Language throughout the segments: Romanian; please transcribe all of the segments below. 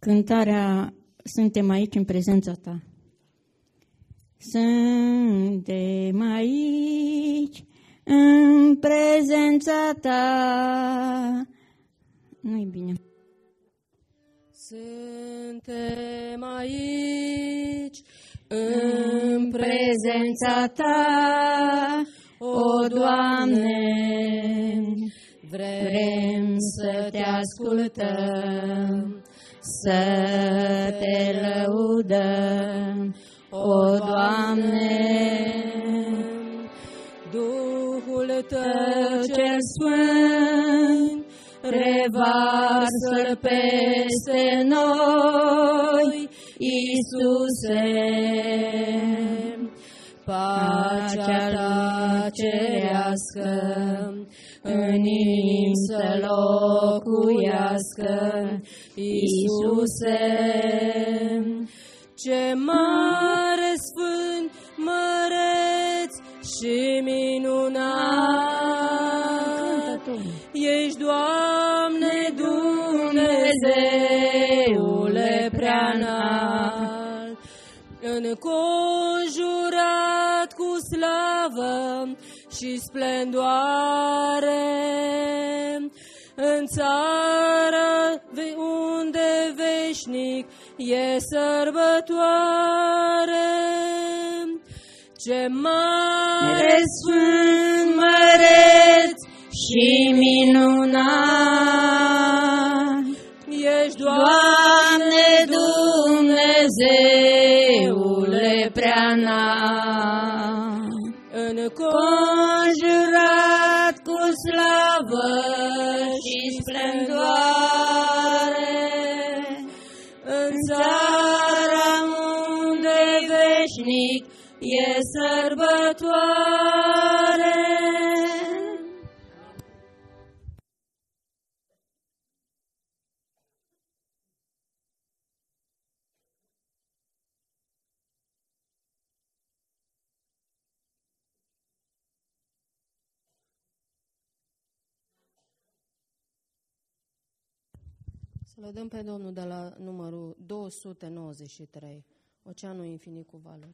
cântarea Suntem aici în prezența ta. Suntem aici în prezența ta. Nu-i bine. Suntem aici în prezența ta, o Doamne, vrem să te ascultăm, să te lăudăm, o Doamne. Duhul Tău cel Sfânt revarsă-L peste noi, Iisuse. Pacea Ta cerească în inimi să locuiască, Iisuse. Ce mare, sfânt, măreț și minunat ești, Doamne, Dumnezeule preanalt, înconjurat cu slavă și splendoare, în țara unde veșnic e sărbătoare. Ce mare, sfânt, măreț și minunat ești, Doamne, Dumnezeule preanalt, înconjurat cu slavă și splendoare, în țara unde veșnic e sărbătoare. Să lăudăm pe Domnul de la numărul 293, Oceanul infinit cu valuri.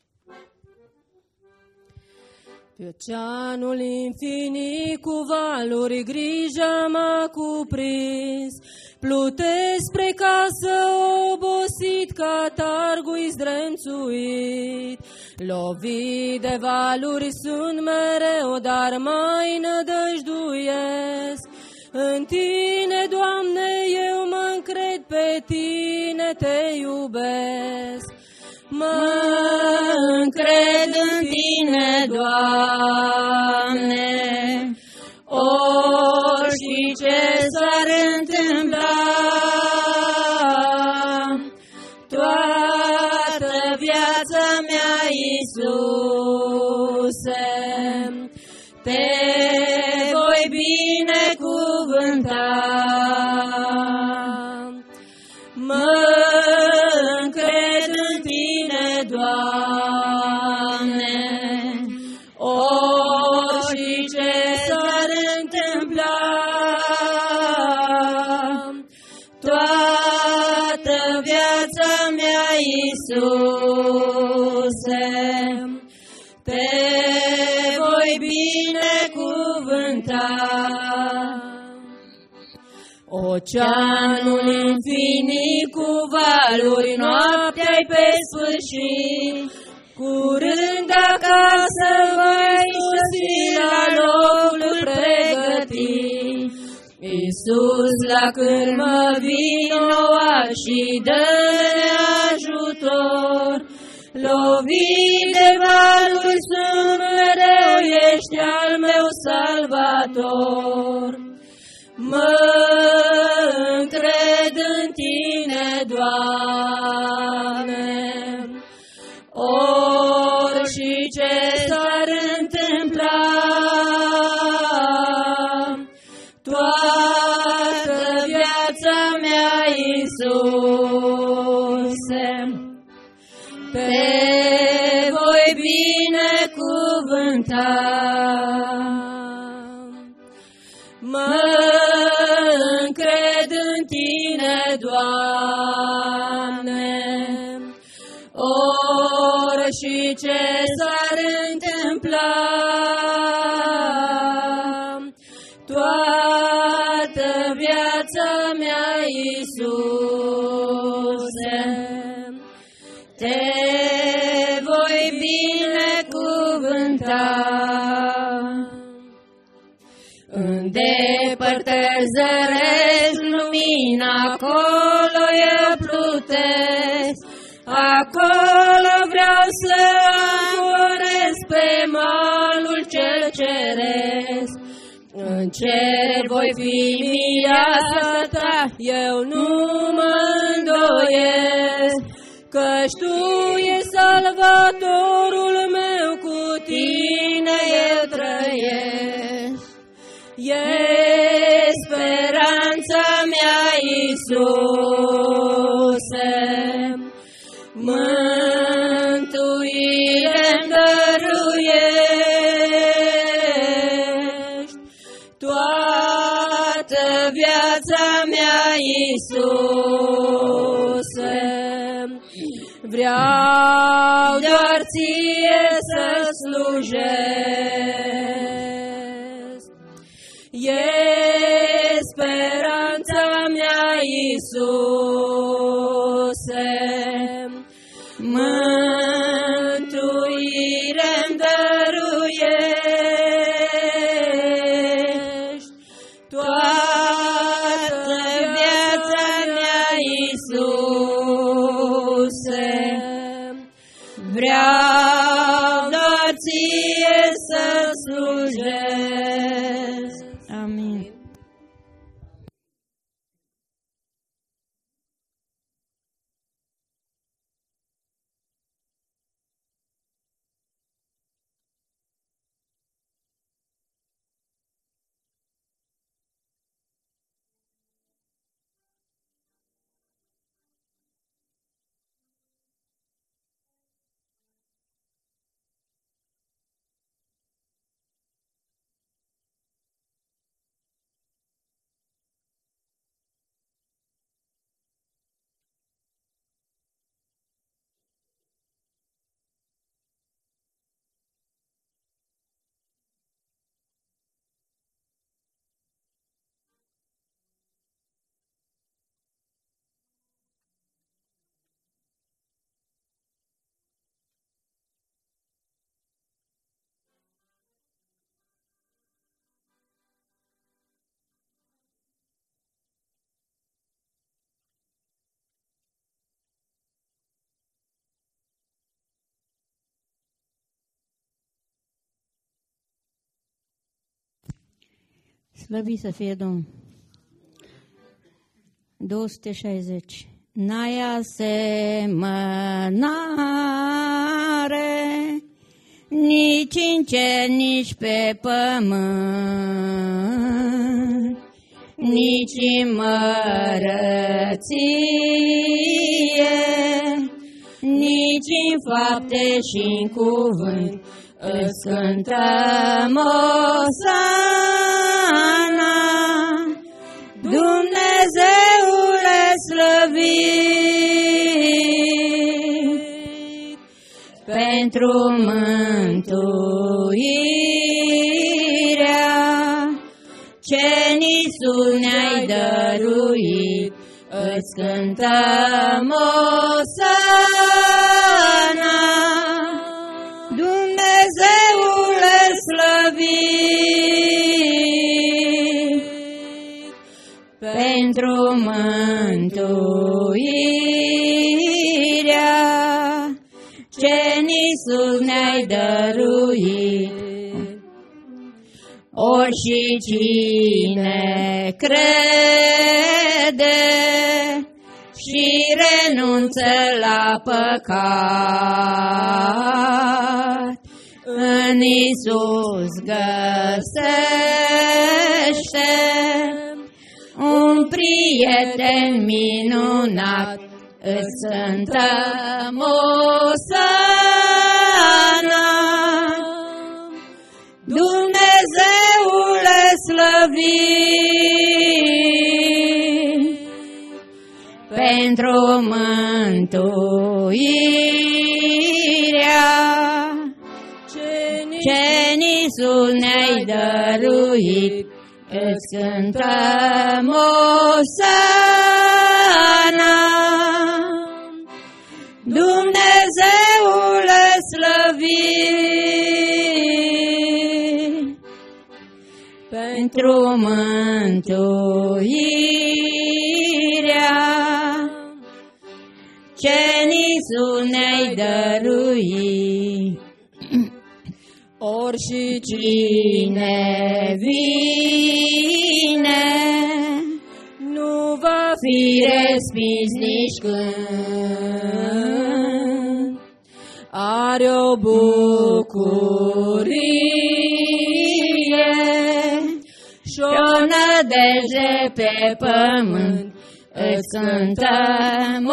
Pe oceanul infinit cu valuri grija m-a cuprins, plutesc spre casă obosit, catargui zdrențuit. Lovit de valuri sunt mereu, dar mai nădăjduiesc în Tine, Doamne, eu mă încred, pe Tine te iubesc. Mă încred în Tine, Doamne, orice ce s-ar întâmpla, toată viața mea, Iisuse, te voi binecuvânta. Mă încred în Tine, Doamne, orice s-ar întâmpla, toată viața mea, Iisuse, te voi binecuvânta. Oceanul infinit cu valuri, noaptea-i pe sfârșit, curând acasă voi sosi la locul pregătit. Iisus, la când mă vinova și dă-ne ajutor, lovit de valuri sunt mereu, ești al meu salvator. Mă încred în Tine, Doamne, orice s-ar întâmpla, toată viața mea, Iisuse, te voi binecuvânta. Mă încred în Tine, Doamne, ce s-ar întâmpla. Toată viața mea, Iisuse, te voi binecuvânta. Îndepărtăzăresc lumina, acolo eu plutesc, acolo vreau să ancorez pe malul cel ceresc. În cer voi fi mireasa ta, eu nu mă îndoiesc, căci tu ești salvatorul meu, cu tine eu trăiesc. E speranța mea, Iisuse, mântuire-mi dăruiești. Toată viața mea, Iisuse, vreau doar ție să slujesc. E speranța mea, Iisuse, mântuire-mi dăruiești. Toată viața mea, Iisuse, vreau doar ție să slujesc. Amin. Slăvit să fie Domnul. 260. N-ai asemănare nici în cer, nici pe pământ, nici în mărăție, nici în fapte și în cuvânt. Îți cântăm osana, Dumnezeule slăvit, pentru mântuirea ce Iisus ne-ai dăruit. Îți cântăm osana, Dumnezeule slăvit, pentru mântuirea ce Iisus ne-ai dăruit. Ori și cine crede și renunță la păcat, în Iisus găsește un prieten minunat. Îți cântăm osana, Dumnezeule slăvit, pentru mântuire ce nisul ne-ai dăruit, îți cântăm osana. Dumnezeule slăvit, pentru mântuirea ce nisul ne-ai dăruit. Ori și Cine vine nu va fi respins nici când, are o bucurie și-o nădejde pe pământ, îți cântăm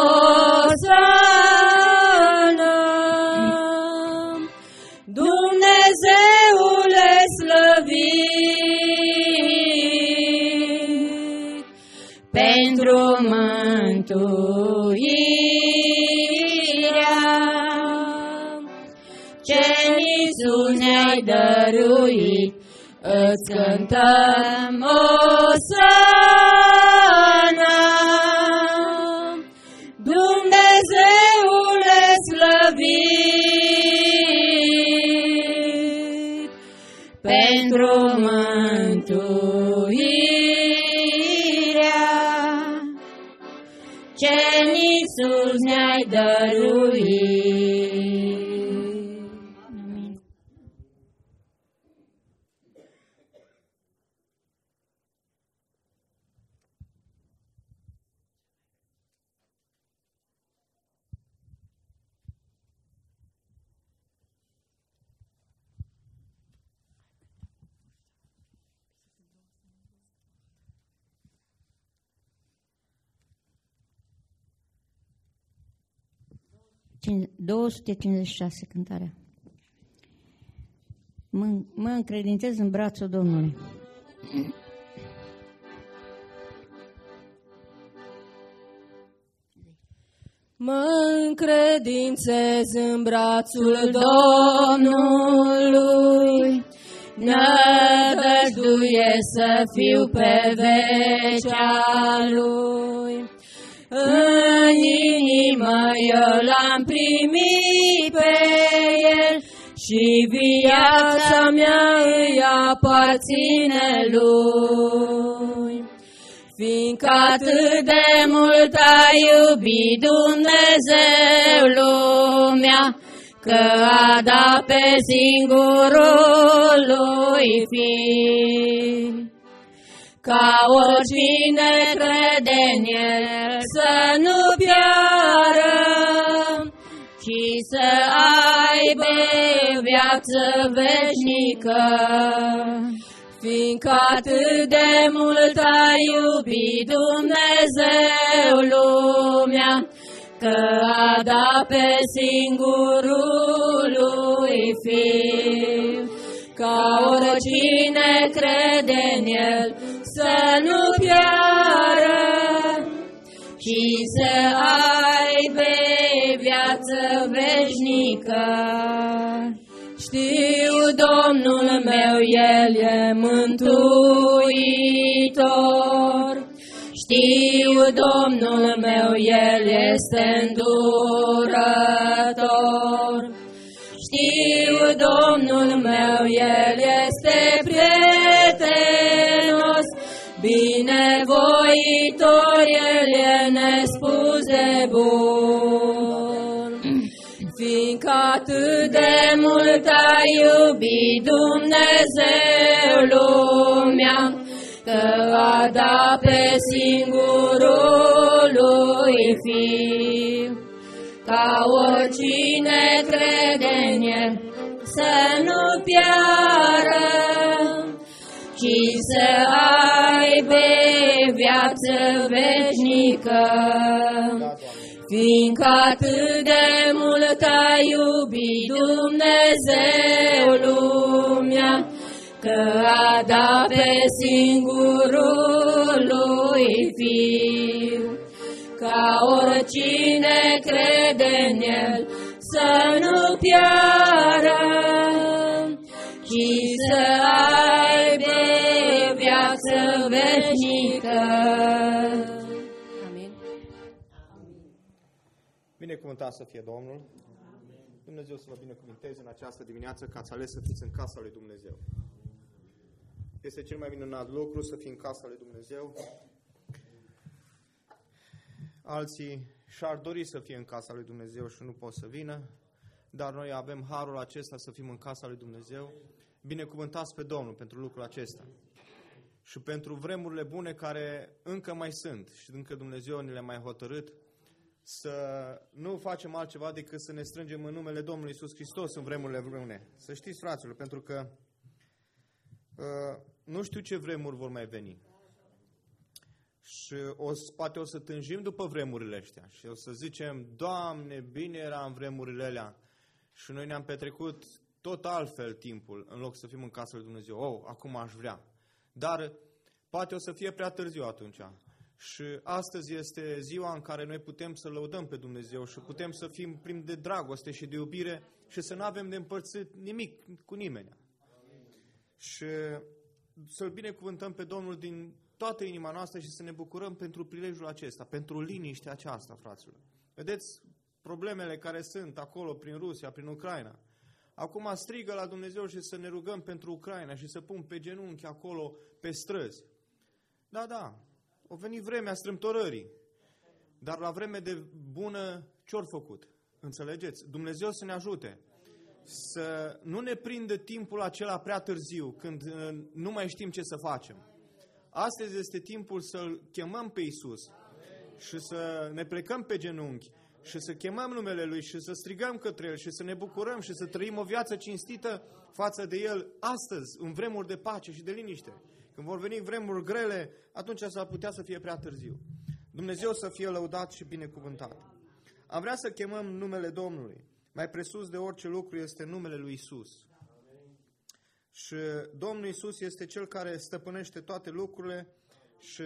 osana. Dumnezeule slăvit, pentru mântuirea ce nisul ne-ai dăruit, îți cântăm osana. Dumnezeule slăvit, pentru mântuirea ce nisul ne-ai dăruit. Amin. Cin- 256 cântarea. Mă încredințez în brațul Domnului. Mă încredințez în brațul Domnului, nădăjduie să fiu pe vecea Lui. În inimă eu l-am primit pe El și viața mea îi aparține Lui. Fiindcă atât de mult a iubit Dumnezeu lumea, că a dat pe singurul Lui Fiu, ca oricine crede în El să nu piară, ci să aibă viață veșnică. Fiindcă atât de mult a iubit Dumnezeu lumea, că a dat pe singurul Lui Fiu, ca oricine crede în El să nu piară, ci să aibă viață veșnică. Știu, Domnul meu, El e mântuitor. Știu, Domnul meu, El este îndurător. Știu, Domnul meu, El este prietenos, binevoitor, El e nespus de bun. Fiindcă atât de mult a iubit Dumnezeu lumea, că a dat pe singurul Lui Fiu, ca oricine crede în El să nu piară, ci să aibă viață veșnică. Fiindcă atât de mult a iubit Dumnezeu lumea, că a dat pe singurul Lui Fiu, ca oricine crede în El să nu piară, ci să aibă viață veșnică. Amin. Binecuvântat să fie Domnul. Dumnezeu să vă binecuvânteze în această dimineață că ați ales să fiți în casa lui Dumnezeu. Este cel mai minunat lucru să fii în casa lui Dumnezeu. Alții și-ar dori să fie în casa lui Dumnezeu și nu pot să vină, dar noi avem harul acesta să fim în casa lui Dumnezeu. Binecuvântați pe Domnul pentru lucrul acesta și pentru vremurile bune care încă mai sunt și încă Dumnezeu ne le-a mai hotărât să nu facem altceva decât să ne strângem în numele Domnului Iisus Hristos în vremurile bune. Să știți, fraților, pentru că nu știu ce vremuri vor mai veni. Și poate o să tânjim după vremurile astea și o să zicem, Doamne, bine era în vremurile alea și noi ne-am petrecut tot altfel timpul în loc să fim în casa lui Dumnezeu. Acum aș vrea. Dar poate o să fie prea târziu atunci. Și astăzi este ziua în care noi putem să lăudăm pe Dumnezeu și putem să fim plini de dragoste și de iubire și să nu avem de împărțit nimic cu nimeni. Și să-L binecuvântăm pe Domnul din toată inima noastră și să ne bucurăm pentru prilejul acesta, pentru liniștea aceasta, fraților. Vedeți problemele care sunt acolo prin Rusia, prin Ucraina. Acum strigă la Dumnezeu și să ne rugăm pentru Ucraina și să pun pe genunchi acolo pe străzi. Da, a venit vremea strâmtorării, dar la vreme de bună ce-or făcut? Înțelegeți? Dumnezeu să ne ajute să nu ne prindă timpul acela prea târziu, când nu mai știm ce să facem. Astăzi este timpul să-L chemăm pe Iisus și să ne plecăm pe genunchi și să chemăm numele Lui și să strigăm către El și să ne bucurăm și să trăim o viață cinstită față de El astăzi, în vremuri de pace și de liniște. Când vor veni vremuri grele, atunci s-ar putea să fie prea târziu. Dumnezeu să fie lăudat și binecuvântat. Am vrea să chemăm numele Domnului. Mai presus de orice lucru este numele Lui Iisus. Și Domnul Iisus este Cel care stăpânește toate lucrurile și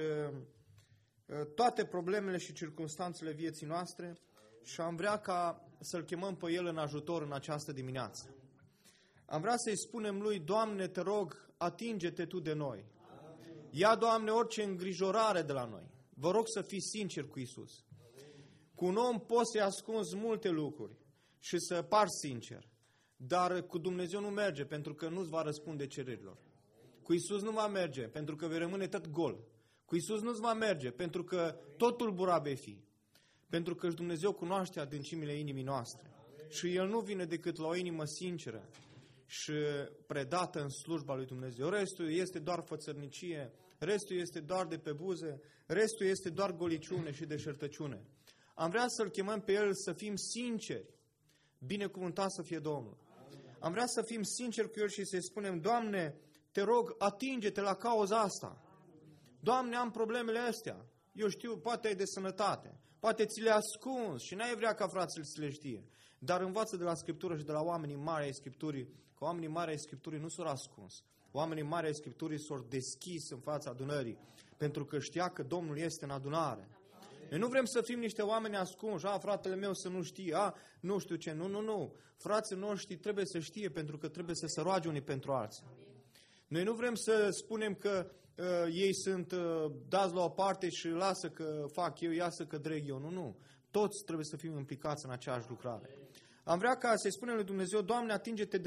toate problemele și circumstanțele vieții noastre și am vrea ca să-L chemăm pe El în ajutor în această dimineață. Am vrea să-i spunem Lui, Doamne, te rog, atinge-te Tu de noi. Ia, Doamne, orice îngrijorare de la noi. Vă rog să fii sincer cu Iisus. Cu un om poți să-i ascunzi multe lucruri și să pari sincer. Dar cu Dumnezeu nu merge, pentru că nu-ți va răspunde cererilor. Cu Iisus nu va merge, pentru că vei rămâne tot gol. Cu Iisus nu-ți va merge, pentru că tot tulburat vei fi. Pentru că Dumnezeu cunoaște adâncimile inimii noastre. Și El nu vine decât la o inimă sinceră și predată în slujba lui Dumnezeu. Restul este doar fățărnicie, restul este doar de pe buze, restul este doar goliciune și deșertăciune. Am vrea să-L chemăm pe El să fim sinceri. Binecuvântat să fie Domnul. Am vrea să fim sinceri cu El și să-i spunem, Doamne, te rog, atinge-te la cauza asta. Doamne, am problemele astea. Eu știu, poate ai de sănătate, poate ți le ascunzi și n-ai vrea ca frații să le știe. Dar învață de la Scriptură și de la oamenii mari ai Scripturii, că oamenii mari ai Scripturii nu s-au ascuns. Oamenii mari ai Scripturii s-au deschis în fața adunării, pentru că știa că Domnul este în adunare. Noi nu vrem să fim niște oameni ascunși, fratele meu să nu știe, nu știu ce, nu. Frații noștri trebuie să știe, pentru că trebuie să se roage unii pentru alții. Noi nu vrem să spunem că ei sunt dați la o parte și lasă că fac eu, iasă că dreg eu. Nu. Toți trebuie să fim implicați în aceeași lucrare. Am vrea ca să-i spunem lui Dumnezeu, Doamne, atinge-te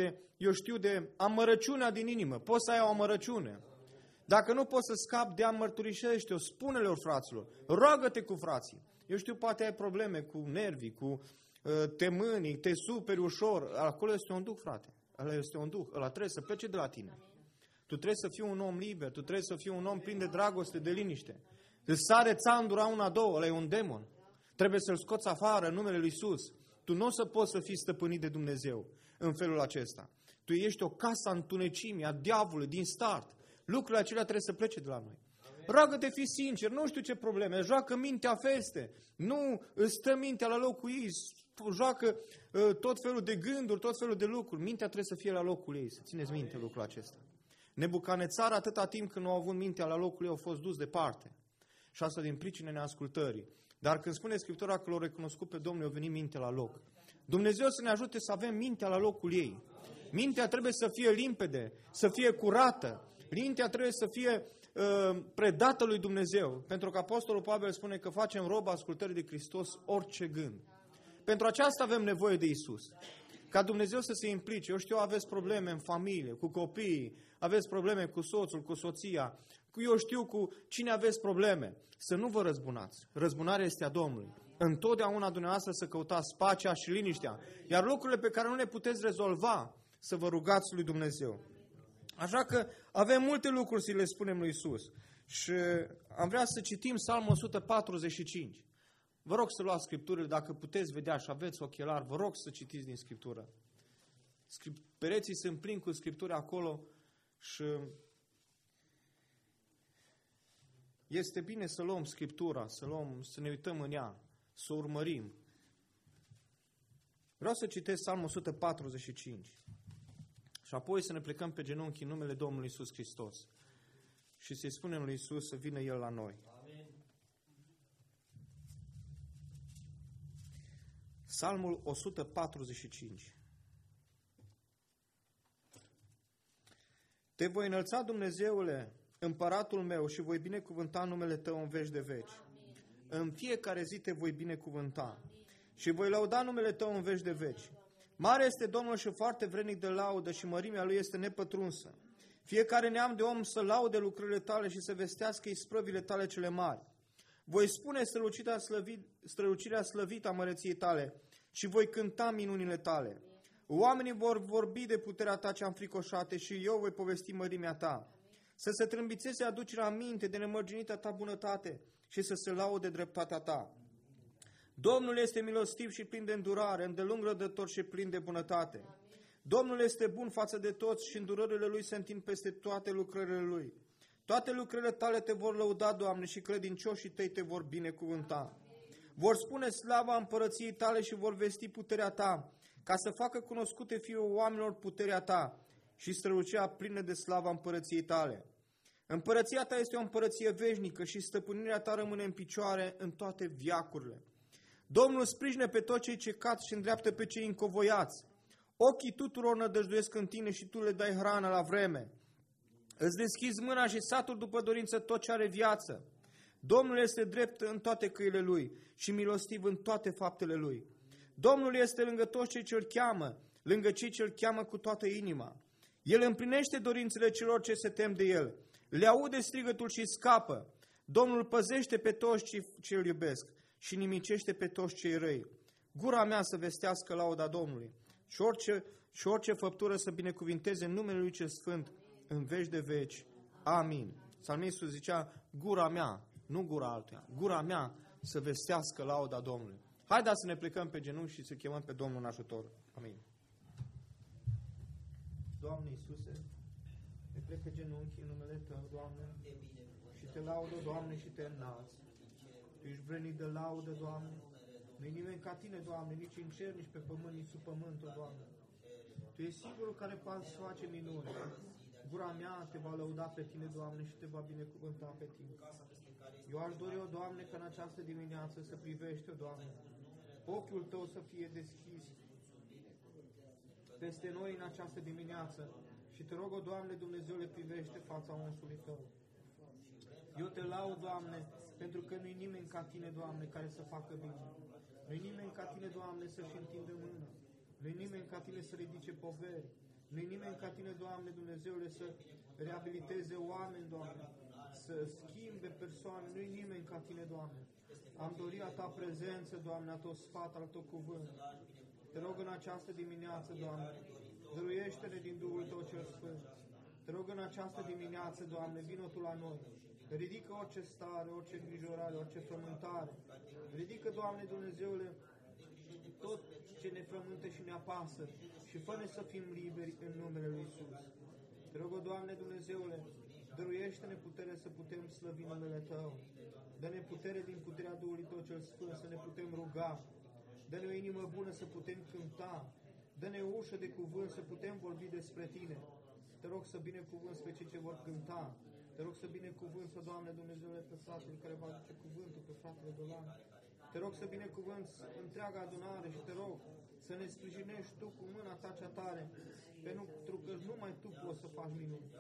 de amărăciunea din inimă. Poți să ai o amărăciune. Dacă nu poți să scapi de mărturisește-o, spune-le-o fraților. Roagă-te cu frații. Eu știu, poate ai probleme cu nervii, cu temânii, te superi ușor. Acolo este un duh, frate. Ăla este un duh. Ăla trebuie să plece de la tine. Tu trebuie să fii un om liber, tu trebuie să fii un om plin de dragoste, de liniște. Îți sare țandura una, două, ăla e un demon. Trebuie să-l scoți afară în numele lui Iisus. Tu nu o să poți să fii stăpânit de Dumnezeu în felul acesta. Tu ești o casă a întunecimii, a diavolului, din start. Lucrurile acelea trebuie să plece de la noi. Roagă-te, fii sincer, nu știu ce probleme, joacă mintea feste, nu îți stă mintea la locul ei, joacă tot felul de gânduri, tot felul de lucruri. Mintea trebuie să fie la locul ei, să țineți minte lucrul acesta. Nebucanețar, atâta timp când nu au avut mintea la locul ei, au fost dus departe. Și asta din pricina neascultării. Dar când spune Scriptura că l-au recunoscut pe Domnul, au venit mintea la loc. Dumnezeu să ne ajute să avem mintea la locul ei. Mintea trebuie să fie limpede, să fie curată. Mintea trebuie să fie predată lui Dumnezeu. Pentru că Apostolul Pavel spune că facem robă ascultării de Hristos orice gând. Pentru aceasta avem nevoie de Iisus. Ca Dumnezeu să se implice. Eu știu, aveți probleme în familie, cu copiii, aveți probleme cu soțul, cu soția, eu știu cu cine aveți probleme. Să nu vă răzbunați. Răzbunarea este a Domnului. Întotdeauna dumneavoastră să căutați pacea și liniștea. Iar lucrurile pe care nu le puteți rezolva, să vă rugați lui Dumnezeu. Așa că avem multe lucruri să le spunem lui Iisus. Și am vrea să citim Psalmul 145. Vă rog să luați Scripturile, dacă puteți vedea și aveți ochelari, vă rog să citiți din Scriptură. Pereții sunt plini cu Scripturi acolo și este bine să luăm Scriptura, să ne uităm în ea, să o urmărim. Vreau să citesc Psalmul 145 și apoi să ne plecăm pe genunchi în numele Domnului Iisus Hristos și să-i spunem lui Iisus să vină El la noi. Psalmul 145. Te voi înălța, Dumnezeule, împăratul meu, și voi binecuvânta numele Tău în veci de veci. În fiecare zi te voi binecuvânta și voi lăuda numele Tău în veci de veci. Mare este Domnul și foarte vrednic de laudă și mărimea Lui este nepătrunsă. Fiecare neam de om să laude lucrările Tale și să vestească isprăvile Tale cele mari. Voi spune strălucirea slăvită a măreției Tale și voi cânta minunile Tale. Oamenii vor vorbi de puterea Ta cea înfricoșată și eu voi povesti mărimea Ta. Să se trâmbițeze aducerea aminte de nemărginita Ta bunătate și să se laude dreptatea Ta. Domnul este milostiv și plin de îndurare, îndelung răbdător și plin de bunătate. Domnul este bun față de toți și îndurările Lui se întind peste toate lucrările Lui. Toate lucrările Tale te vor lăuda, Doamne, și credincioșii Tăi te vor binecuvânta. Vor spune slava împărăției Tale și vor vesti puterea Ta, ca să facă cunoscute fiul oamenilor puterea Ta și strălucirea plină de slava împărăției Tale. Împărăția Ta este o împărăție veșnică și stăpânirea Ta rămâne în picioare în toate veacurile. Domnul sprijine pe toți cei ce cad și îndreaptă pe cei încovoiați. Ochii tuturor nădăjduiesc în Tine și Tu le dai hrană la vreme. Îți deschizi mâna și satul după dorință tot ce are viață. Domnul este drept în toate căile Lui și milostiv în toate faptele Lui. Domnul este lângă toți cei ce îl cheamă, lângă cei ce îl cheamă cu toată inima. El împlinește dorințele celor ce se tem de El. Le aude strigătul și scapă. Domnul păzește pe toți ce îl iubesc și nimicește pe toți cei răi. Gura mea să vestească lauda Domnului și orice făptură să binecuvinteze numele Lui cel Sfânt în veci de veci. Amin. Psalmistul zicea, gura mea, nu gura altuia, gura mea să vestească lauda Domnului. Haideți să ne plecăm pe genunchi și să chemăm pe Domnul în ajutor. Amin. Doamne Iisuse, ne plec pe genunchi în numele Tău, Doamne, și Te laudă, Doamne, și Te înalți. Tu ești vrednic de laudă, Doamne. Nu-i nimeni ca Tine, Doamne, nici în cer, nici pe pământ, nici sub pământ, Doamne. Tu ești singurul care poate să face minuni. Gura mea te va lăuda pe Tine, Doamne, și Te va binecuvânta pe Tine. Eu aș dori, o Doamne, că în această dimineață să privești, o Doamne, ochiul Tău să fie deschis peste noi în această dimineață și Te rog, o Doamne, Dumnezeule, privește fața unsului Tău. Eu Te laud, Doamne, pentru că nu-i nimeni ca Tine, Doamne, care să facă bine. Nu-i nimeni ca Tine, Doamne, să-și întindă mână. Nu-i nimeni ca Tine să ridice poveri. Nu-i nimeni ca Tine, Doamne, Dumnezeule, să reabiliteze oameni, Doamne, să schimbe persoane. Nu-i nimeni ca Tine, Doamne. Am dorit a Ta prezență, Doamne, a Tău sfat, al Tău cuvânt. Te rog în această dimineață, Doamne, dăruiește-ne din Duhul Tău cel Sfânt. Te rog în această dimineață, Doamne, vină Tu la noi. Ridică orice stare, orice îngrijorare, orice frământare. Ridică, Doamne Dumnezeule, tot ce ne frământă și ne apasă și fă-ne să fim liberi în numele Lui Iisus. Te rog, Doamne Dumnezeule, dăruiește-ne putere să putem slăvi numele Tău. Dă-ne putere din puterea Duhului Tău cel Sfânt să ne putem ruga. Dă-ne o inimă bună să putem cânta. Dă-ne o ușă de cuvânt să putem vorbi despre Tine. Te rog să binecuvânți pe cei ce vor cânta. Te rog să binecuvânți, Doamne Dumnezeule, pe fratele care va duce cuvântul, pe fratele Dolan. Te rog să binecuvânți întreaga adunare și te rog să ne sprijinești Tu cu mâna Ta cea tare, pentru că numai Tu poți să faci minuni.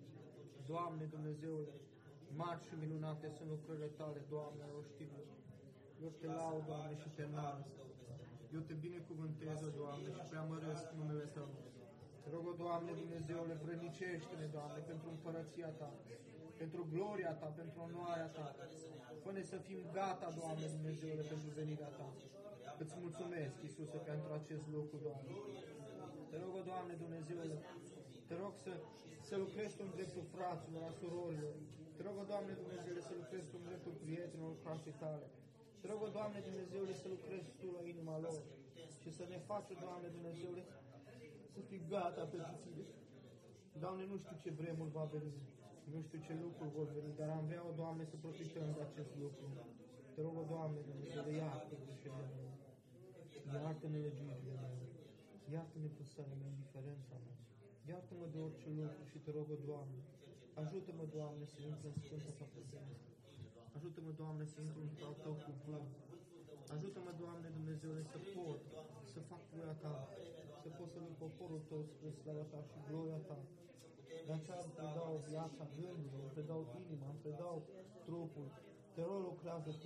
Doamne Dumnezeule, mari și minunate sunt lucrările Tale, Doamne, ale oștirilor. Eu Te laud, Doamne, și Te înalt. Eu Te binecuvântez, Doamne, și preamăresc numele Tău. Te rog, Doamne Dumnezeule, vrănicește-ne, Doamne, pentru împărăția Ta, pentru gloria Ta, pentru onoarea Ta. Fă-ne să fim gata, Doamne Dumnezeule, pentru venirea Ta. Îți mulțumesc, Iisuse, pentru acest lucru, Doamne. Te rog, Doamne Dumnezeule, te rog să lucrezi Tu în dreptul fraților, a surorilor. Te rog, Doamne Dumnezeule, să lucrezi Tu în dreptul prietenilor casei Tale. Te rog, Doamne Dumnezeule, să lucrezi Tu la inima lor și să ne faci, Doamne Dumnezeule, să fii gata pentru Tine. Doamne, nu știu ce vremuri va veni, nu știu ce lucruri vor veni, dar am vrea, Doamne, să profităm de acest lucru. Te rog, Doamne Dumnezeule, iartă-ne greșelile mele, iartă-ne legiuirile mele, iartă-ne păsarea mea, indiferența mea, iartă-mă de orice lucru și te rog, Doamne, ajută-mă, Doamne, să intru în Sfânta Ta prezență. Ajută-mă, Doamne, să intru în Tău cuvânt. Ajută-mă, Doamne Dumnezeule, să pot să fac voia Ta, să pot să duc poporul Tău spre slava Ta și gloria Ta. De aceea îmi predau viața, gândurile, îmi predau inima, îmi predau trupul. Te rog, lucrează Tu.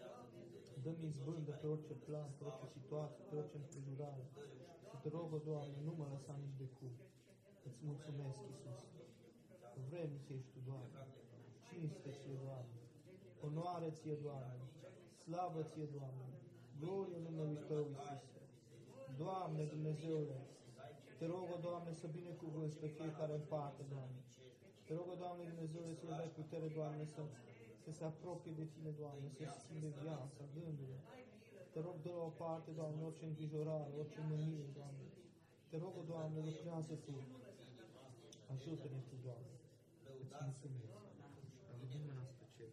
Dă-mi izbândă pe orice plan, pe orice situație, pe orice împrejurare. Și te rog, Doamne, nu mă lăsa nici de cum. Îți mulțumesc, Iisus. Vrednic ești Tu, Doamne. Cinste Ție, Doamne. Onoare Ție, Doamne. Slavă Ție, Doamne. Glorie numelui Tău, Iisuse. Doamne, Dumnezeule, Te rog, Doamne, să binecuvânți pe fiecare în parte, Doamne. Te rog, Doamne, Dumnezeule, să le dai putere, Doamne, să se apropie de Tine, Doamne, să-și schimbe viața, gândurile. Te rog, dă la o parte, Doamne, orice îngrijorare, orice mânie, Doamne. Te rog, Doamne, lucrează Tu. Ajută-ne Tu, Doamne. Îți mulțumesc. Aducem mâna spre cer.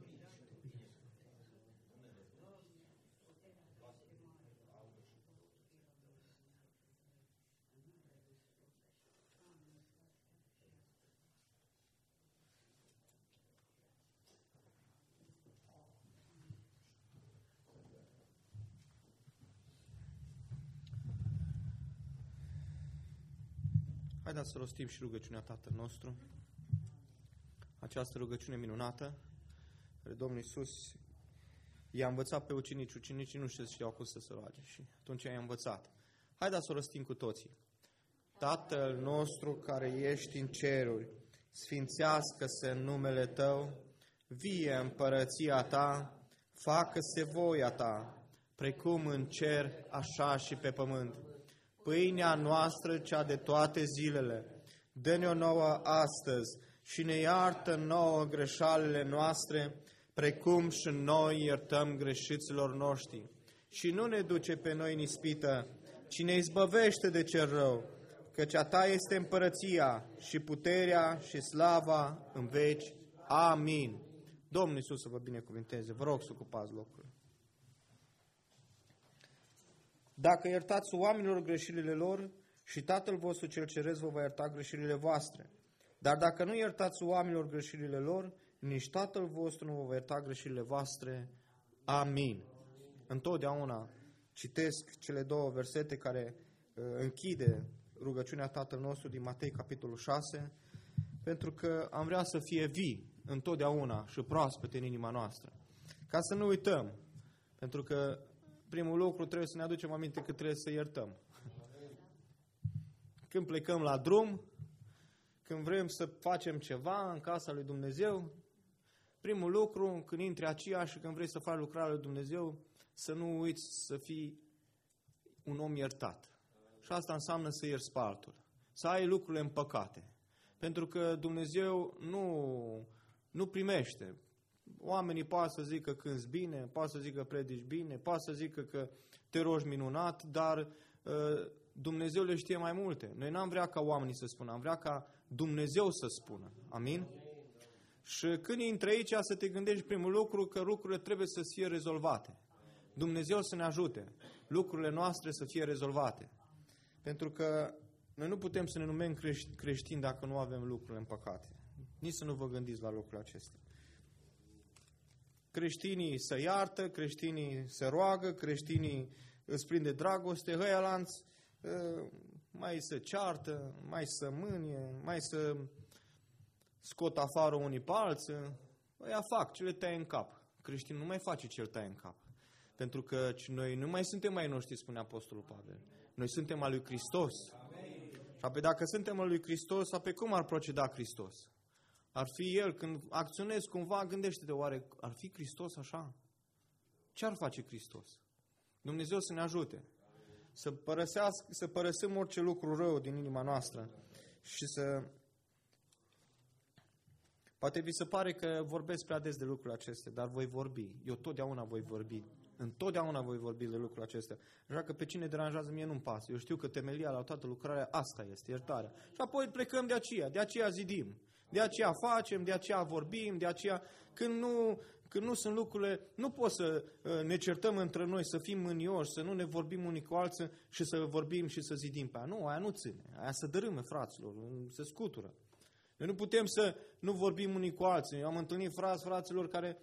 Haideți să rostim și rugăciunea Tatăl nostru. Această rugăciune minunată, care Domnul Iisus i-a învățat pe ucenici. Ucenicii nu știau cum să se roage și atunci i-a învățat. Haideți să o rostim cu toții. Tatăl nostru care ești în ceruri, sfințească-se numele Tău, vie împărăția Ta, facă-se voia Ta, precum în cer, așa și pe pământ. Pâinea noastră, cea de toate zilele, dă-ne-o nouă astăzi și ne iartă nouă greșalele noastre, precum și noi iertăm greșiților noștri. Și nu ne duce pe noi în ispită, ci ne izbăvește de cel rău, căci a Ta este împărăția și puterea și slava în veci. Amin. Domnul Iisus să vă binecuvinteze. Vă rog să ocupați locurile. Dacă iertați oamenilor greșelile lor, și Tatăl vostru cel ceresc vă va ierta greșelile voastre. Dar dacă nu iertați oamenilor greșelile lor, nici Tatăl vostru nu vă va ierta greșelile voastre. Amin. Întotdeauna citesc cele două versete care închide rugăciunea Tatăl nostru din Matei, capitolul 6, pentru că am vrea să fie vii întotdeauna și proaspete în inima noastră. Ca să nu uităm, pentru că primul lucru trebuie să ne aducem aminte că trebuie să iertăm. Când plecăm la drum, când vrem să facem ceva în casa lui Dumnezeu, primul lucru, când intri aceea și când vrei să faci lucrarea lui Dumnezeu, să nu uiți să fii un om iertat. Și asta înseamnă să ierți pe altul. Să ai lucrurile împăcate. Pentru că Dumnezeu nu primește. Oamenii poate să zică cânți bine, poate să zică predici bine, poate să zică că te rogi minunat, dar Dumnezeu le știe mai multe. Noi n-am vrea ca oamenii să spună, am vrea ca Dumnezeu să spună. Amin? Și când intri aici să te gândești primul lucru că lucrurile trebuie să fie rezolvate. Dumnezeu să ne ajute. Lucrurile noastre să fie rezolvate. Pentru că noi nu putem să ne numim creștini dacă nu avem lucrurile împăcate. Nici să nu vă gândiți la lucrurile acestea. creștinii se iartă, creștinii se roagă, creștinii îți prinde dragoste, ăia lanț mai se ceartă, mai se mânie, mai se scot afară unii pe alții, ăia fac ce le taie în cap. Creștinul nu mai face ce îl taie în cap. Pentru că noi nu mai suntem ai noștri, spune Apostolul Pavel. Noi suntem al lui Hristos. Și apoi dacă suntem al lui Hristos, apoi cum ar proceda Hristos? Ar fi El, când acționezi cumva, gândește-te, oare ar fi Hristos așa? Ce ar face Hristos? Dumnezeu să ne ajute. Să părăsim orice lucru rău din inima noastră și să... Poate vi se pare că vorbesc prea des de lucrurile acestea, dar voi vorbi. Eu totdeauna voi vorbi. Întotdeauna voi vorbi de lucrurile acestea. Așa că pe cine deranjează mie nu-mi pasă. Eu știu că temelia la toată lucrarea asta este, iertarea. Și apoi plecăm de aceea zidim. De aceea facem, de aceea vorbim, de aceea când nu sunt lucrurile, nu pot să ne certăm între noi, să fim mânioși, să nu ne vorbim unii cu alții și să vorbim și să zidim pe aia. Nu, aia nu ține. Aia se dărâme, fraților, se scutură. Noi nu putem să nu vorbim unii cu alții. Eu am întâlnit fraților care...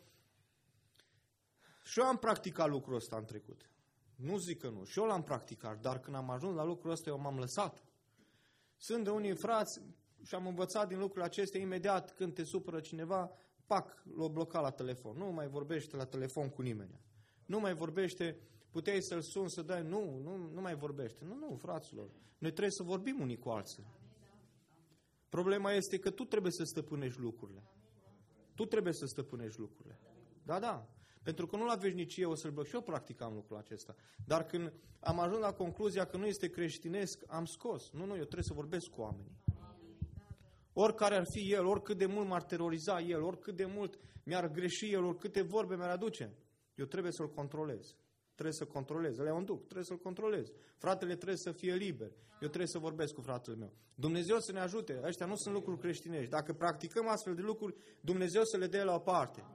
Și eu am practicat lucrul ăsta în trecut. Nu zic că nu. Și eu l-am practicat. Dar când am ajuns la lucrul ăsta, eu m-am lăsat. Sunt de unii frați și am învățat din lucrurile acestea imediat când te supără cineva, pac, l-o bloca la telefon. Nu mai vorbește la telefon cu nimeni. Nu mai vorbește, puteai să-l suni, să dai, nu mai vorbește. Nu, fraților. Noi trebuie să vorbim unii cu alții. Problema este că tu trebuie să stăpânești lucrurile. Tu trebuie să stăpânești lucrurile. Da. Pentru că nu la veșnicie o să-l băg. Și eu practicam lucrul acesta. Dar când am ajuns la concluzia că nu este creștinesc, am scos. Nu, eu trebuie să vorbesc cu oamenii. Oricare ar fi el, oricât de mult m-ar teroriza el, oricât de mult mi-ar greși el, oricâte vorbe mi-ar aduce, eu trebuie să-l controlez. Trebuie să controlez. Ăla e un duc, trebuie să-l controlez. Fratele trebuie să fie liber. Eu trebuie să vorbesc cu fratele meu. Dumnezeu să ne ajute. Ăștia nu sunt lucruri creștinești. Dacă practicăm astfel de lucruri, Dumnezeu să le dea la o parte.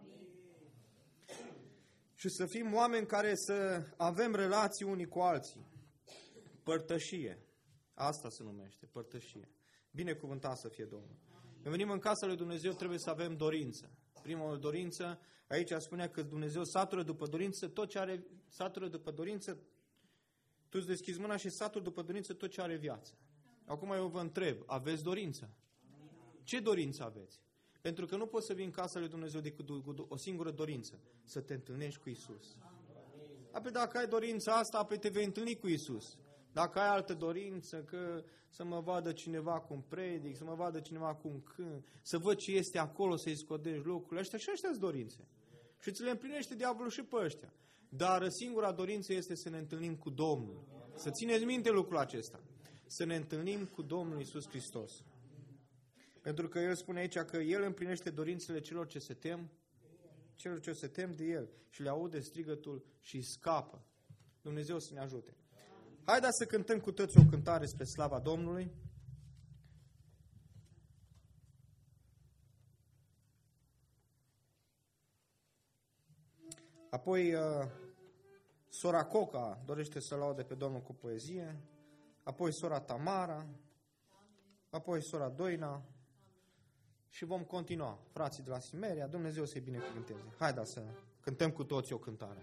Și să fim oameni care să avem relații unii cu alții. Părtășie. Asta se numește, părtășie. Binecuvântat să fie Domnul. Când venim în casa lui Dumnezeu, trebuie să avem dorință. Prima dorință, aici spunea că Dumnezeu satură după dorință, tot ce are satură după dorință, tu îți deschizi mâna și satură după dorință tot ce are viață. Acum eu vă întreb, aveți dorință? Ce dorință aveți? Pentru că nu poți să vii în casa lui Dumnezeu decât cu o singură dorință, să te întâlnești cu Isus. Apoi dacă ai dorința asta, apoi te vei întâlni cu Isus. Dacă ai altă dorință, că să mă vadă cineva cum predic, să mă vadă cineva cum cânt, să văd ce este acolo, să-i scodești lucrurile, ăștia-s dorințe. Și ți le împlinește diavolul și pe ăștia. Dar singura dorință este să ne întâlnim cu Domnul. Să țineți minte lucrul acesta. Să ne întâlnim cu Domnul Iisus Hristos. Pentru că El spune aici că El împlinește dorințele celor ce se tem de El și le aude strigătul și scapă. Dumnezeu să ne ajute. Haideți să cântăm cu toți o cântare spre slava Domnului. Apoi sora Coca dorește să laude pe Domnul cu poezie. Apoi sora Tamara. Apoi sora Doina. Și vom continua. Frații de la Simeria, Dumnezeu să-i binecuvânteze. Haideți să cântăm cu toți o cântare.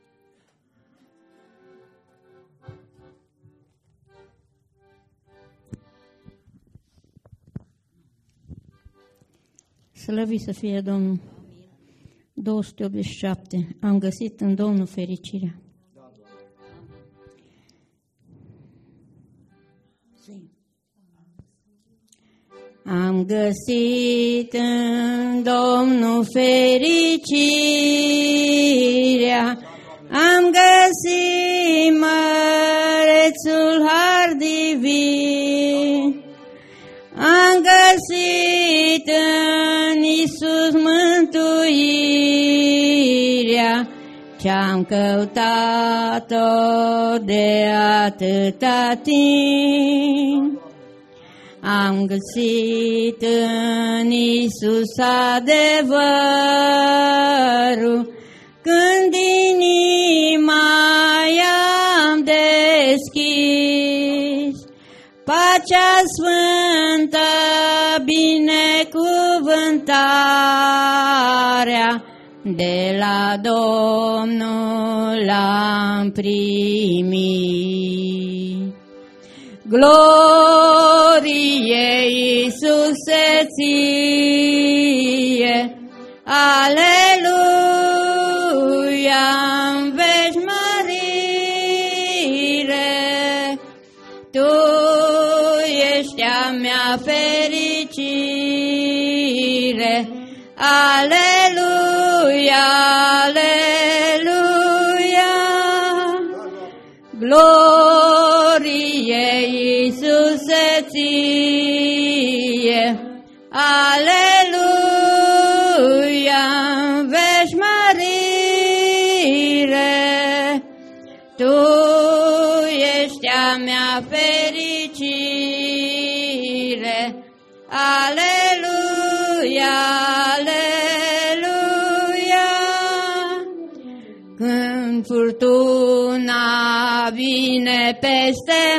Slăvit să fie Domnul. 287. Am găsit în Domnul fericirea. Am găsit în Domnul fericirea, am găsit mărețul har divin, am găsit în Iisus mântuirea, ce-am căutat-o de atâta timp. Am găsit în Iisus adevărul, când inima i-am deschis. Pacea sfântă, binecuvântarea de la Domnul am primit. Glorie Iisuse ție, aleluia, în veci mărire, Tu ești a mea fericire, aleluia, aleluia, glorie Iisuse ție, aleluia, în veci mărire, Tu ești a mea fericire, aleluia, aleluia. Când furtuna vine peste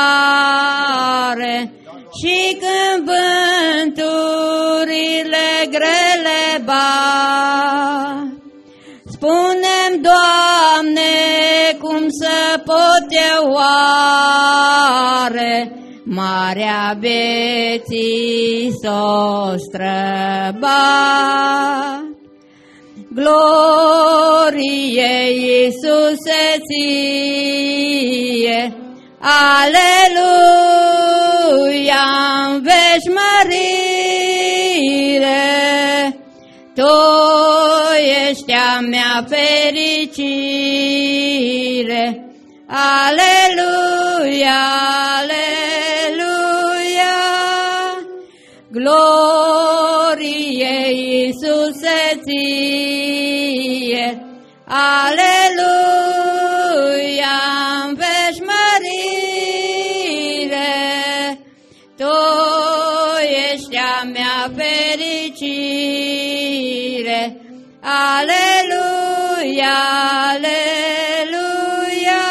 mare și când vânturile grele bat, spune-mi, Doamne, cum să pot eu oare marea vieții s-o străbat. Glorie Iisuse ție, aleluia, în veci mărire, Tu ești a mea fericire, aleluia, aleluia, glorie Iisuse ție, aleluia, în veci mărire, Tu ești a mea fericire, aleluia, aleluia.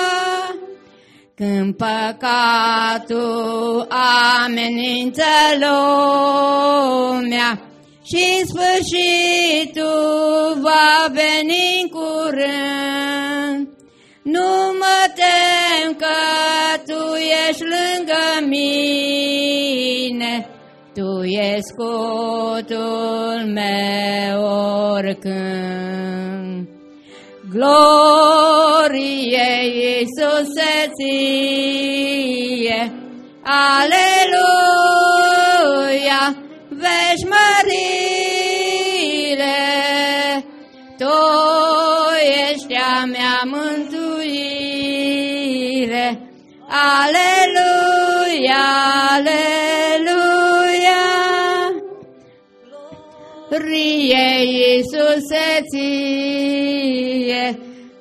Când păcatul amenință lumea și sfârșitul va veni în curând, nu mă tem că Tu ești lângă mine, Tu ești scutul meu oricând. Glorie Iisuse ție, aleluia, veci mărire, Tu ești a mea mântuire, aleluia, aleluia. Glorie Iisuse ție,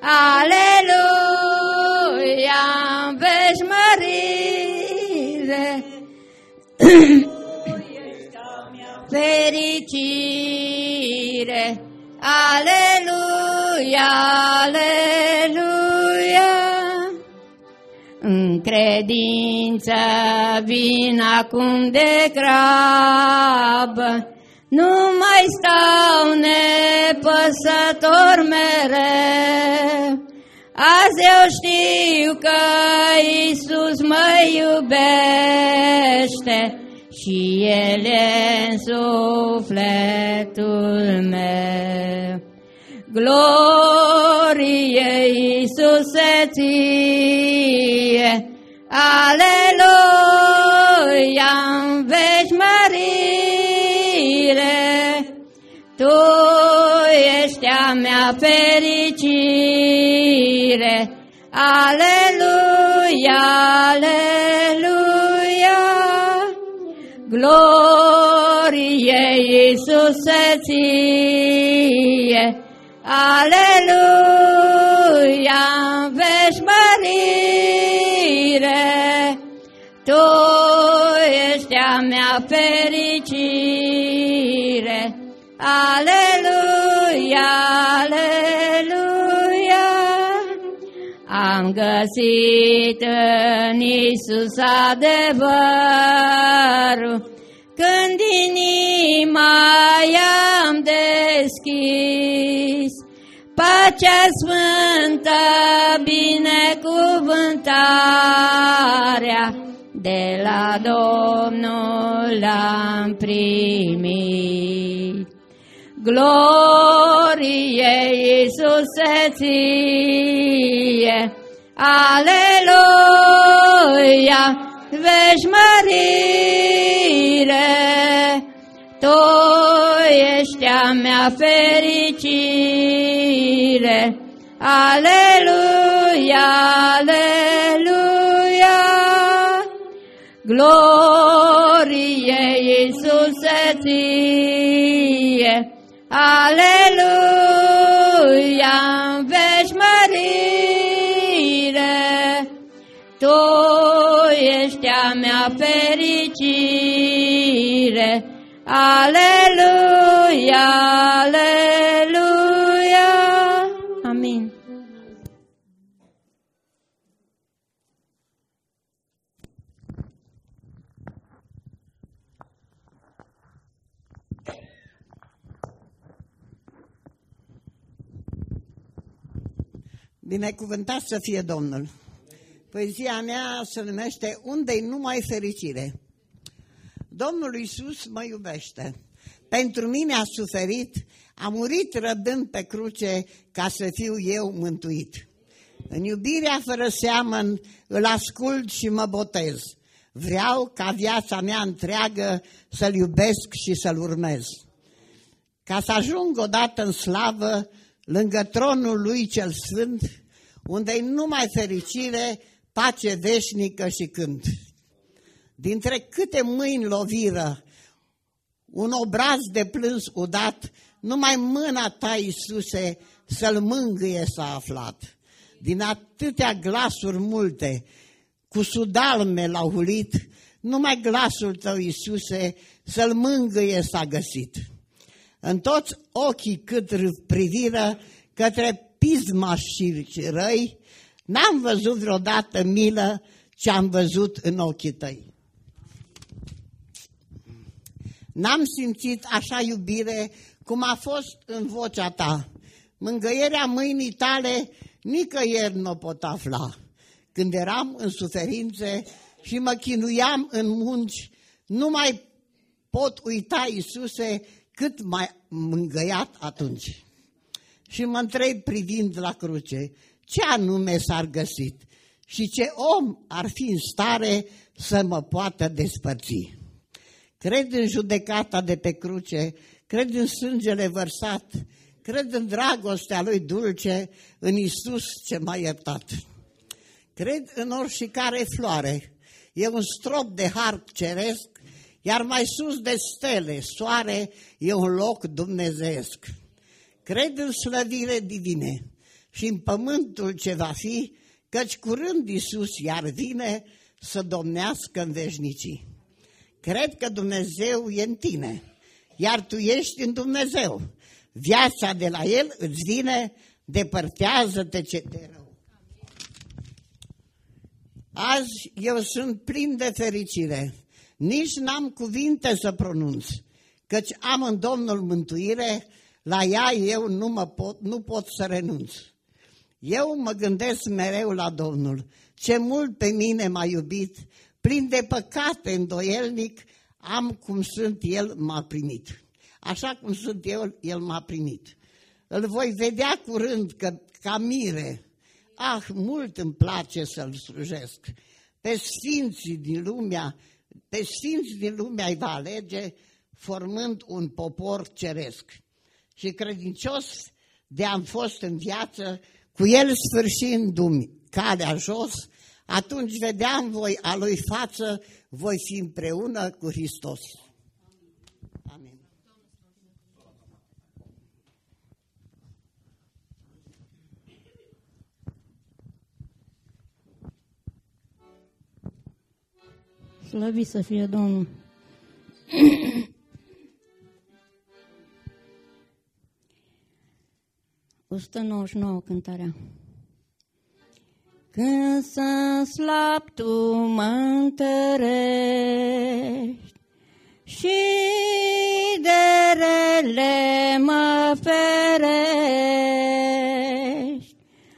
aleluia, în veci mărire, fericire, aleluia, aleluia. În credință vin acum de grabă, nu mai stau nepăsător mereu. Azi eu știu că Iisus mă iubește și El e în sufletul meu. Glorie Iisuse ție, aleluia, în veci mărire, Tu ești a mea fericire, aleluia, aleluia. Glorie Iisuse ție, aleluia, în veci mărire, Tu ești a mea fericire, aleluia, aleluia. Am găsit în Iisus adevărul când inima i-am deschis, pacea sfântă, binecuvântarea de la Domnul am primit. Glorie Iisuse ție, aleluia, veșmărire, Tu ești a mea fericire, aleluia, aleluia. Glorie Iisuse ție, aleluia, veșmărire, Tu ești a mea fericire, aleluia, aleluia. Amin. Binecuvântat să fie Domnul. Poezia mea se numește Unde-i numai fericire. Domnul Iisus mă iubește. Pentru mine a suferit, a murit răbdând pe cruce ca să fiu eu mântuit. În iubirea fără seamăn îl ascult și mă botez. Vreau ca viața mea întreagă să-L iubesc și să-L urmez. Ca să ajung odată în slavă, lângă tronul Lui cel Sfânt, unde-i numai fericire, pace veșnică și cânt. Dintre câte mâini loviră, un obraz de plâns udat, numai mâna Ta, Iisuse, să-L mângâie s-a aflat. Din atâtea glasuri multe, cu sudalme l-au hulit, numai glasul Tău, Iisuse, să-L mângâie s-a găsit. În toți ochii cât priviră către pismași și răi, n-am văzut vreodată milă ce-am văzut în ochii Tăi. N-am simțit așa iubire cum a fost în vocea Ta. Mângâierea mâinii Tale nicăieri nu o pot afla. Când eram în suferințe și mă chinuiam în munci, nu mai pot uita, Iisuse, cât m-ai mângâiat atunci. Și mă întreb privind la cruce, ce anume s-ar găsit și ce om ar fi în stare să mă poată despărți. Cred în judecata de pe cruce, cred în sângele vărsat, cred în dragostea Lui dulce, în Iisus ce m-a iertat. Cred în oricare floare, e un strop de har ceresc, iar mai sus de stele, soare, e un loc dumnezeiesc. Cred în slăvire divine și în pământul ce va fi, căci curând Iisus iar vine să domnească în veșnicii. Cred că Dumnezeu e în tine, iar tu ești în Dumnezeu. Viața de la El îți vine, depărtează-te ce te rău. Azi eu sunt plin de fericire, nici n-am cuvinte să pronunț, căci am în Domnul mântuire, la ea eu nu pot să renunț. Eu mă gândesc mereu la Domnul, ce mult pe mine m-a iubit, plin de păcate, îndoielnic, am cum sunt, El m-a primit. Așa cum sunt eu, El m-a primit. Îl voi vedea curând ca mire. Ah, mult îmi place să-L slujesc. Pe sfinții din lumea îi va alege, formând un popor ceresc. Și credincios de-am fost în viață, cu El sfârșindu-mi calea jos, atunci vedeam voi a Lui față, voi fi împreună cu Hristos. Amin. Slăvit să fie Domnul. ...199 cântarea. Când sunt slab, Tu mă întărești și de rele mă ferești.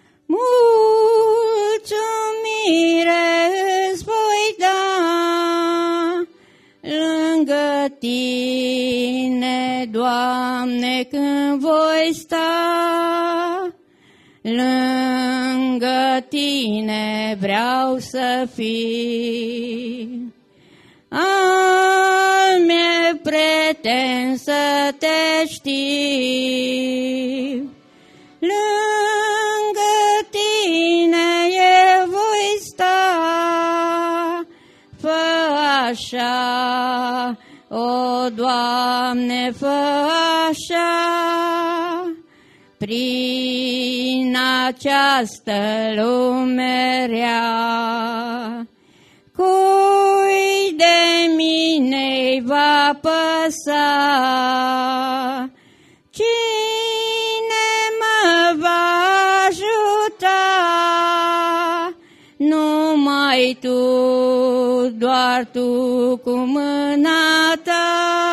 Mulțumire îți voi da lângă Tine, Doamne, când voi sta. Lângă Tine vreau să fiu. Al meu prieten să te știu. Lângă Tine eu voi sta. Fă așa, o Doamne, fă așa. Prin această lume rea, cui de mine va păsa? Cine mă va ajuta? Numai Tu, doar Tu cu mâna Ta.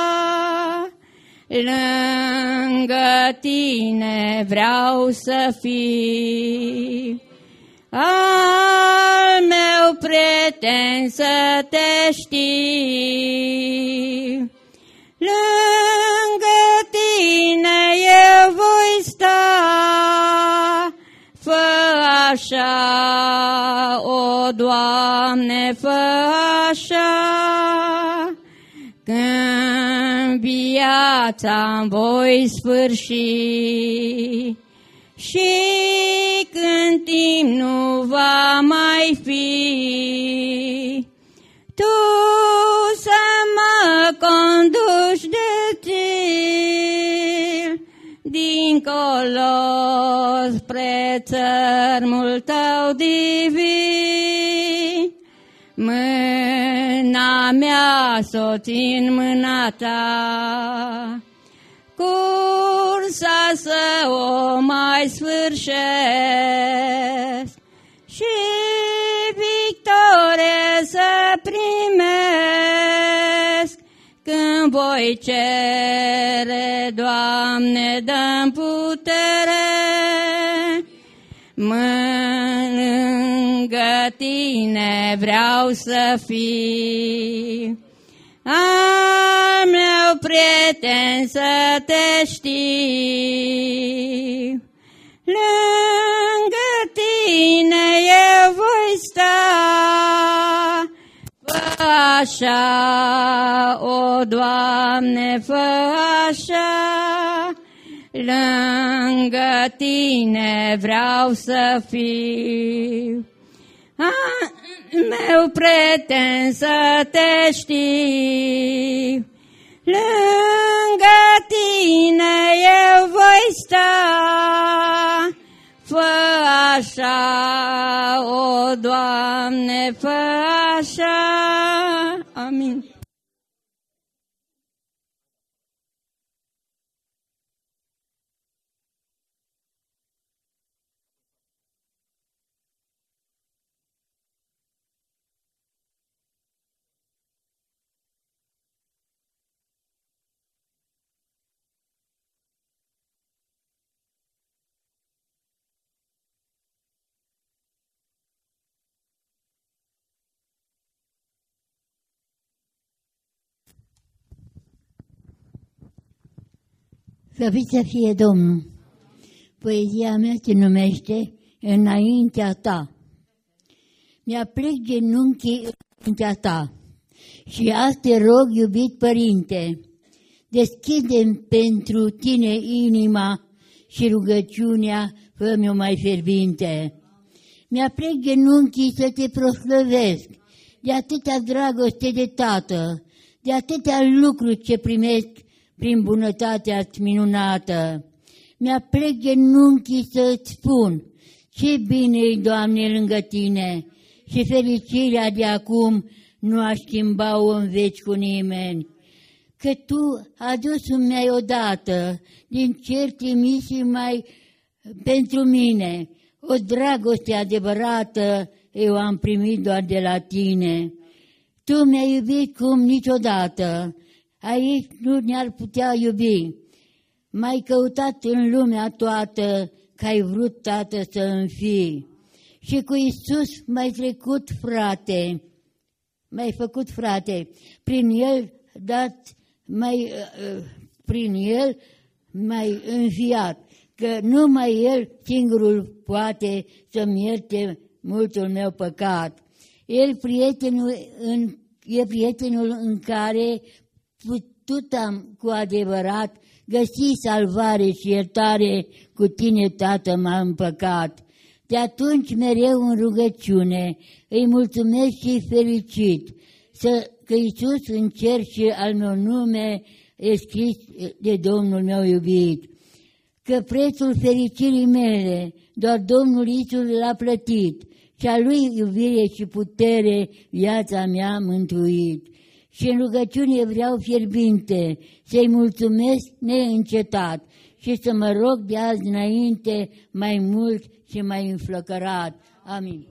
Lângă Tine vreau să fiu. Al meu prieten să te știu. Lângă Tine eu voi sta. Fă așa, o Doamne, fă așa. Când viața-mi voi sfârși și când timp nu va mai fi, Tu să mă conduci de Tine dincolo spre țărmul Tău divin. Mâna mea s-o țin mâna Ta, cursa să o mai sfârșesc și victorie să primesc. Când voi cere, Doamne, dă-mi putere. Lângă Tine vreau să fiu. Al meu prieten să te știu. Lângă Tine eu voi sta. Fă așa, o Doamne, fă așa. Lângă Tine vreau să fiu. Al meu prieten să te știu. Lângă Tine eu voi sta. Fă așa, o Doamne, fă așa. Amin. Slăvit să fie Domnul! Poezia mea se numește Înaintea Ta. Mi-aplec genunchii înaintea Ta și azi te rog, iubit Părinte, deschide-mi pentru Tine inima și rugăciunea fă-mi-o mai fierbinte. Mi-aplec genunchii să Te proslăvesc de atâta dragoste de Tată, de atâtea lucruri ce primesc prin bunătatea-ți minunată. Mi-aplec genunchii să-ți spun ce bine-i, Doamne, lângă Tine și fericirea de acum nu aș schimba-o în veci cu nimeni. Că Tu adus-mi mi-ai odată din cer trimis mai pentru mine, o dragoste adevărată eu am primit doar de la Tine. Tu mi-ai iubit cum niciodată, aici nu ne-ar putea iubi. M-ai căutat în lumea toată, că ai vrut, Tată, să îmi fii. Și cu Iisus m-ai trecut, frate, m-ai făcut frate, prin El m-ai înviat, că numai El singurul poate să-mi ierte multul meu păcat. El e prietenul în care putut am cu adevărat găsi salvare și iertare, cu tine, Tată, m-am împăcat. De atunci mereu în rugăciune îi mulțumesc și fericit, că Iisus în cer și al meu nume e scris de Domnul meu iubit, că prețul fericirii mele doar Domnul Iisus l-a plătit și a Lui iubire și putere viața mea mântuit. Și în rugăciune vreau fierbinte să-i mulțumesc neîncetat și să mă rog de azi înainte mai mult și mai înflăcărat. Amin.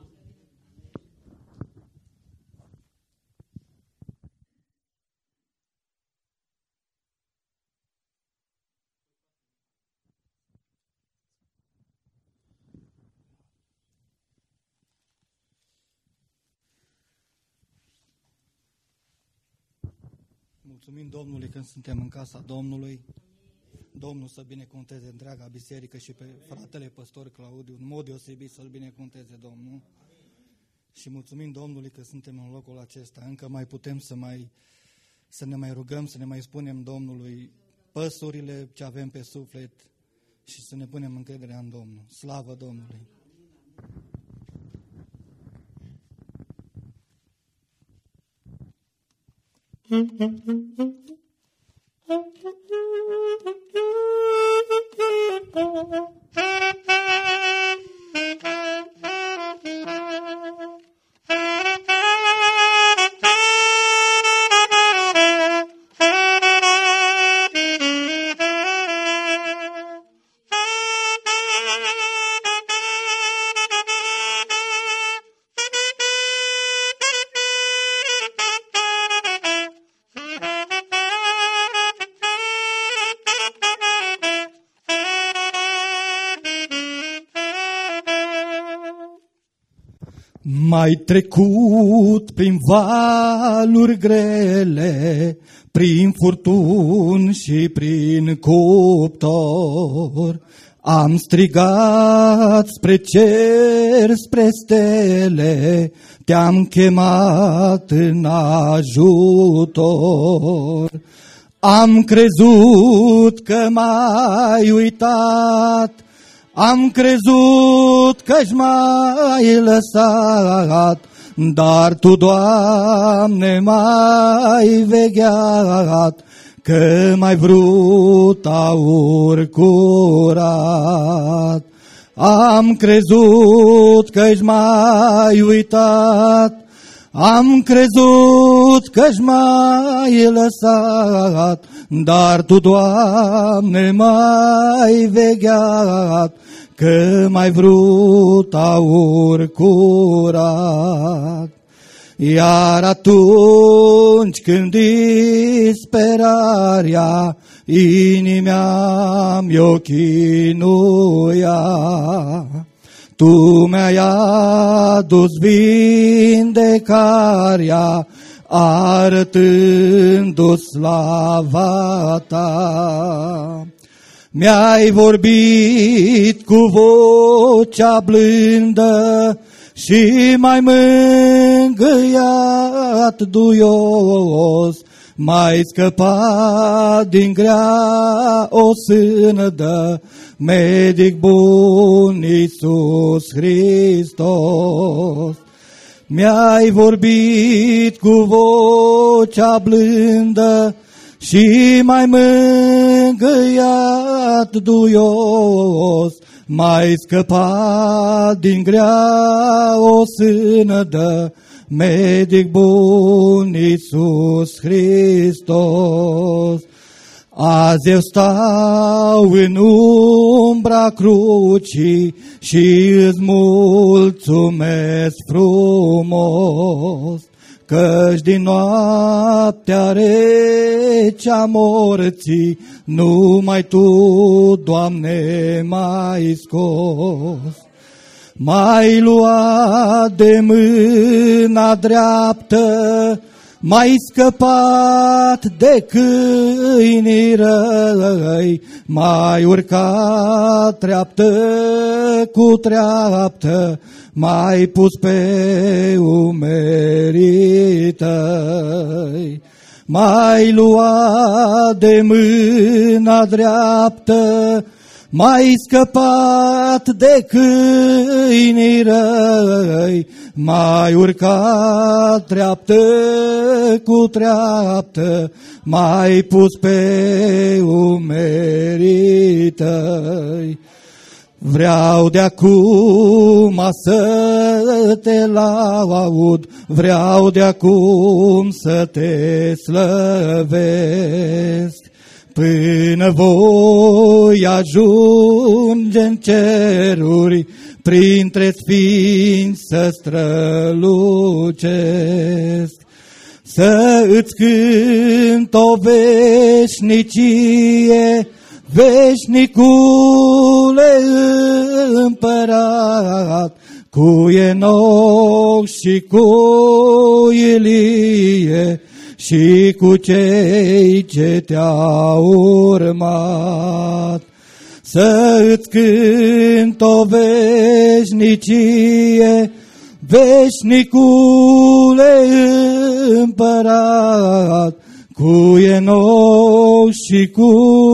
Mulțumim Domnului când suntem în casa Domnului. Domnul să binecuvânteze întreaga biserică și pe fratele păstor Claudiu, în mod deosebit să-l binecuvânteze Domnul. Și mulțumim Domnului că suntem în locul acesta. Încă mai putem să ne mai rugăm, să ne mai spunem Domnului păsurile ce avem pe suflet și să ne punem încrederea în Domnul. Slavă Domnului! Mai trecut prin valuri grele, prin furtuni și prin cuptor, am strigat spre cer, spre stele, te-am chemat în ajutor. Am crezut că m-ai uitat, am crezut că-și m-ai lăsat, dar Tu, Doamne, m-ai vegheat, că m-ai vrut aur curat. Am crezut că-și m-ai uitat, am crezut că-și m-ai lăsat, dar Tu, Doamne, m-ai vegheat, că m-ai vrut aur curat. Iar atunci când disperarea inimea mi-o chinuia, Tu mi-ai adus vindecarea, arătându-ți slava Ta. Mi-ai vorbit cu vocea blândă și m-ai mângâiat duios, m-ai scăpat din grea o sânădă, medic bun Iisus Hristos. Mi-ai vorbit cu vocea blândă și m-ai mângâiat duios, m-ai scăpat din grea o sânădă, medic bun Iisus Hristos. Azi eu stau în umbra crucii și îți mulțumesc frumos, căci din noaptea rece a morții, numai Tu, Doamne, m-ai scos. M-ai luat de mâna dreaptă, m-ai scăpat de câinii răi, m-ai urcat treaptă cu treaptă, m-ai pus pe umerii Tăi. M-ai luat de mâna dreaptă, m-ai scăpat de câinii răi, m-ai urcat treaptă cu treaptă, m-ai pus pe umerii Tăi. Vreau de acum să Te laud, vreau de acum să Te slăvesc, până voi ajunge în ceruri, printre sfinți să strălucesc. Să îți cânt o veșnicie, veșnicule împărat, cu Enoch și cu Ilie și cu cei ce Te-au urmat. Să îți cânt o veșnicie, veșnicule împărat, cu Enoch și cu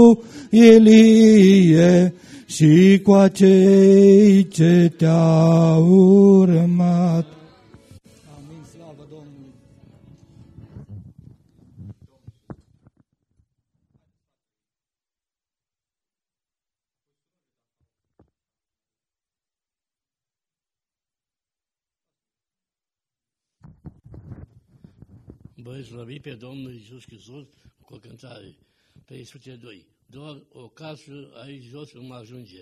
Ilie și cu acei ce Te-au urmat. Amin, slavă Domnului! Voi slăvi pe Domnul Iisus Hristos cu o cântare. Pe Iisuse 2. Doar o casă aici jos îmi ajunge.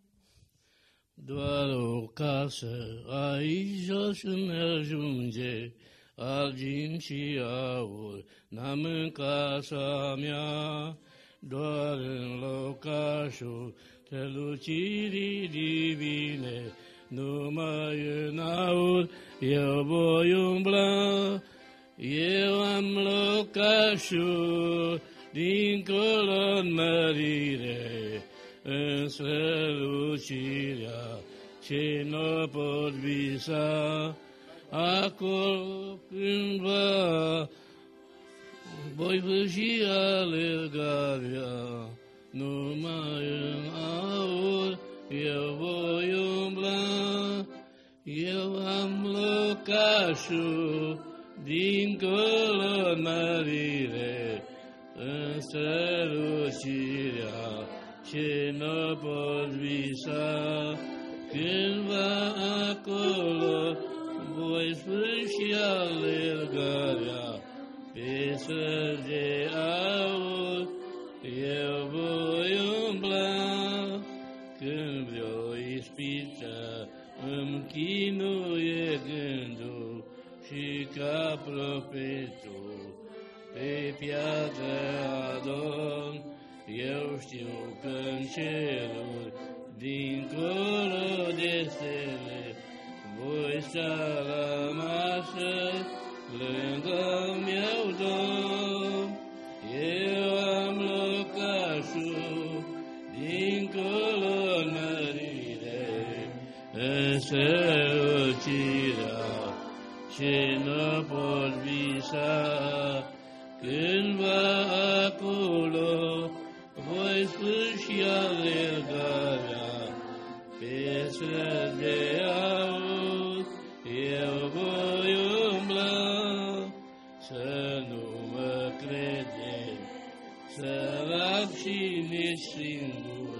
Doar o casă aici jos îmi ajunge, argint și aur n-am în casa mea, doar în locașul strălucirii divine, numai în aur eu voi umbla. Eu am locașul dincolo în mărire, în strălucirea ce n-o pot visa. Acolo cândva voi vârși alergarea, numai în aur eu voi umbla. Eu am locașul dincolo în mărire, în strălucirea ce n-o pot visa. Cândva acolo voi sfârși alergarea, pe străzi de aur eu voi umbla. Când vreo ispită îmi chinuie gândul și ca profetul pe piatră adorm, eu știu că-n ceruri, dincolo de stele, voi sta la masă lângă-mi meu Domn. Eu am locașul dincolo în mărire, în strălucirea ce n-o pot visa. Cândva acolo voi sfârși alergarea, pe străzi de aur eu voi umbla. Să nu mă credeți sărac și nici singur,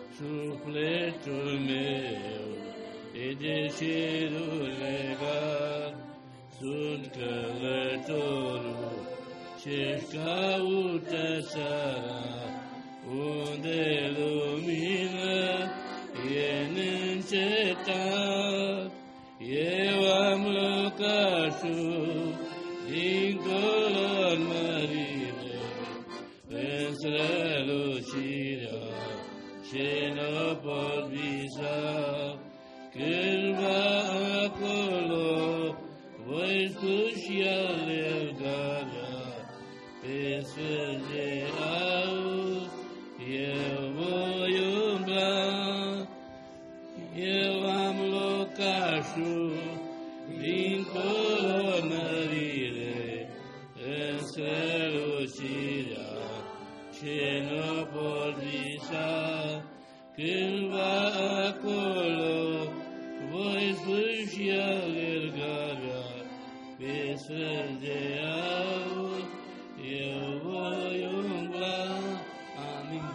sufletul meu e de cerul legat. Sunt călătorul ce-și caută țara, unde lumină e neîncetat. Eu am locașul dincolo în mărire, în strălucirea ce nu pot visa, cândva acolo voi sfârși alergarea pe sfânt de aur, eu voi umbla, eu am locașul dincolo mărire, în strălucirea ce nu pot visa, cândva acolo voi sfârși alergarea pe străzi de aur, eu voi umbla. Amin.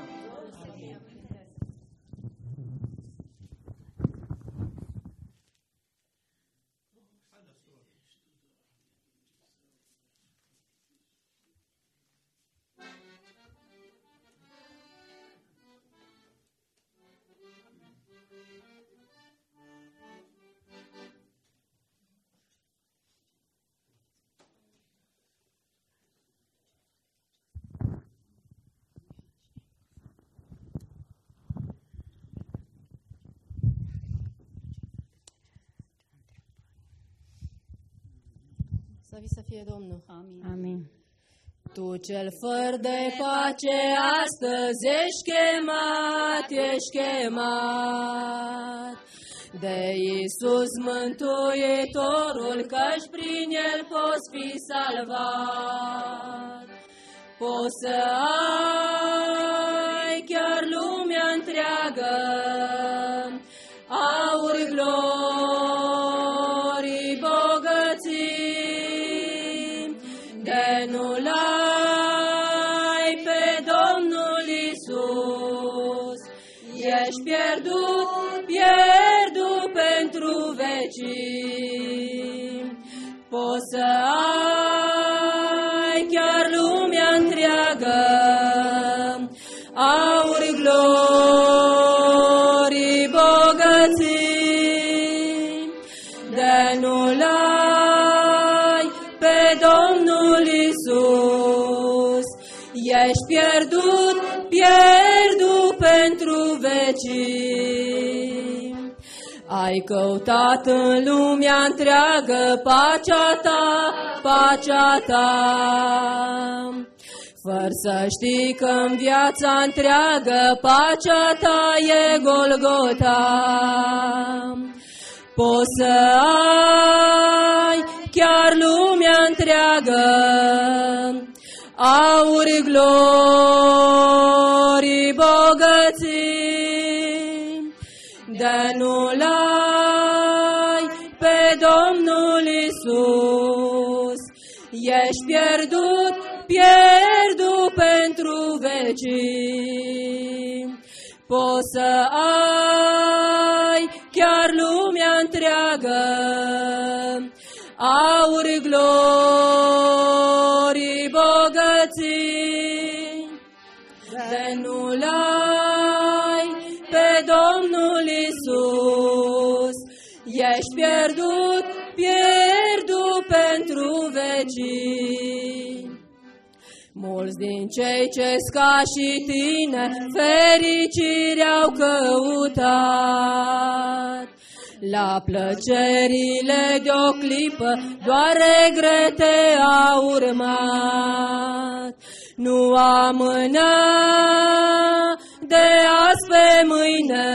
Slăvit să fie Domnul. Amin. Amin. Tu cel fără de pace astăzi ești chemat de Iisus Mântuitorul, căci prin El poți fi salvat. Poți să ai chiar lumea întreagă, aur, glorii, bogății, de nu-L ai pe Domnul Iisus, ești pierdut pentru vecii. Poți să ai chiar lumea întreagă, aur, glorii, bogății, de nu-L ai pe Domnul Iisus, ești pierdut pentru vecii. Ai căutat în lumea întreagă pacea ta, fără să știi că în viața întreagă pacea ta e Golgota. Poți să ai chiar lumea întreagă, aur, glorii, bogății, de nu-L ai pe Domnul Iisus, ești pierdut pentru vecii. Poți să ai chiar lumea întreagă, aur, glorii, bogății, de nu-L ai pe Domnul Iisus, ești pierdut pentru vecii. Mulți din cei ce-s ca și tine fericirea-au căutat, la plăcerile de-o clipă doar regrete au urmat. Nu amâna de azi pe mâine,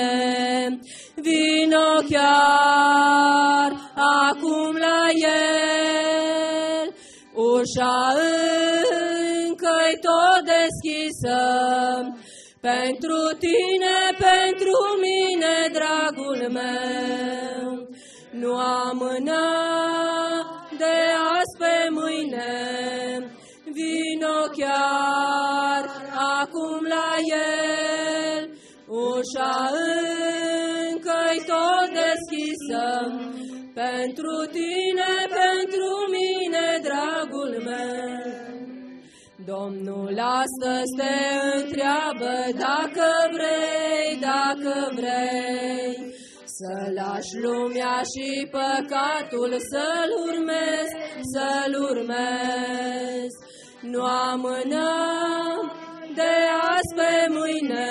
vino chiar acum la El. Ușa încă-i tot deschisă, pentru tine, pentru mine, dragul meu. Nu amâna de azi pe mâine, vino chiar acum la El. Ușa încă-i tot deschisă, pentru tine, pentru mine, dragul meu. Domnul astăzi te întreabă dacă vrei Să lași lumea și păcatul să-L urmez, să-L urmez. Nu amânăm de azi pe mâine,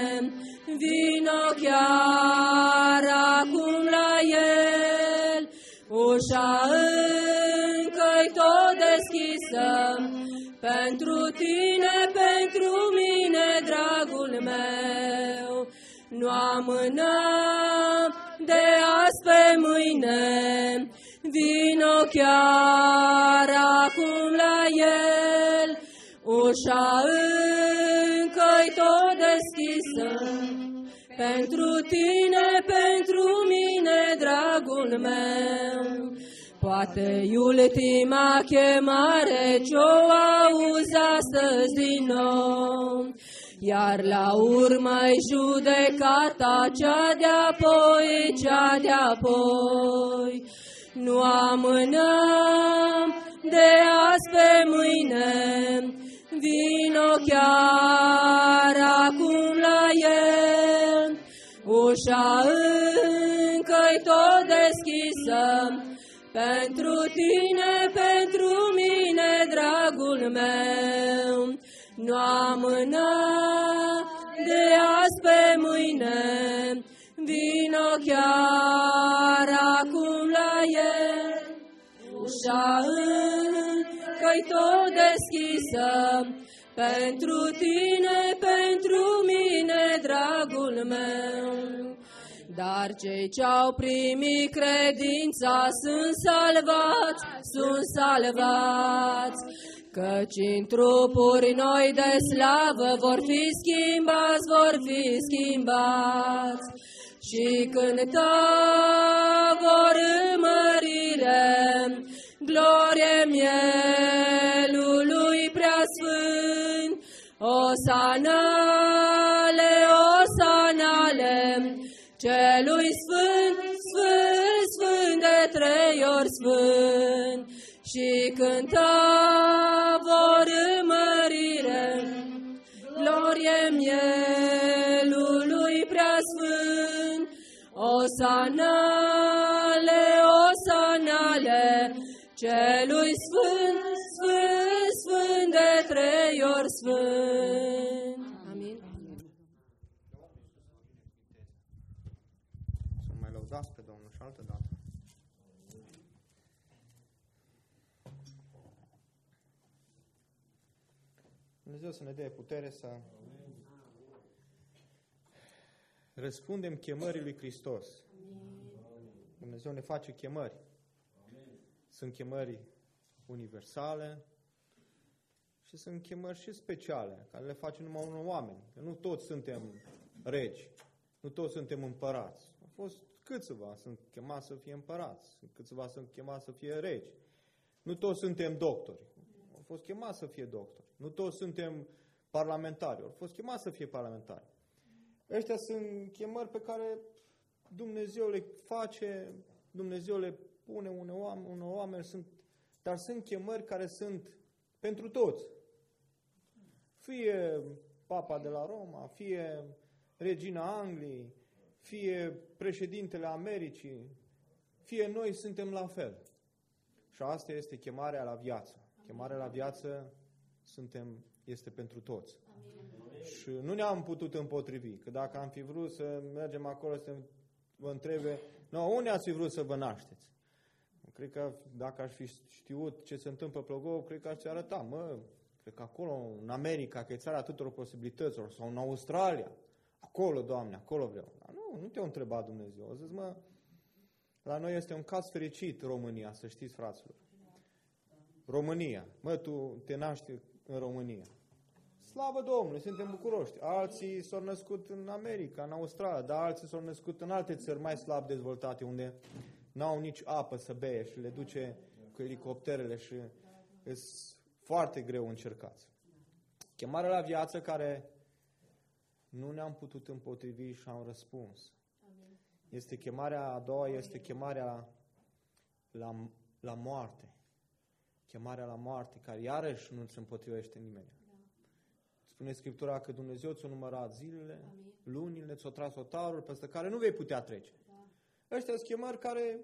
vino chiar acum la El. Ușa încă-i tot deschisă, pentru tine, pentru mine, dragul meu. Nu amânăm de azi pe mâine, vino chiar acum la El. Ușa încă-i tot deschisă, pentru tine, pentru mine, dragul meu. Poate-i ultima chemare ce-o auzi astăzi din nou, iar la urmă-i judecata cea de-apoi, cea de-apoi. Nu amânăm de azi pe mâine, vino chiar acum la El. Ușa încă-i tot deschisă, pentru tine, pentru mine, dragul meu. Nu amâna de azi pe mâine, vino chiar acum la El. Ușa încă-i tot deschisă, pentru tine, pentru mine, dragul meu. Dar cei ce-au primit credința sunt salvați, sunt salvați, căci în trupuri noi de slavă vor fi schimbați, vor fi schimbați. Și cânta vor înmărire, glorie mielului preasfânt, osanale, osanale, celui sfânt, sfânt, sfânt de 3 ori sfânt. Și cânta vor înmărire, glorie mielului preasfânt, osanale, osanale, celui sfânt, sfânt, sfânt de 3 ori sfânt. Amin. Să mai lăudați pe Domnul și altă dată. Dumnezeu să ne dea putere să răspundem chemării lui Hristos. Dumnezeu ne face chemări. Sunt chemări universale și sunt chemări și speciale, care le face numai unor oameni. Că nu toți suntem regi, nu toți suntem împărați. Au fost câțiva sunt chemați să fie împărați, câțiva sunt chemați să fie regi. Nu toți suntem doctori, au fost chemați să fie doctori. Nu toți suntem parlamentari, au fost chemați să fie parlamentari. Ăștia sunt chemări pe care Dumnezeu le face, Dumnezeu le pune unor oameni, dar sunt chemări care sunt pentru toți. Fie Papa de la Roma, fie Regina Angliei, fie președintele Americii, fie noi suntem la fel. Și asta este chemarea la viață. Chemarea la viață este pentru toți. Și nu ne-am putut împotrivi, că dacă am fi vrut să mergem acolo să vă întrebe, unde ați fi vrut să vă nașteți? Cred că dacă aș fi știut ce se întâmplă pe Plogov, cred că aș fi arătat, cred că acolo, în America, că e țara tuturor posibilităților, sau în Australia, acolo, Doamne, acolo vreau. Dar nu te-a întrebat Dumnezeu. A zis, la noi este un caz fericit, România, să știți, fraților. România. Tu te naști în România. Slavă Domnului, suntem bucuroși. Alții s-au născut în America, în Australia, dar alții s-au născut în alte țări mai slab dezvoltate, unde n-au nici apă să bea și le duce cu elicopterele și sunt foarte greu încercați. Chemarea la viață care nu ne-am putut împotrivi și am răspuns. Este chemarea a doua, este chemarea la moarte. Chemarea la moarte, care iarăși nu se împotrivește nimeni. Spune Scriptura că Dumnezeu ți-a numărat zilele, lunile, ți-a tras otarul peste care nu vei putea trece. Ăștia sunt chemări care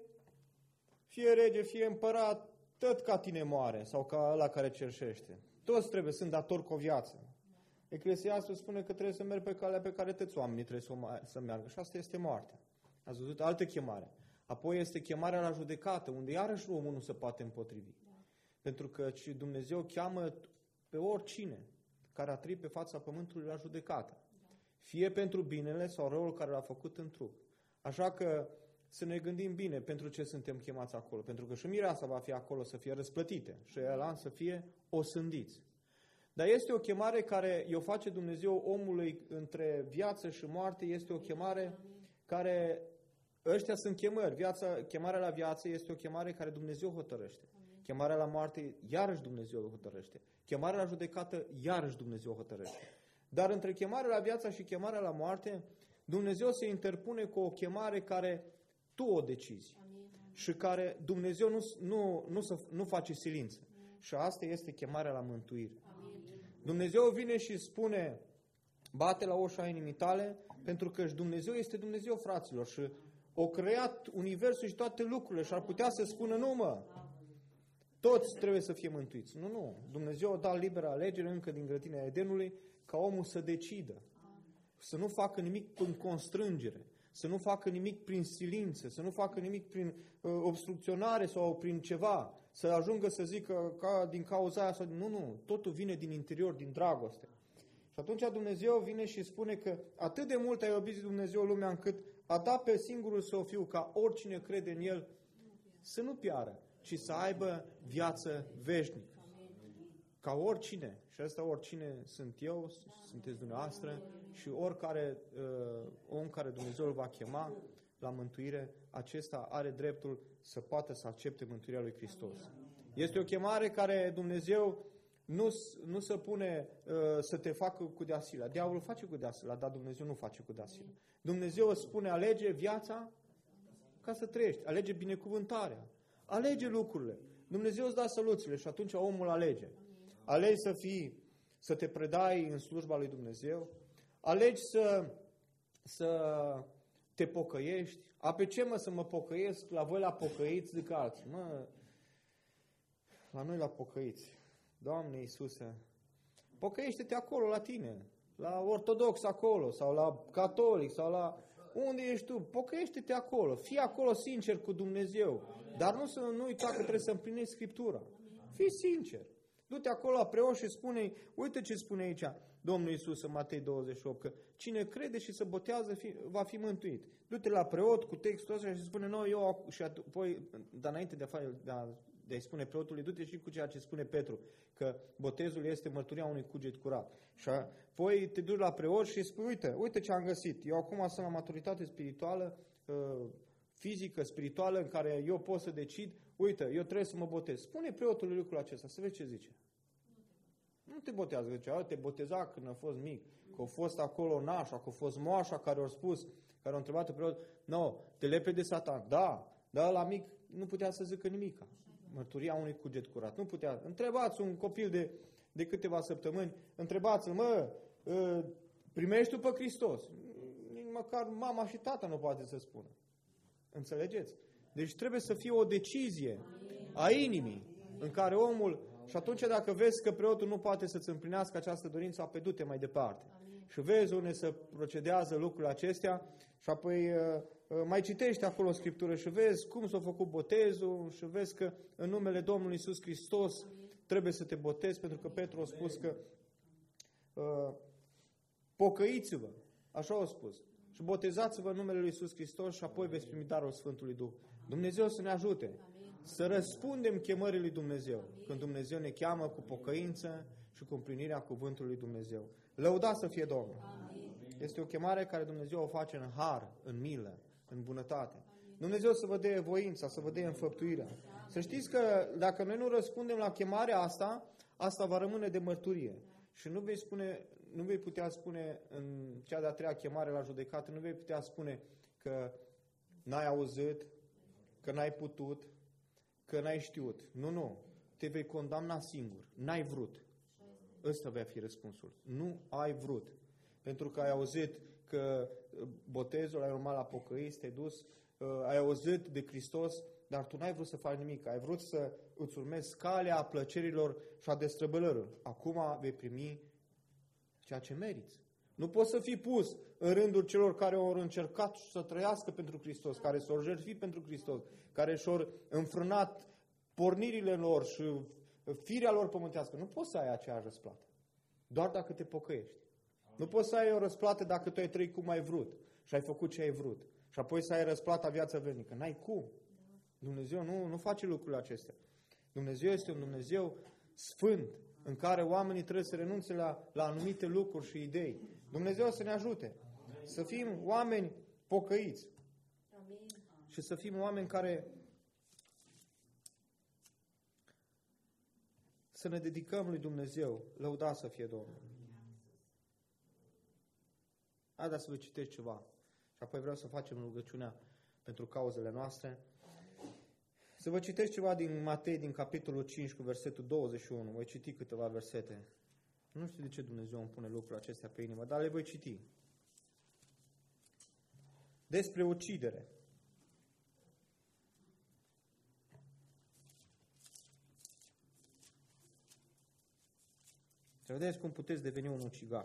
fie rege, fie împărat, tot ca tine moare sau ca ăla care cerșește. Toți sunt datori cu o viață. Eclesiastul spune că trebuie să mergi pe calea pe care toți oamenii trebuie să meargă și asta este moartea. Ați văzut? Altă chemare. Apoi este chemarea la judecată, unde iarăși omul nu se poate împotrivi. Pentru că Dumnezeu cheamă pe oricine care a trăit pe fața pământului la judecată. Fie pentru binele sau răul care l-a făcut în trup. Așa că să ne gândim bine pentru ce suntem chemați acolo. Pentru că și mireasa va fi acolo să fie răsplătite și ăla să fie osândiți. Dar este o chemare care o face Dumnezeu omului între viață și moarte, este o chemare care, ăștia sunt chemări, chemarea la viață este o chemare care Dumnezeu hotărăște. Chemarea la moarte, iarăși Dumnezeu hotărăște. Chemarea la judecată, iarăși Dumnezeu hotărăște. Dar între chemarea la viață și chemarea la moarte, Dumnezeu se interpune cu o chemare care tu o decizi. Și care Dumnezeu nu face silință. Și asta este chemarea la mântuire. Dumnezeu vine și spune, bate la ușa inimii tale, pentru că Dumnezeu este Dumnezeu, fraților, și o creat universul și toate lucrurile și ar putea să spună, nu mă, toți trebuie să fie mântuiți. Nu. Dumnezeu a dat liberă alegere încă din grădina Edenului ca omul să decidă. Să nu facă nimic prin constrângere, să nu facă nimic prin silință, să nu facă nimic prin obstrucționare sau prin ceva, să ajungă să zică ca din cauza aia sau... Nu, totul vine din interior, din dragoste. Și atunci Dumnezeu vine și spune că atât de mult a iubit Dumnezeu lumea încât a dat pe singurul Său Fiu ca oricine crede în El să nu piară, ci să aibă viață veșnică. Ca oricine, și asta oricine sunt eu, sunteți dumneavoastră, și oricare om care Dumnezeu îl va chema la mântuire, acesta are dreptul să poată să accepte mântuirea lui Hristos. Este o chemare care Dumnezeu nu se pune să te facă cu deasila. Diavolul face cu deasila, dar Dumnezeu nu face cu deasila. Dumnezeu îți spune, alege viața ca să trăiești, alege binecuvântarea, alege lucrurile. Dumnezeu îți dă soluțiile și atunci omul alege. Alegi să te predai în slujba lui Dumnezeu, alegi să te pocăiești. A, pe ce să mă pocăiesc? La voi la pocăiți, zic alții. La noi la pocăiți. Doamne Iisuse, pocăiește-te acolo la tine, la ortodox acolo, sau la catolic, sau la unde ești tu. Pocăiește-te acolo, fii acolo sincer cu Dumnezeu, dar nu uita că trebuie să împlinești Scriptura. Fii sincer. Du-te acolo la preot și spune, uite ce spune aici Domnul Iisus în Matei 28, că cine crede și se botează va fi mântuit. Du-te la preot cu textul ăsta și spune, și apoi, dar înainte de a-i spune preotului, du-te și cu ceea ce spune Petru, că botezul este mărturia unui cuget curat. Și apoi te duci la preot și spui, uite ce am găsit. Eu acum sunt la maturitate spirituală, fizică, spirituală, în care eu pot să decid, uite, eu trebuie să mă botez. Spune preotului lucrul acesta, să vezi ce zice. Nu te botează, zice, te boteza când a fost mic, că a fost acolo nașa, că a fost moașa care a spus, care a întrebat preot, te lepe de Satan. Da, dar la mic nu putea să zică nimica. Mărturia unui cuget curat. Nu putea. Întrebați un copil de câteva săptămâni, întrebați-l, primești tu pe Hristos? Nici măcar mama și tata nu poate să spună. Înțelegeți? Deci trebuie să fie o decizie a inimii în care omul, și atunci dacă vezi că preotul nu poate să-ți împlinească această dorință, apoi du-te mai departe. Și vezi unde se procedează lucrurile acestea și apoi mai citești acolo în Scriptură și vezi cum s-a făcut botezul și vezi că în numele Domnului Iisus Hristos trebuie să te botezi, pentru că Petru a spus că pocăiți-vă, așa a spus, și botezați-vă în numele Lui Iisus Hristos și apoi veți primi darul Sfântului Duh. Dumnezeu să ne ajute să răspundem chemării lui Dumnezeu, când Dumnezeu ne cheamă cu pocăință și cu împlinirea cuvântului lui Dumnezeu. Lăudați să fie Domnul! Este o chemare care Dumnezeu o face în har, în milă, în bunătate. Dumnezeu să vă dea voința, să vă dea înfăptuirea. Să știți că dacă noi nu răspundem la chemarea asta va rămâne de mărturie. Și nu vei putea spune în cea de-a treia chemare la judecată, nu vei putea spune că n-ai auzit, că n-ai putut, că n-ai știut. Nu. Te vei condamna singur. N-ai vrut. Ăsta va fi răspunsul. Nu ai vrut. Pentru că ai auzit că botezul ai urmat la pocăiți, te-ai dus, ai auzit de Hristos, dar tu n-ai vrut să faci nimic. Ai vrut să îți urmezi calea plăcerilor și a destrăbălărilor. Acum vei primi ceea ce meriți. Nu poți să fii pus în rândul celor care au încercat să trăiască pentru Hristos, care s-au jertfit pentru Hristos, care și-au înfrânat pornirile lor și firea lor pământească. Nu poți să ai aceeași răsplată. Doar dacă te pocăiești. Nu poți să ai o răsplată dacă tu ai trăit cum ai vrut și ai făcut ce ai vrut. Și apoi să ai răsplata viața veșnică. N-ai cum. Dumnezeu nu face lucrurile acestea. Dumnezeu este un Dumnezeu sfânt, în care oamenii trebuie să renunțe la anumite lucruri și idei. Dumnezeu să ne ajute. Să fim oameni pocăiți. Și să fim oameni care să ne dedicăm lui Dumnezeu. Lăudat să fie Domnul. Haideți să vă citesc ceva. Și apoi vreau să facem rugăciunea pentru cauzele noastre. Să vă citesc ceva din Matei, din capitolul 5, cu versetul 21. Voi citi câteva versete. Nu știu de ce Dumnezeu îmi pune lucrurile acestea pe inimă, dar le voi citi. Despre ucidere. Să vedeți cum puteți deveni un ucigaș.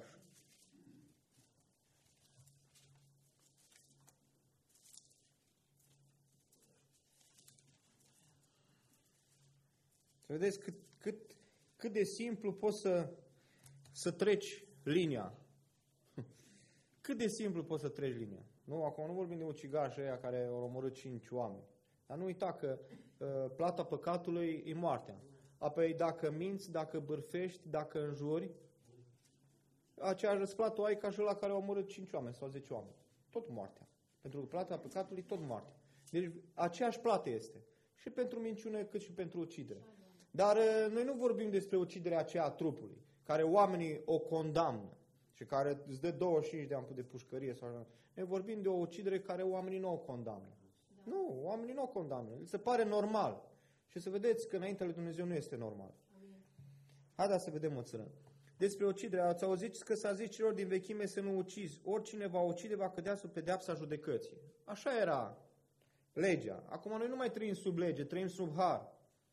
Să vedeți cât de simplu poți să treci linia. Cât de simplu poți să treci linia. Nu, acum nu vorbim de ucigași ăia care au omorât 5 oameni. Dar nu uita că plata păcatului e moartea. Apoi dacă minți, dacă bârfești, dacă înjuri, aceeași răsplată o ai ca și ăla care a omorât 5 oameni sau 10 oameni. Tot moartea. Pentru că plata păcatului tot moartea. Deci aceeași plată este. Și pentru minciună cât și pentru ucidere. Dar noi nu vorbim despre uciderea aceea a trupului, care oamenii o condamnă și care îți dă 25 de ani de pușcărie. Noi vorbim de o ucidere care oamenii nu o condamnă. Nu, oamenii nu o condamnă. Se pare normal. Și să vedeți că înaintea lui Dumnezeu nu este normal. Haideți să vedem o țără. Despre ucidere, ați auzit că s-a zis celor din vechime să nu ucizi. Oricine va ucide va cădea sub pedeapsa judecății. Așa era legea. Acum noi nu mai trăim sub lege, trăim sub har.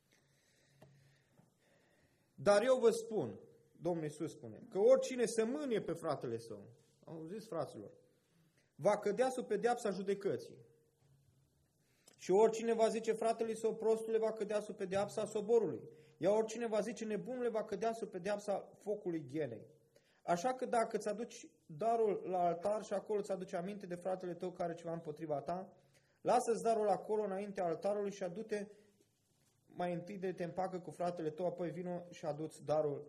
Dar eu vă spun, Domnul Iisus spune, că oricine se mânie pe fratele său, auziți, fraților, va cădea sub pedeapsa judecății. Și oricine va zice fratele său, prostule, va cădea sub pedeapsa soborului. Iar oricine va zice nebunule, va cădea sub pedeapsa focului ghenei. Așa că dacă îți aduci darul la altar și acolo îți aduce aminte de fratele tău care ceva împotriva ta, lasă-ți darul acolo înaintea altarului și adu-te mai întâi de te împacă cu fratele tău, apoi vino și adu-ți darul.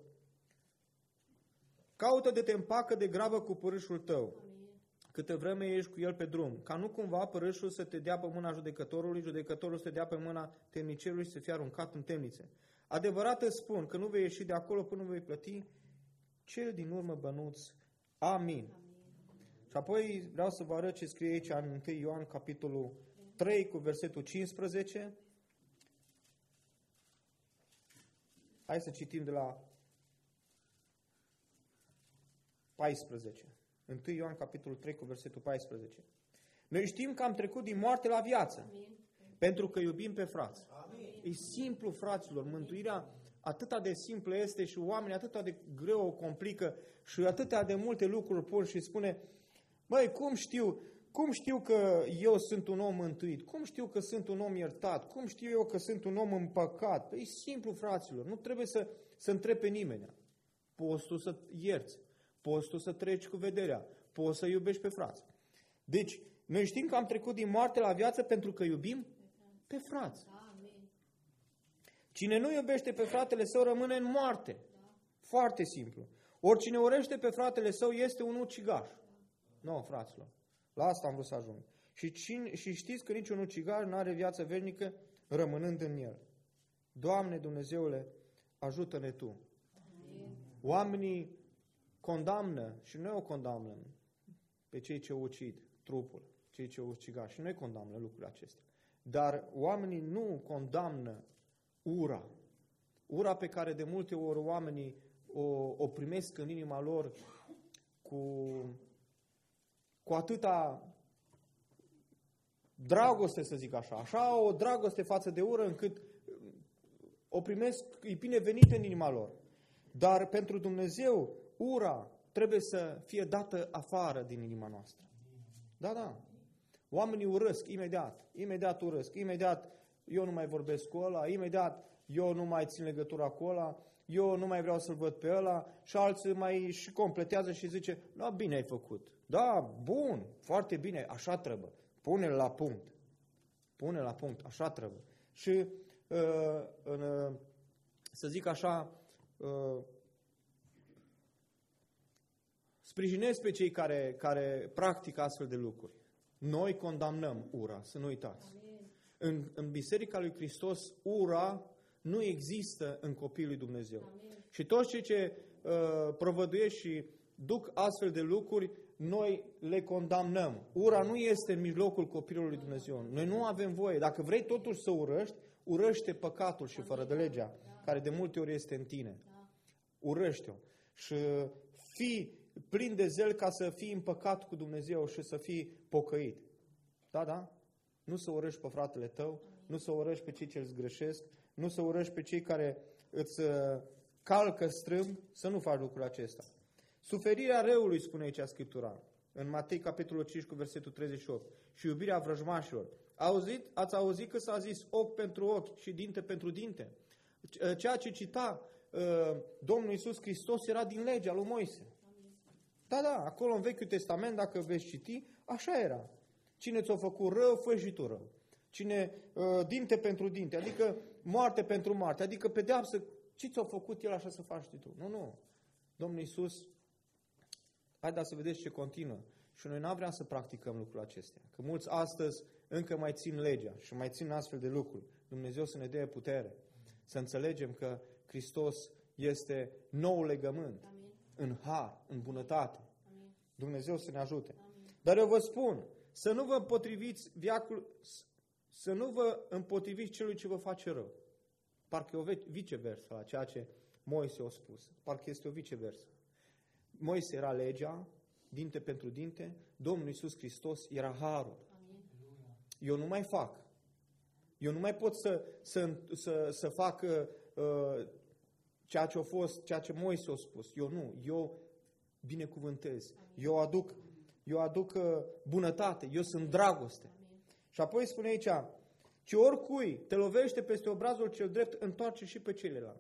Caută de te împacă de grabă cu părâșul tău, câtă vreme ești cu el pe drum, ca nu cumva părâșul să te dea pe mâna judecătorului, judecătorul să te dea pe mâna temnicerului și să fie aruncat în temnițe. Adevărat îți spun că nu vei ieși de acolo până nu vei plăti cel din urmă bănuț. Amin. Și apoi vreau să vă arăt ce scrie aici în 1 Ioan, capitolul 3, cu versetul 15. Hai să citim de la 14. 1 Ioan, capitolul 3, cu versetul 14. Noi știm că am trecut din moarte la viață. Amin. Pentru că iubim pe frați. Amin. E simplu, fraților. Mântuirea atâta de simplă este și oamenii atâta de greu o complică și atâta de multe lucruri pun și spune, băi, cum știu că eu sunt un om mântuit? Cum știu că sunt un om iertat? Cum știu eu că sunt un om împăcat? E simplu, fraților. Nu trebuie să întrebi pe nimeni. Poți tu să ierți. Poți tu să treci cu vederea. Poți să iubești pe frați. Deci, noi știm că am trecut din moarte la viață pentru că iubim pe frați. Cine nu iubește pe fratele său rămâne în moarte. Foarte simplu. Oricine urăște pe fratele său este un ucigaș. Nu, fraților. La asta am vrut să ajung. Și știți că niciun ucigaș nu are viață veșnică rămânând în el. Doamne Dumnezeule, ajută-ne Tu. Oamenii condamnă și noi o condamnăm pe cei ce ucid trupul, cei ce ucigași. Și noi condamnăm lucrurile acestea. Dar oamenii nu condamnă ura. Ura pe care de multe ori oamenii o primesc în inima lor cu atâta dragoste, să zic așa. Așa o dragoste față de ură încât o primesc, e binevenită în inima lor. Dar pentru Dumnezeu, ura trebuie să fie dată afară din inima noastră. Da, da. Oamenii urăsc imediat urăsc, imediat eu nu mai vorbesc cu ăla, imediat eu nu mai țin legătura cu ăla, eu nu mai vreau să-l văd pe ăla și alții mai și completează și zice, da, bine ai făcut. Da, bun, foarte bine, așa trebuie. Pune-l la punct. Pune la punct, așa trebuie. Și să zic așa, sprijinesc pe cei care practică astfel de lucruri. Noi condamnăm ura, să nu uitați. În Biserica lui Hristos, ura nu există în copiii lui Dumnezeu. Amin. Și toți cei ce provăduiesc și duc astfel de lucruri, noi le condamnăm. Ura nu este în mijlocul copilului lui Dumnezeu. Noi nu avem voie. Dacă vrei totuși să urăști, urăște păcatul și fără de legea, care de multe ori este în tine. Urăște-o. Și fii plin de zel ca să fii împăcat cu Dumnezeu și să fii pocăit. Da, da? Nu să urăști pe fratele tău, nu să urăști pe cei ce îți greșesc, nu să urăști pe cei care îți calcă strâmb, să nu faci lucrul acesta. Suferirea răului, spune aici Scriptura, în Matei, capitolul 5, cu versetul 38, și iubirea vrăjmașilor. Ați auzit că s-a zis ochi pentru ochi și dinte pentru dinte? Ceea ce cita Domnul Iisus Hristos era din legea lui Moise. Da, da, acolo în Vechiul Testament, dacă veți citi, așa era. Cine ți-a făcut rău, fă și tu rău. Cine dinte pentru dinte, adică moarte pentru moarte, adică pedeapsă, ce ți-a făcut el așa să faci și tu? Nu, nu. Domnul Iisus, haideți să vedeți ce continuă. Și noi n-am vrea să practicăm lucrul acestea. Că mulți astăzi încă mai țin legea și mai țin astfel de lucruri. Dumnezeu să ne dea putere. Să înțelegem că Hristos este nou legământ. Amin. În har, în bunătate. Amin. Dumnezeu să ne ajute. Amin. Dar eu vă spun, să nu vă împotriviți să nu vă împotriviți celui ce vă face rău. Parcă e o viceversă la ceea ce Moise a spus. Parcă este o viceversă. Moise era legea, dinte pentru dinte, Domnul Iisus Hristos era harul. Amin. Eu nu mai fac. Eu nu mai pot să fac ceea ce a fost, ceea ce Moise a spus. Eu nu. Eu binecuvântez. Amin. Eu aduc bunătate. Eu sunt dragoste. Amin. Și apoi spune aici, ci oricui te lovește peste obrazul cel drept, întoarce și pe celălalt.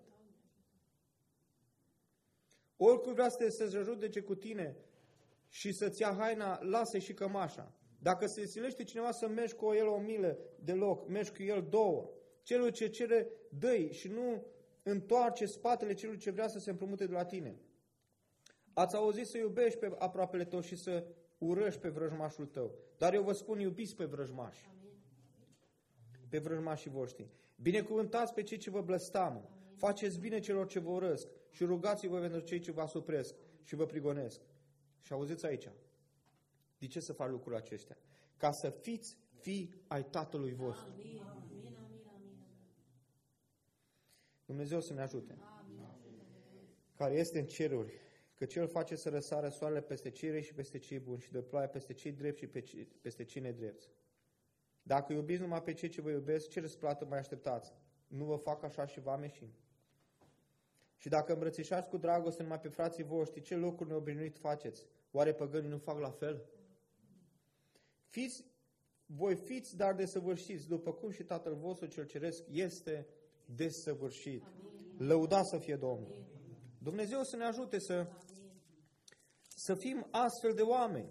Oricui vrea să se judece cu tine și să-ți ia haina, lasă și cămașa. Dacă se silește cineva să mergi cu el o milă de loc, mergi cu el 2. Celul ce cere, dă-i și nu întoarce spatele celui ce vrea să se împrumute de la tine. Ați auzit să iubești pe aproapele tău și să urăști pe vrăjmașul tău. Dar eu vă spun, iubiți pe vrăjmași. Pe vrăjmașii voștri. Binecuvântați pe cei ce vă blăstamă. Faceți bine celor ce vă urăsc și rugați-vă pentru cei ce vă asupresc și vă prigonesc. Și auziți aici. De ce să faci lucrurile acestea? Ca să fiți fii ai Tatălui vostru. Amin. Amin, amin, amin. Dumnezeu să ne ajute. Amin. Care este în ceruri, că Cel face să răsară soarele peste cei răi și peste cei buni și dă ploaie peste cei drepți și peste cei nedrepți. Dacă iubiți numai pe cei ce vă iubesc, ce răsplată mai așteptați? Nu vă fac așa și vameșii? Și dacă îmbrățișați cu dragoste numai pe frații voștri, ce lucruri neobișnuit faceți? Oare păgânii nu fac la fel? Voi fiți dar desăvârșiți, după cum și Tatăl vostru cel ceresc este desăvârșit. Amin. Lăudați să fie Domnul. Amin. Dumnezeu să ne ajute să fim astfel de oameni.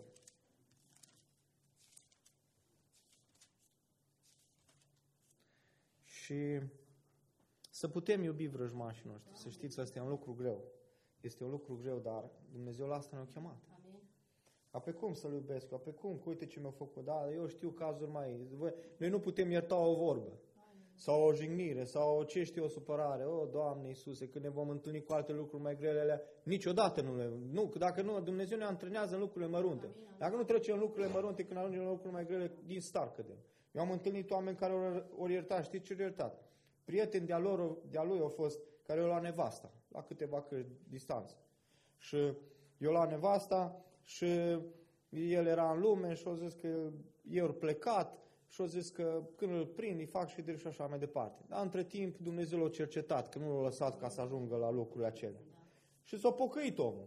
Și să putem iubi vrăjmașii noștri. Să știți, asta e un lucru greu. Este un lucru greu, dar Dumnezeu la asta ne-a chemat. Pe cum să-L iubesc? Pe cum? Uite ce mi-a făcut. Da, eu știu cazuri mai... Noi nu putem ierta o vorbă. Sau o jignire. Sau ce știu, o supărare. O, Doamne Iisuse, când ne vom întâlni cu alte lucruri mai grele alea, niciodată nu. Dacă nu, Dumnezeu ne antrenează în lucrurile mărunte. Dacă nu trecem în lucrurile mărunte, când ajungem în lucruri mai grele, din start cădem. Eu am întâlnit oameni care au iertat. Știți ce au iertat? Prieteni de-a lui au fost, care i-au luat nevasta, la câteva distanță. Și i-au luat nevasta și el era în lume și au zis că ei au plecat și au zis că când îl prind, îi fac șederi și așa mai departe. Dar între timp Dumnezeu l-a cercetat, că nu l-a lăsat ca să ajungă la locurile acelea. Și s-a pocăit omul.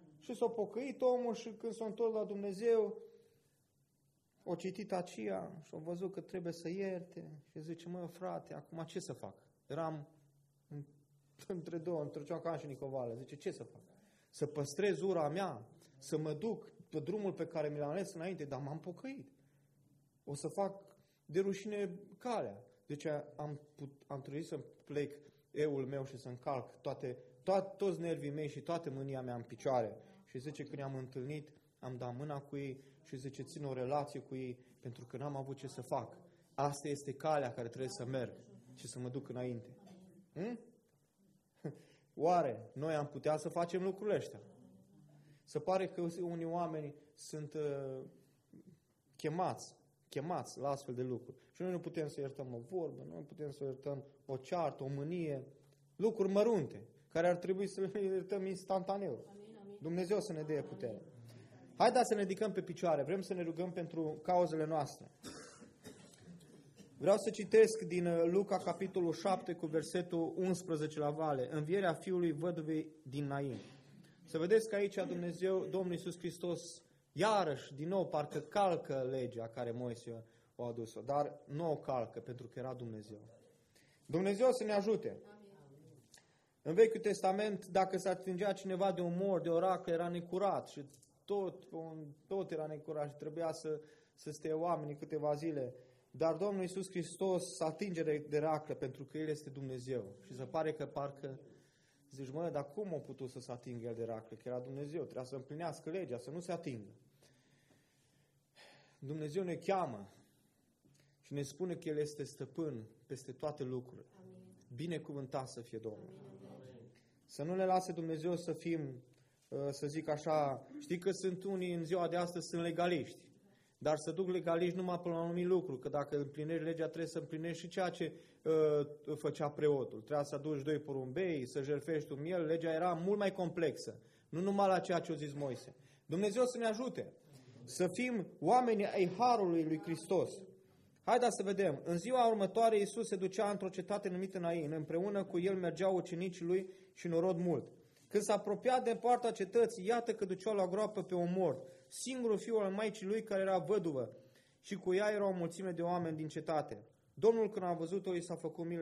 Și când s-a întors la Dumnezeu, o citit aceea și a văzut că trebuie să ierte și zice, mă frate, acum ce să fac? Eram între Ciocan și Nicovală. Zice, ce să fac? Să păstrez ura mea? Să mă duc pe drumul pe care mi l-am ales înainte? Dar m-am pocăit. O să fac de rușine calea. Deci am trebuit să plec eul meu și să încalc toți nervii mei și toată mânia mea în picioare. Și zice, când i-am întâlnit, am dat mâna cu ei și zice, țin o relație cu ei pentru că n-am avut ce să fac. Asta este calea care trebuie să merg și să mă duc înainte. Oare noi am putea să facem lucrurile astea? Se pare că unii oameni sunt chemați la astfel de lucruri. Și noi nu putem să iertăm o vorbă, nu putem să iertăm o ceartă, o mânie, lucruri mărunte, care ar trebui să le iertăm instantaneu. Dumnezeu să ne dea putere. Haideți să ne ridicăm pe picioare, vrem să ne rugăm pentru cauzele noastre. Vreau să citesc din Luca, capitolul 7, cu versetul 11 la vale, învierea fiului văduvei din Nain. Să vedeți că aici Domnul Iisus Hristos, iarăși, din nou, parcă calcă legea care Moise o adus-o, dar nu o calcă, pentru că era Dumnezeu. Dumnezeu să ne ajute. În Vechiul Testament, dacă se atingea cineva de un mor, de o raclă, era necurat și tot era necurat și trebuia să stea oamenii câteva zile. Dar Domnul Iisus Hristos se atinge de raclă pentru că El este Dumnezeu. Și se pare că parcă zici, mă, dar cum a putut să se atingă El de raclă? Că era Dumnezeu, trebuia să împlinească legea, să nu se atingă. Dumnezeu ne cheamă și ne spune că El este stăpân peste toate lucrurile. Binecuvântat să fie Domnul. Să nu ne lase Dumnezeu să fim, să zic așa, știi că sunt unii în ziua de astăzi sunt legaliști, dar să duc legaliști numai până la un anumit lucru, că dacă împlinești legea trebuie să împlinești și ceea ce făcea preotul. Trebuia să aduci 2 porumbei, să jertfești un miel, legea era mult mai complexă, nu numai la ceea ce a zis Moise. Dumnezeu să ne ajute să fim oameni ai harului lui Hristos. Haideți să vedem. În ziua următoare Iisus se ducea într-o cetate numită Nain. Împreună cu El mergeau ucenicii Lui și norod mult. Când s-a apropiat de poarta cetății, iată că duceau la groapă pe un mort, singurul fiu al maicii lui care era văduvă, și cu ea era o mulțime de oameni din cetate. Domnul, când a văzut-o, i s-a făcut milă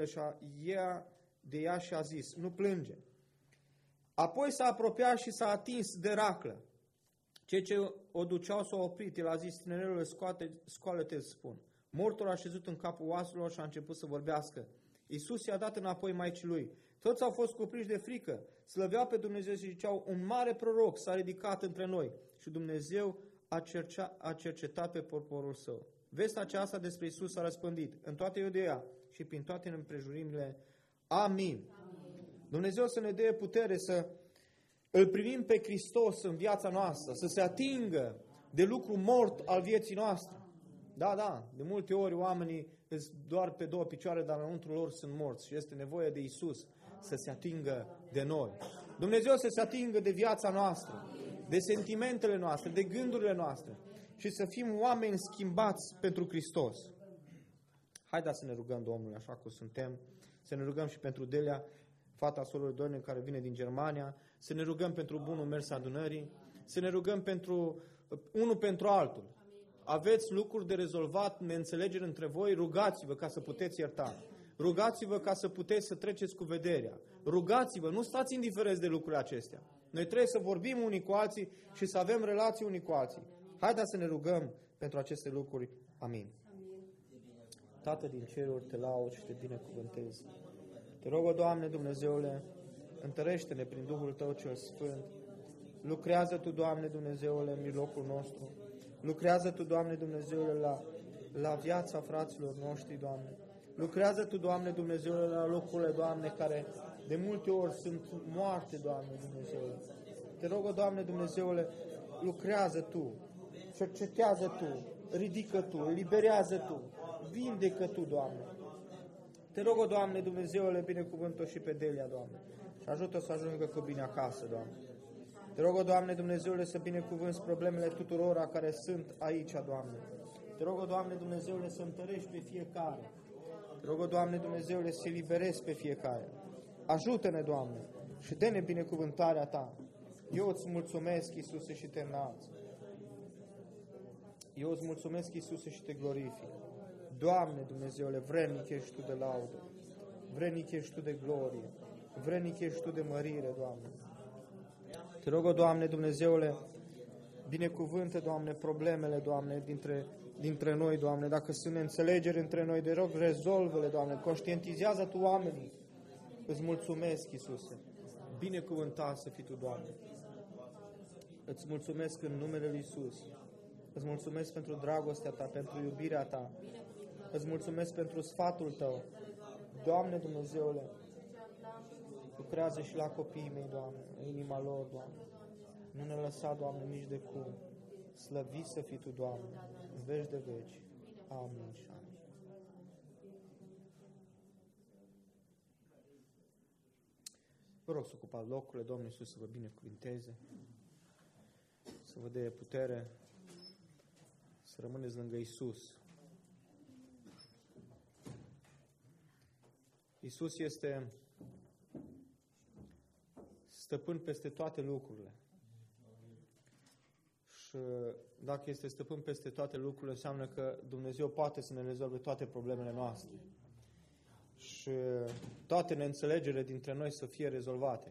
de ea și a zis, nu plânge. Apoi s-a apropiat și s-a atins de raclă. Cei ce o duceau s-au oprit. El a zis, tinerelule, scoală-te, spun. Mortul a șezut în capul oaselor și a început să vorbească. Iisus i-a dat înapoi maicii lui. Toți au fost cupriși de frică, slăveau pe Dumnezeu și ziceau, un mare proroc s-a ridicat între noi și Dumnezeu a cercetat pe poporul său. Vestea aceasta despre Iisus s-a răspândit în toată Iudeea și prin toate împrejurimile. Amin. Dumnezeu să ne dea putere să îl primim pe Hristos în viața noastră, să se atingă de lucru mort al vieții noastre. Da, de multe ori oamenii sunt doar pe 2 picioare, dar înăuntru lor sunt morți și este nevoie de Iisus să se atingă de noi. Dumnezeu să se atingă de viața noastră, de sentimentele noastre, de gândurile noastre și să fim oameni schimbați pentru Hristos. Haideți să ne rugăm Domnului așa cum suntem, să ne rugăm și pentru Delia, fata sorului Doamne care vine din Germania, să ne rugăm pentru bunul mers adunării, să ne rugăm unul pentru altul. Aveți lucruri de rezolvat, neînțelegeri între voi, rugați-vă ca să puteți ierta. Rugați-vă ca să puteți să treceți cu vederea. Rugați-vă, nu stați indiferenți de lucrurile acestea. Noi trebuie să vorbim unii cu alții și să avem relații unii cu alții. Haideți să ne rugăm pentru aceste lucruri. Amin. Tată din ceruri, te laud și te binecuvântez. Te rog, Doamne Dumnezeule, întărește-ne prin Duhul Tău cel Sfânt. Lucrează Tu, Doamne Dumnezeule, în mijlocul nostru. Lucrează Tu, Doamne Dumnezeule, la viața fraților noștri, Doamne. Lucrează Tu, Doamne Dumnezeule, la locurile, Doamne, care de multe ori sunt moarte, Doamne Dumnezeule. Te rog, Doamne Dumnezeule, lucrează Tu, cercetează Tu, ridică Tu, eliberează Tu, vindecă Tu, Doamne. Te rog, Doamne Dumnezeule, binecuvântă și pe Delia, Doamne, și ajută să ajungă cu bine acasă, Doamne. Te rog, Doamne Dumnezeule, să binecuvânți problemele tuturora care sunt aici, Doamne. Te rog, o Doamne Dumnezeule, să întărești pe fiecare. Te rog, o Doamne Dumnezeule, să eliberezi pe fiecare. Ajută-ne, Doamne, și dă-ne binecuvântarea Ta. Eu îți mulțumesc, Iisuse, și te înalț. Eu îți mulțumesc, Iisuse, și te glorific. Doamne Dumnezeule, vrednic ești Tu de laudă, vrednic ești Tu de glorie, vrednic ești Tu de mărire, Doamne. Te rog, o Doamne Dumnezeule, binecuvântă, Doamne, problemele, Doamne, dintre noi, Doamne. Dacă sunt neînțelegeri între noi, te rog, rezolvă-le, Doamne, conștientizează Tu oamenii. Îți mulțumesc, Iisuse. Binecuvântat să fii Tu, Doamne. Îți mulțumesc în numele Lui Iisus. Îți mulțumesc pentru dragostea Ta, pentru iubirea Ta. Îți mulțumesc pentru sfatul Tău. Doamne Dumnezeule, lucrează și la copiii mei, Doamne, în inima lor, Doamne. Nu ne lăsa, Doamne, nici de cum. Slăvit să fii Tu, Doamne, în veci de veci. Amin și amin. Vă rog să ocupați locurile, Domnul Iisus să vă binecuvinteze, să vă dea putere, să rămâneți lângă Iisus. Iisus este stăpân peste toate lucrurile. Și dacă este stăpân peste toate lucrurile, înseamnă că Dumnezeu poate să ne rezolve toate problemele noastre. Și toate neînțelegerile dintre noi să fie rezolvate.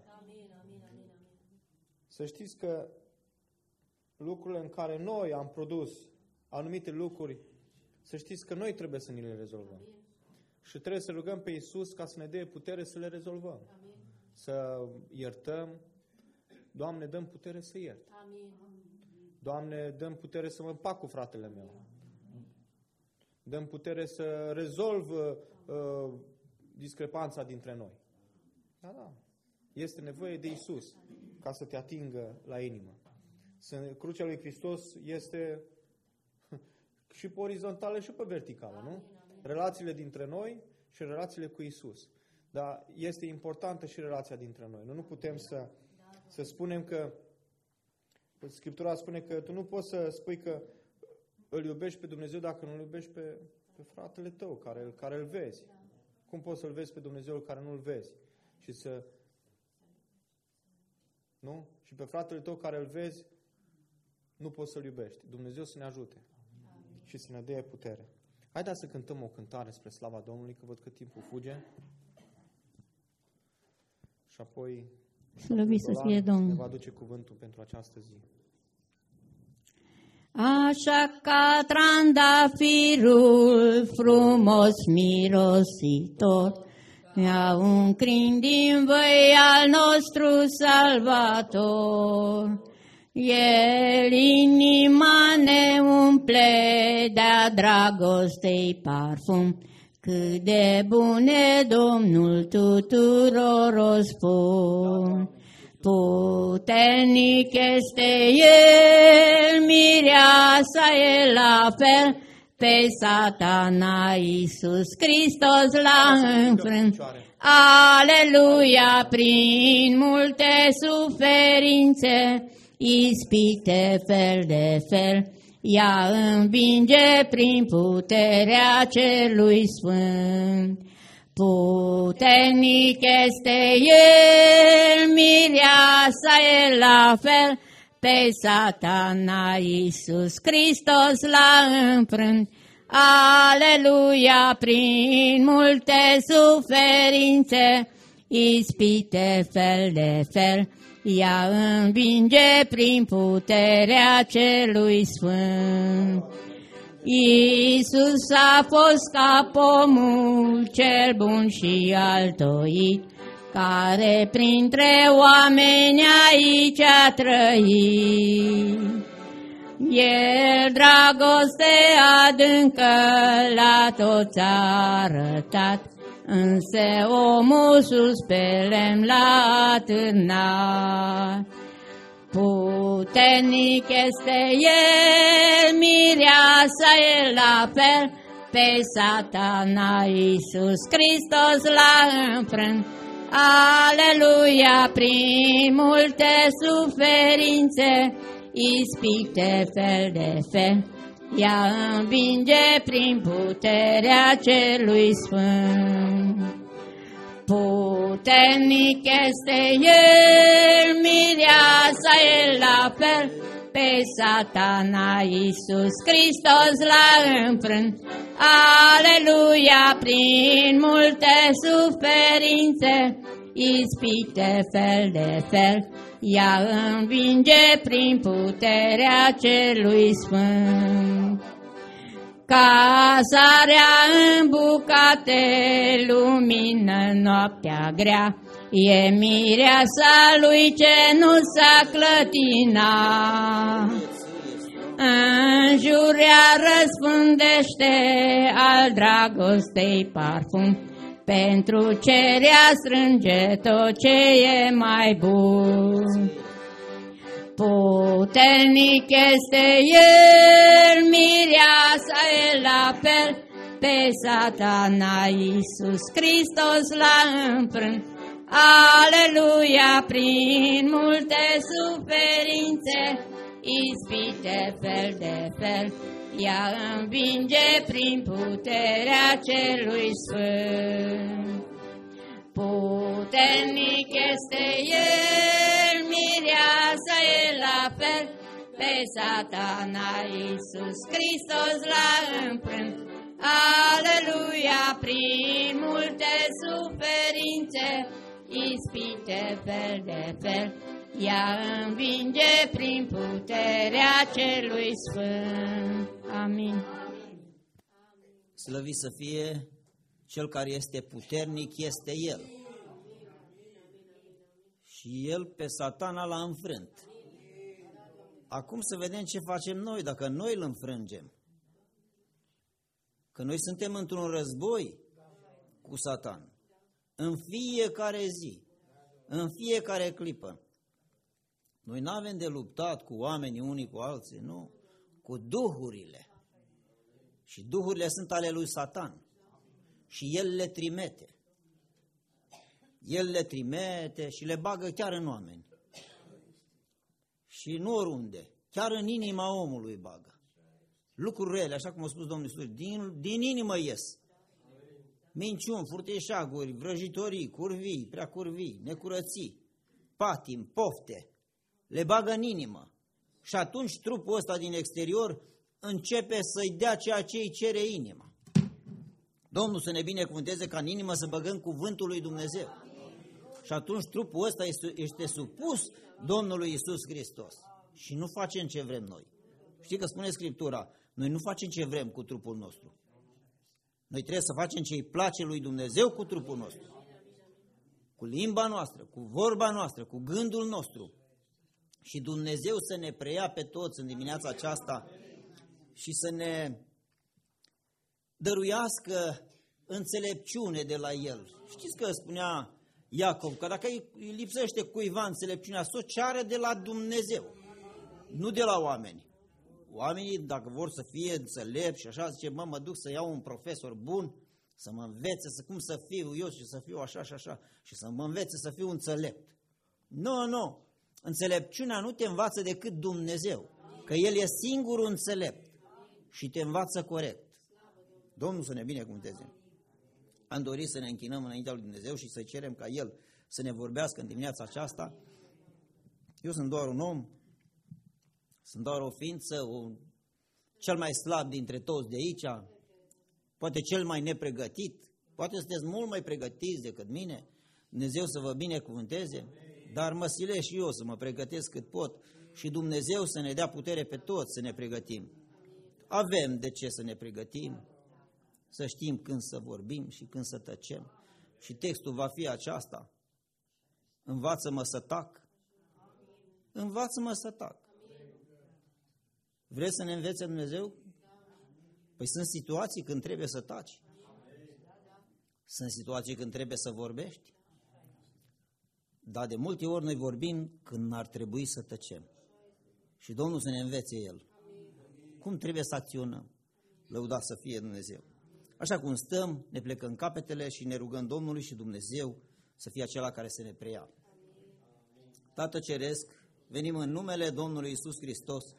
Să știți că lucrurile în care noi am produs anumite lucruri, să știți că noi trebuie să ni le rezolvăm. Și trebuie să rugăm pe Iisus ca să ne dea putere să le rezolvăm. Să iertăm. Doamne, dăm putere să iert. Doamne, dăm putere să mă împac cu fratele meu. Dăm putere să rezolv discrepanța dintre noi. Da. Este nevoie de Iisus ca să te atingă la inimă. Crucea lui Hristos este și pe orizontală și pe verticală, nu? Relațiile dintre noi și relațiile cu Iisus. Dar este importantă și relația dintre noi. Nu putem să spunem că Scriptura spune că tu nu poți să spui că îl iubești pe Dumnezeu dacă nu îl iubești pe fratele tău care îl vezi. Cum poți să-l vezi pe Dumnezeu care nu îl vezi? Nu? Și pe fratele tău care îl vezi nu poți să-l iubești. Dumnezeu să ne ajute și să ne dea putere. Haideți să cântăm o cântare spre slava Domnului, că văd că timpul fuge. Și apoi Slăvit să fie Domnul. ne va duce cuvântul pentru această zi. Așa ca trandafirul frumos mirositor, ia un crin din văi al nostru Salvator. El inima ne umple de-a dragostei parfum, cât de bun e Domnul tuturor o spun. Puternic este El, mireasa e la fel, pe Satana Iisus Hristos l-a înfrânt. Aleluia, prin multe suferințe, ispite fel de fel, ea învinge prin puterea Celui Sfânt. Puternic este El, mireasa e la fel, pe Satana Iisus Hristos l-a înfrânt. Aleluia, prin multe suferințe, ispite fel de fel, ea învinge prin puterea Celui Sfânt. Iisus a fost ca pomul cel bun și altoit, care printre oameni aici a trăit. El dragoste adâncă la toți a arătat, însă omul sus pe lemn l-a atârnat. Puternic este El, mireasa e la fel, pe Satana Iisus Hristos l-a înfrânt. Aleluia, prin multe suferințe, ispite fel de fel, ea învinge prin puterea celui sfânt. Puternic este El, mireasa El la fel, pe Satana Iisus Hristos l-a înfrânt. Aleluia, prin multe suferințe, ispite fel de fel, ea învinge prin puterea celui sfânt. Cazarea în bucate lumină noaptea grea, e mireasa lui ce nu s-a clătinat. În jur ea răspândește al dragostei parfum, pentru cerea strânge tot ce e mai bun. Puternic este El, mireasa El la fel, pe Satana Iisus Hristos l-a înfrânt. Aleluia, prin multe suferințe, ispite fel de fel, ea învinge prin puterea celui sfânt. Puternic este El, mireasa El la fel, pe Satana Iisus Hristos l-a înfrânt. Aleluia, prin multe suferințe, ispite fel de fel, ea învinge prin puterea celui sfânt. Amin. Slăvit să fie Cel care este puternic, este El. Și El pe Satana l-a înfrânt. Acum să vedem ce facem noi, dacă noi îl înfrângem. Că noi suntem într-un război cu Satan. În fiecare zi, în fiecare clipă. Noi nu avem de luptat cu oamenii unii cu alții, nu, cu duhurile. Și duhurile sunt ale lui Satan. Și el le trimite. El le trimite și le bagă chiar în oameni. Și nu oriunde, chiar în inima omului bagă. Lucruri rele, așa cum a spus Domnul Iisus, din inimă ies. Minciuni, furtișaguri, vrăjitorii, curvii, prea curvii, necurății, patim, pofte, le bagă în inimă. Și atunci trupul ăsta din exterior începe să-i dea ceea ce îi cere inima. Domnul să ne binecuvânteze ca în inimă să băgăm cuvântul lui Dumnezeu. Și atunci trupul ăsta este supus Domnului Iisus Hristos. Și nu facem ce vrem noi. Știi că spune Scriptura, noi nu facem ce vrem cu trupul nostru. Noi trebuie să facem ce îi place lui Dumnezeu cu trupul nostru. Cu limba noastră, cu vorba noastră, cu gândul nostru. Și Dumnezeu să ne preia pe toți în dimineața aceasta și să ne dăruiască înțelepciune de la El. Știți că spunea Iacov că dacă îi lipsește cuiva înțelepciunea, să o ceară de la Dumnezeu, nu de la oameni. Oamenii, dacă vor să fie înțelepți și așa, zice, mă duc să iau un profesor bun, să mă învețe cum să fiu eu și să fiu așa și așa, și să mă învețe să fiu înțelept. Nu. Înțelepciunea nu te învață decât Dumnezeu, că El e singurul înțelept și te învață corect. Domnul să ne binecuvânteze. Am dorit să ne închinăm înaintea lui Dumnezeu și să cerem ca El să ne vorbească în dimineața aceasta. Eu sunt doar un om, sunt doar o ființă, cel mai slab dintre toți de aici, poate cel mai nepregătit, poate sunteți mult mai pregătiți decât mine, Dumnezeu să vă binecuvânteze, dar mă silesc și eu să mă pregătesc cât pot și Dumnezeu să ne dea putere pe toți să ne pregătim. Avem de ce să ne pregătim, să știm când să vorbim și când să tăcem. Și textul va fi aceasta. Învață-mă să tac. Învață-mă să tac. Vreți să ne învețe Dumnezeu? Păi sunt situații când trebuie să taci. Sunt situații când trebuie să vorbești. Dar de multe ori noi vorbim când ar trebui să tăcem. Și Domnul să ne învețe El. Cum trebuie să acționăm? Lăudat să fie Dumnezeu. Așa cum stăm, ne plecăm capetele și ne rugăm Domnului și Dumnezeu să fie acela care să ne preia. Tată Ceresc, venim în numele Domnului Iisus Hristos,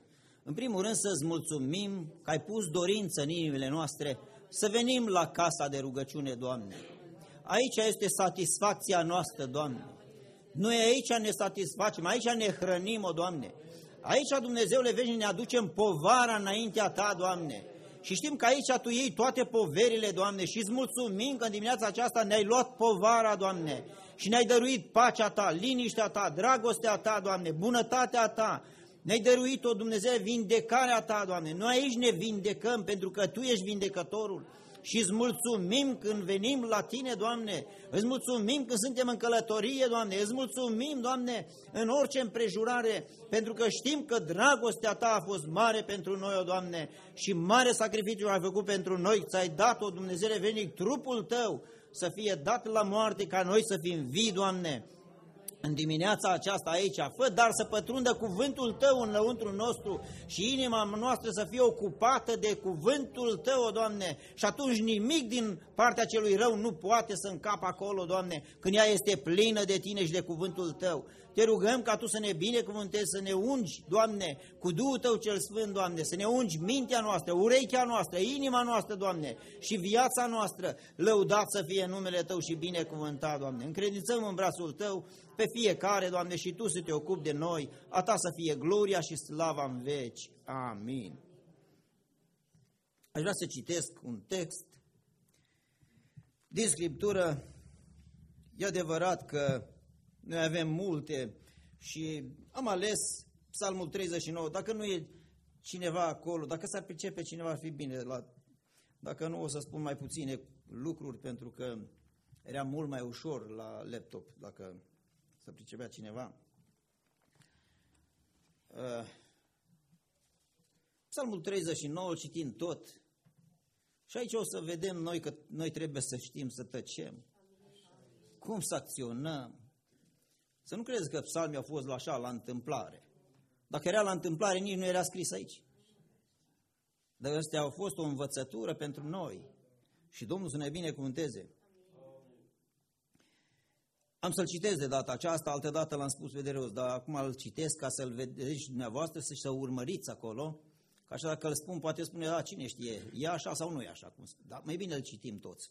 În primul rând să-ți mulțumim că ai pus dorință în inimile noastre să venim la casa de rugăciune, Doamne. Aici este satisfacția noastră, Doamne. Noi aici ne satisfacem, aici ne hrănim, o Doamne. Aici, Dumnezeule veșnic, ne aducem povara înaintea Ta, Doamne. Și știm că aici Tu iei toate poverile, Doamne, și îți mulțumim că în dimineața aceasta ne-ai luat povara, Doamne, și ne-ai dăruit pacea Ta, liniștea Ta, dragostea Ta, Doamne, bunătatea Ta. Ne-ai dăruit-o, Dumnezeu, vindecarea Ta, Doamne. Noi aici ne vindecăm pentru că Tu ești vindecătorul. Și îți mulțumim când venim la Tine, Doamne, îți mulțumim când suntem în călătorie, Doamne, îți mulțumim, Doamne, în orice împrejurare, pentru că știm că dragostea Ta a fost mare pentru noi, o Doamne, și mare sacrificiu ai făcut pentru noi, ți-ai dat-o, Dumnezeule venic, trupul Tău să fie dat la moarte ca noi să fim vii, Doamne. În dimineața aceasta aici, fă dar să pătrundă cuvântul Tău în lăuntru nostru și inima noastră să fie ocupată de cuvântul Tău, o Doamne, și atunci nimic din partea celui rău nu poate să încapă acolo, Doamne, când ea este plină de Tine și de cuvântul Tău. Te rugăm ca Tu să ne binecuvântezi, să ne ungi, Doamne, cu Duhul Tău cel Sfânt, Doamne, să ne ungi mintea noastră, urechea noastră, inima noastră, Doamne, și viața noastră. Lăudat să fie numele Tău și binecuvântat, Doamne. Încredințăm în brațul Tău pe fiecare, Doamne, și Tu să Te ocupi de noi, a Ta să fie gloria și slava în veci. Amin. Aș vrea să citesc un text din Scriptură. E adevărat că noi avem multe și am ales Psalmul 39. Dacă nu e cineva acolo, dacă s-ar pricepe cineva, ar fi bine. Dacă nu, o să spun mai puține lucruri, pentru că era mult mai ușor la laptop, dacă să pricepea cineva. Psalmul 39, citim tot. Și aici o să vedem noi că noi trebuie să știm să tăcem. Cum să acționăm. Să nu credeți că psalmii au fost așa la întâmplare. Dacă era la întâmplare, nici nu era scris aici. Dar astea au fost o învățătură pentru noi. Și Domnul să ne binecuvânteze. Am să-l citesc de data aceasta, altă dată l-am spus vederos, dar acum îl citesc ca să-l vedeți și dumneavoastră și să urmăriți acolo. Că așa dacă îl spun, poate spune, da, cine știe, e așa sau nu e așa. Dar mai bine îl citim toți.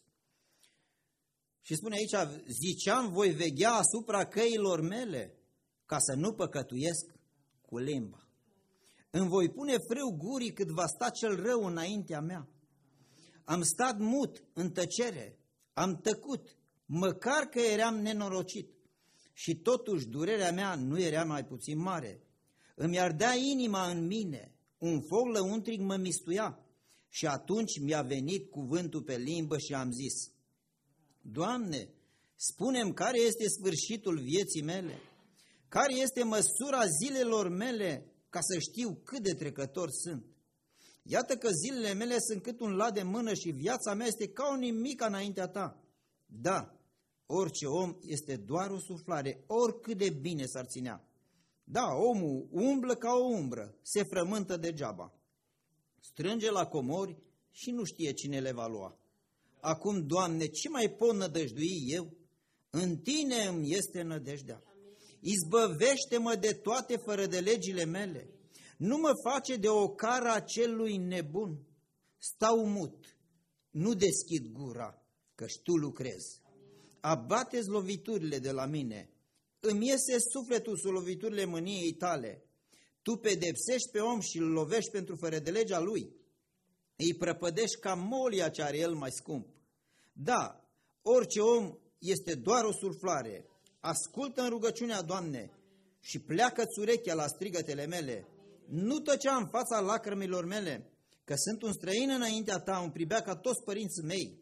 Și spune aici, ziceam, voi veghea asupra căilor mele, ca să nu păcătuiesc cu limba. Îmi voi pune frâu gurii cât va sta cel rău înaintea mea. Am stat mut în tăcere, am tăcut, măcar că eram nenorocit. Și totuși durerea mea nu era mai puțin mare. Îmi ardea inima în mine, un foc lăuntric mă mistuia. Și atunci mi-a venit cuvântul pe limbă și am zis, Doamne, spune-mi care este sfârșitul vieții mele, care este măsura zilelor mele, ca să știu cât de trecător sunt. Iată că zilele mele sunt cât un lat de mână și viața mea este ca o nimica înaintea Ta. Da, orice om este doar o suflare, oricât de bine s-ar ținea. Da, omul umblă ca o umbră, se frământă degeaba. Strânge la comori și nu știe cine le va lua. Acum, Doamne, ce mai pot nădăjdui eu? În Tine îmi este nădejdea. Izbăvește-mă de toate fără de legile mele. Nu mă face de o cară a celui nebun. Stau mut, nu deschid gura, căci Tu lucrezi. Abate-ți loviturile de la mine. Îmi iese sufletul sub loviturile mâniei Tale. Tu pedepsești pe om și îl lovești pentru fără de legea lui. Îi prăpădești ca molia ce are el mai scump. Da, orice om este doar o suflare. Ascultă în rugăciunea, Doamne, și pleacă-ți urechea la strigătele mele. Nu tăcea în fața lacrimilor mele, că sunt un străin înaintea Ta, un pribea ca toți părinții mei.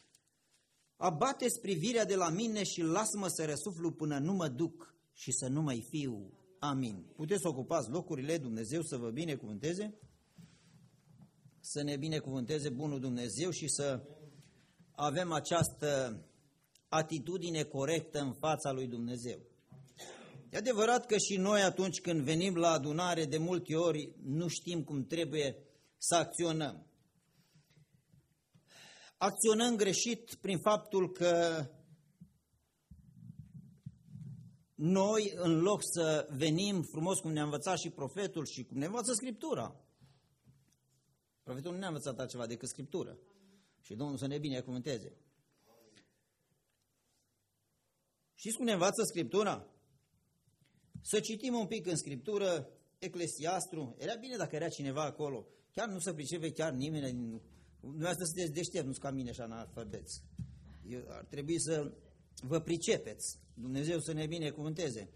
Abate-ți privirea de la mine și lasă-mă să răsuflu până nu mă duc și să nu mai fiu. Amin. Puteți să ocupați locurile, Dumnezeu să vă binecuvânteze, să ne binecuvânteze bunul Dumnezeu și să avem această atitudine corectă în fața lui Dumnezeu. E adevărat că și noi atunci când venim la adunare, de multe ori nu știm cum trebuie să acționăm. Acționăm greșit prin faptul că noi, în loc să venim frumos cum ne-a învățat și profetul și cum ne învață Scriptura, profetul nu ne-a învățat altceva decât Scriptură. Și Domnul să ne binecuvânteze. Știți cum ne învață Scriptura? Să citim un pic în Scriptură, Eclesiastru. Era bine dacă era cineva acolo. Chiar nu se pricepe chiar nimeni. Dumneavoastră sunteți deștept, nu-s ca mine așa analfabeți. Ar trebui să vă pricepeți. Dumnezeu să ne binecuvânteze.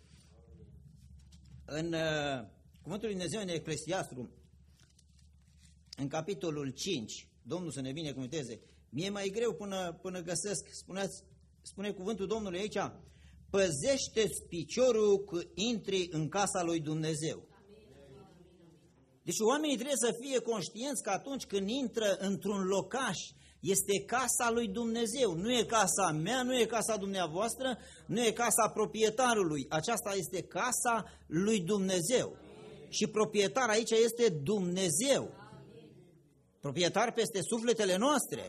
În Cuvântul lui Dumnezeu în Eclesiastru, în capitolul 5, Domnul să ne binecuvânteze, mi-e mai greu până găsesc, spune cuvântul Domnului aici, păzește-ți piciorul că intri în casa lui Dumnezeu. Deci oamenii trebuie să fie conștienți că atunci când intră într-un locaș, este casa lui Dumnezeu, nu e casa mea, nu e casa dumneavoastră, nu e casa proprietarului, aceasta este casa lui Dumnezeu. Și proprietar aici este Dumnezeu. Proprietar peste sufletele noastre.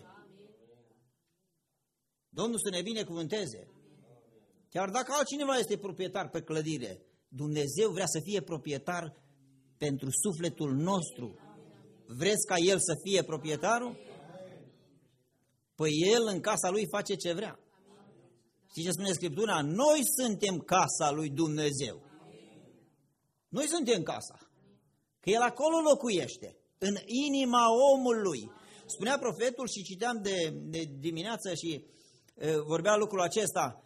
Domnul să ne binecuvânteze. Chiar dacă altcineva este proprietar pe clădire, Dumnezeu vrea să fie proprietar pentru sufletul nostru. Vreți ca El să fie proprietarul? Păi El în casa Lui face ce vrea. Știți ce spune Scriptura? Noi suntem casa lui Dumnezeu. Noi suntem casa. Că El acolo locuiește, în inima omului. Spunea profetul și citeam de dimineață și vorbea lucrul acesta.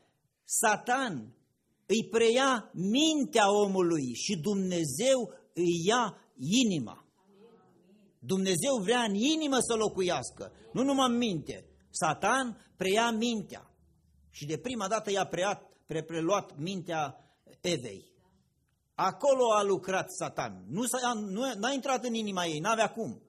Satan îi preia mintea omului și Dumnezeu îi ia inima. Dumnezeu vrea în inimă să locuiască, nu numai în minte. Satan preia mintea și de prima dată i-a preluat mintea Evei. Acolo a lucrat Satan. N-a intrat în inima ei, n-avea cum.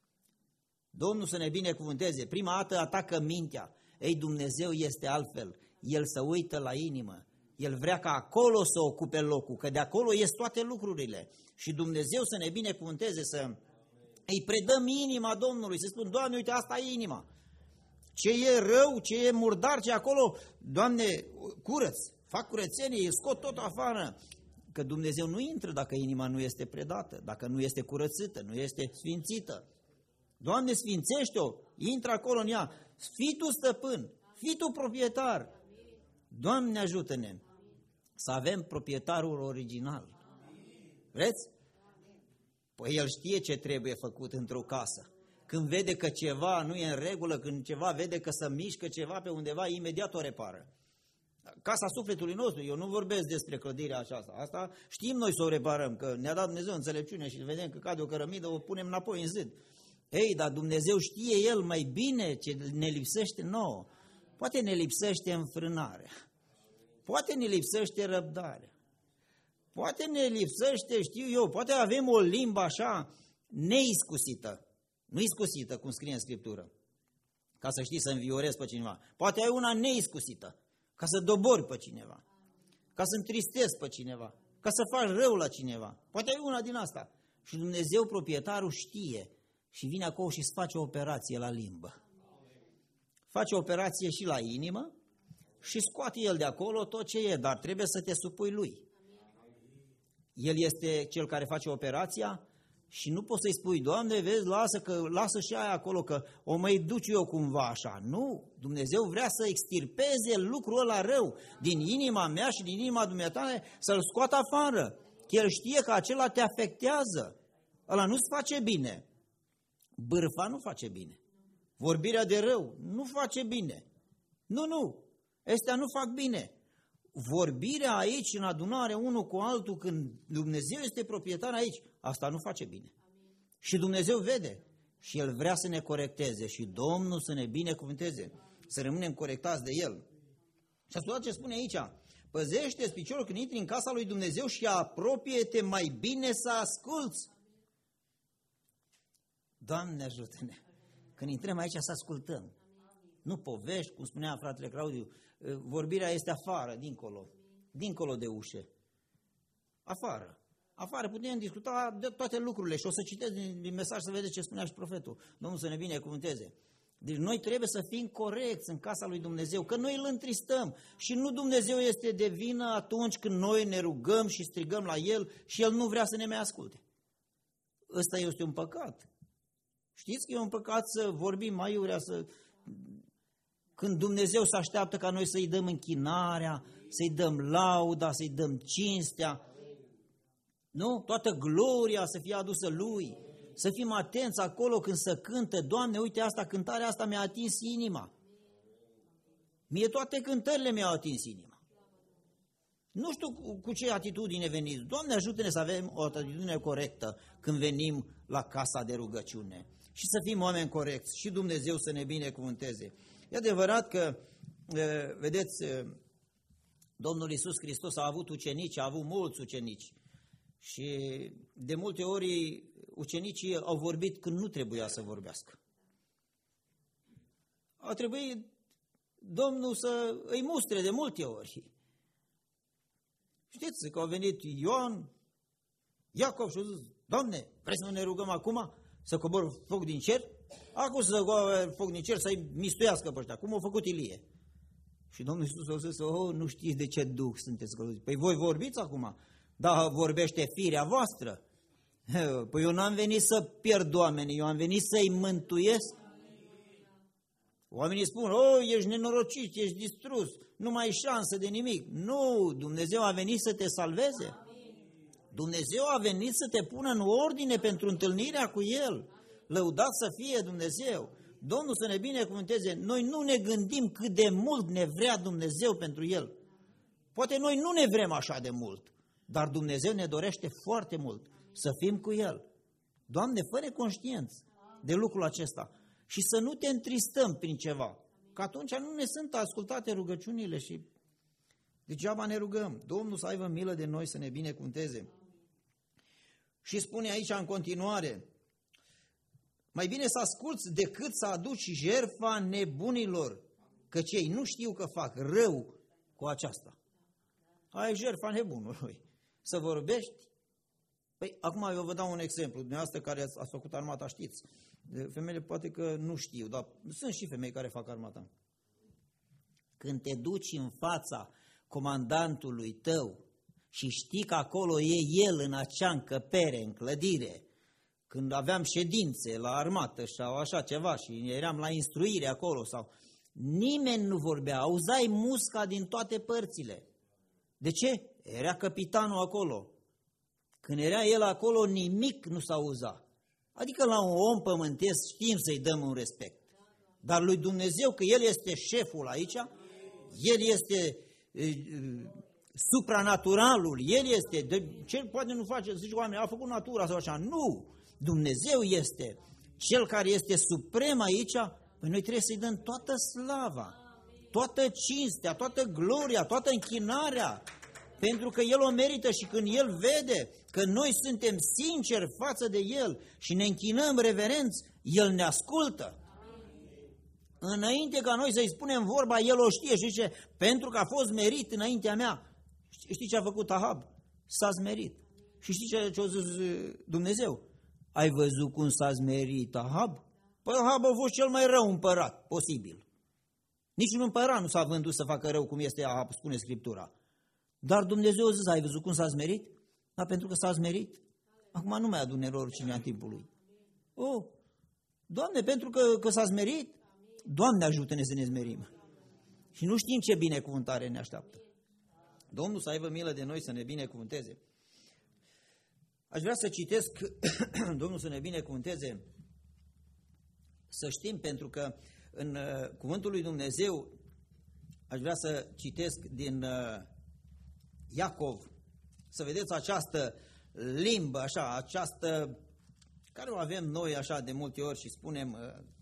Domnul să ne binecuvânteze. Prima dată atacă mintea. Ei, Dumnezeu este altfel. El se uită la inimă. El vrea ca acolo să ocupe locul, că de acolo ies toate lucrurile. Și Dumnezeu să ne binecuvânteze, să îi predăm inima Domnului, să spun, Doamne, uite, asta e inima. Ce e rău, ce e murdar, ce e acolo, Doamne, curăț, fac curățenie, scot tot afară. Că Dumnezeu nu intră dacă inima nu este predată, dacă nu este curățită, nu este sfințită. Doamne, sfințește-o, intră acolo în ea, fii Tu stăpân, fii Tu proprietar. Doamne, ajută-ne să avem proprietarul original. Vreți? Păi El știe ce trebuie făcut într-o casă. Când vede că ceva nu e în regulă, când ceva vede că se mișcă ceva pe undeva, imediat o repară. Casa sufletului nostru, eu nu vorbesc despre clădirea aceasta. Asta știm noi să o reparăm, că ne-a dat Dumnezeu înțelepciune și vedem că cade o cărămidă, o punem înapoi în zid. Ei, dar Dumnezeu știe El mai bine ce ne lipsește nouă. Poate ne lipsește înfrânare. Poate ne lipsește răbdare. Poate ne lipsește, știu eu, poate avem o limbă așa neiscusită. Nu iscusită, cum scrie în Scriptură, ca să știi să înviorezi pe cineva. Poate ai una neiscusită, ca să dobori pe cineva, ca să întristezi pe cineva, ca să faci rău la cineva. Poate ai una din asta. Și Dumnezeu, proprietarul, știe și vine acolo și îți face o operație la limbă. Face o operație și la inimă și scoate El de acolo tot ce e, dar trebuie să te supui Lui. El este Cel care face operația și nu poți să-i spui, Doamne, vezi, lasă și aia acolo, că o mai duc eu cumva așa. Nu, Dumnezeu vrea să extirpeze lucrul ăla rău din inima mea și din inima dumneavoastră, să-l scoată afară. El știe că acela te afectează. Ăla nu-ți face bine. Bârfa nu face bine. Vorbirea de rău nu face bine. Nu. Astea nu fac bine. Vorbirea aici în adunare unul cu altul când Dumnezeu este proprietar aici, asta nu face bine. Și Dumnezeu vede și El vrea să ne corecteze și Domnul să ne binecuvânteze, să rămânem corectați de El. Și ascultați ce spune aici, păzește-ți piciorul când intri în casa lui Dumnezeu și apropie-te mai bine să asculți. Doamne ajută-ne! Când intrăm aici să ascultăm. Nu povești, cum spunea fratele Claudiu, vorbirea este afară, dincolo de ușe. Afară putem discuta de toate lucrurile și o să citesc din mesaj să vedeți ce spunea și profetul. Domnul să ne binecuvânteze. Deci noi trebuie să fim corecți în casa lui Dumnezeu, că noi îl întristăm și nu Dumnezeu este de vină atunci când noi ne rugăm și strigăm la El și El nu vrea să ne mai asculte. Ăsta este un păcat. Știți că e un păcat să vorbim aiurea, când Dumnezeu se așteaptă ca noi să-i dăm închinarea, să-i dăm lauda, să-i dăm cinstea. Nu? Toată gloria să fie adusă Lui. Să fim atenți acolo când se cântă. Doamne, uite asta, cântarea asta mi-a atins inima. Mie toate cântările mi-au atins inima. Nu știu cu ce atitudine veniți. Doamne, ajută-ne să avem o atitudine corectă când venim la casa de rugăciune. Și să fim oameni corecți și Dumnezeu să ne binecuvânteze. E adevărat că, vedeți, Domnul Iisus Hristos a avut ucenici, a avut mulți ucenici. Și de multe ori ucenicii au vorbit când nu trebuia să vorbească. A trebuit Domnul să îi mustre de multe ori. Știți că au venit Ioan, Iacov și au zis, Doamne, vrei să ne rugăm acum să cobor foc din cer? Acum să cobor foc din cer să-i mistuiască pe ăștia, cum a făcut Ilie. Și Domnul Iisus a zis, nu știți de ce duh sunteți călăuziți. Păi voi vorbiți acum, dar vorbește firea voastră. Păi eu n-am venit să pierd oamenii, eu am venit să-i mântuiesc. Oamenii spun, ești nenorocit, ești distrus, nu mai ai șansă de nimic. Nu, Dumnezeu a venit să te salveze. Dumnezeu a venit să te pună în ordine pentru întâlnirea cu El. Lăudat să fie Dumnezeu. Domnul să ne binecuvânteze. Noi nu ne gândim cât de mult ne vrea Dumnezeu pentru El. Poate noi nu ne vrem așa de mult, dar Dumnezeu ne dorește foarte mult să fim cu El. Doamne, fă-ne conștienți de lucrul acesta și să nu te întristăm prin ceva, că atunci nu ne sunt ascultate rugăciunile și degeaba ne rugăm. Domnul să aibă milă de noi, să ne binecuvânteze. Și spune aici în continuare, mai bine să asculți decât să aduci jertfa nebunilor, căci ei nu știu că fac rău cu aceasta. Ai jertfa nebunului. Să vorbești? Păi, acum eu vă dau un exemplu. Dumneavoastră care ați făcut armata știți. Femeile poate că nu știu, dar sunt și femei care fac armata. Când te duci în fața comandantului tău și știi că acolo e el în acea încăpere, în clădire, când aveam ședințe la armată sau așa ceva și eram la instruire acolo sau nimeni nu vorbea, auzai musca din toate părțile. De ce? Era capitanul acolo. Când era el acolo, nimic nu s-auza. Adică la un om pământesc știm să-i dăm un respect. Dar lui Dumnezeu, că El este șeful aici, El este supranaturalul, El este, cel poate nu face, zice oameni, a făcut natura sau așa. Nu! Dumnezeu este Cel care este suprem aici, păi noi trebuie să-i dăm toată slava, toată cinstea, toată gloria, toată închinarea, pentru că El o merită și când El vede că noi suntem sinceri față de El și ne închinăm reverenți, El ne ascultă. Înainte ca noi să-i spunem vorba, El o știe și zice, pentru că a fost merit înaintea mea. Știi ce a făcut Ahab? S-a smerit. Și știi ce a zis Dumnezeu? Ai văzut cum s-a smerit Ahab? Păi Ahab a fost cel mai rău împărat posibil. Nici un împărat nu s-a vândut să facă rău cum este Ahab, spune Scriptura. Dar Dumnezeu a zis, ai văzut cum s-a smerit? Dar pentru că s-a smerit, acum nu mai adune oricine în timpul lui. Doamne, pentru că s-a smerit, Doamne ajută-ne să ne smerim. Și nu știm ce binecuvântare ne așteaptă. Domnul să aibă milă de noi, să ne binecuvânteze. Aș vrea să citesc, Domnul să ne binecuvânteze, să știm, pentru că în cuvântul lui Dumnezeu, aș vrea să citesc din Iacov, să vedeți această limbă, așa, această, care o avem noi așa de multe ori și spunem,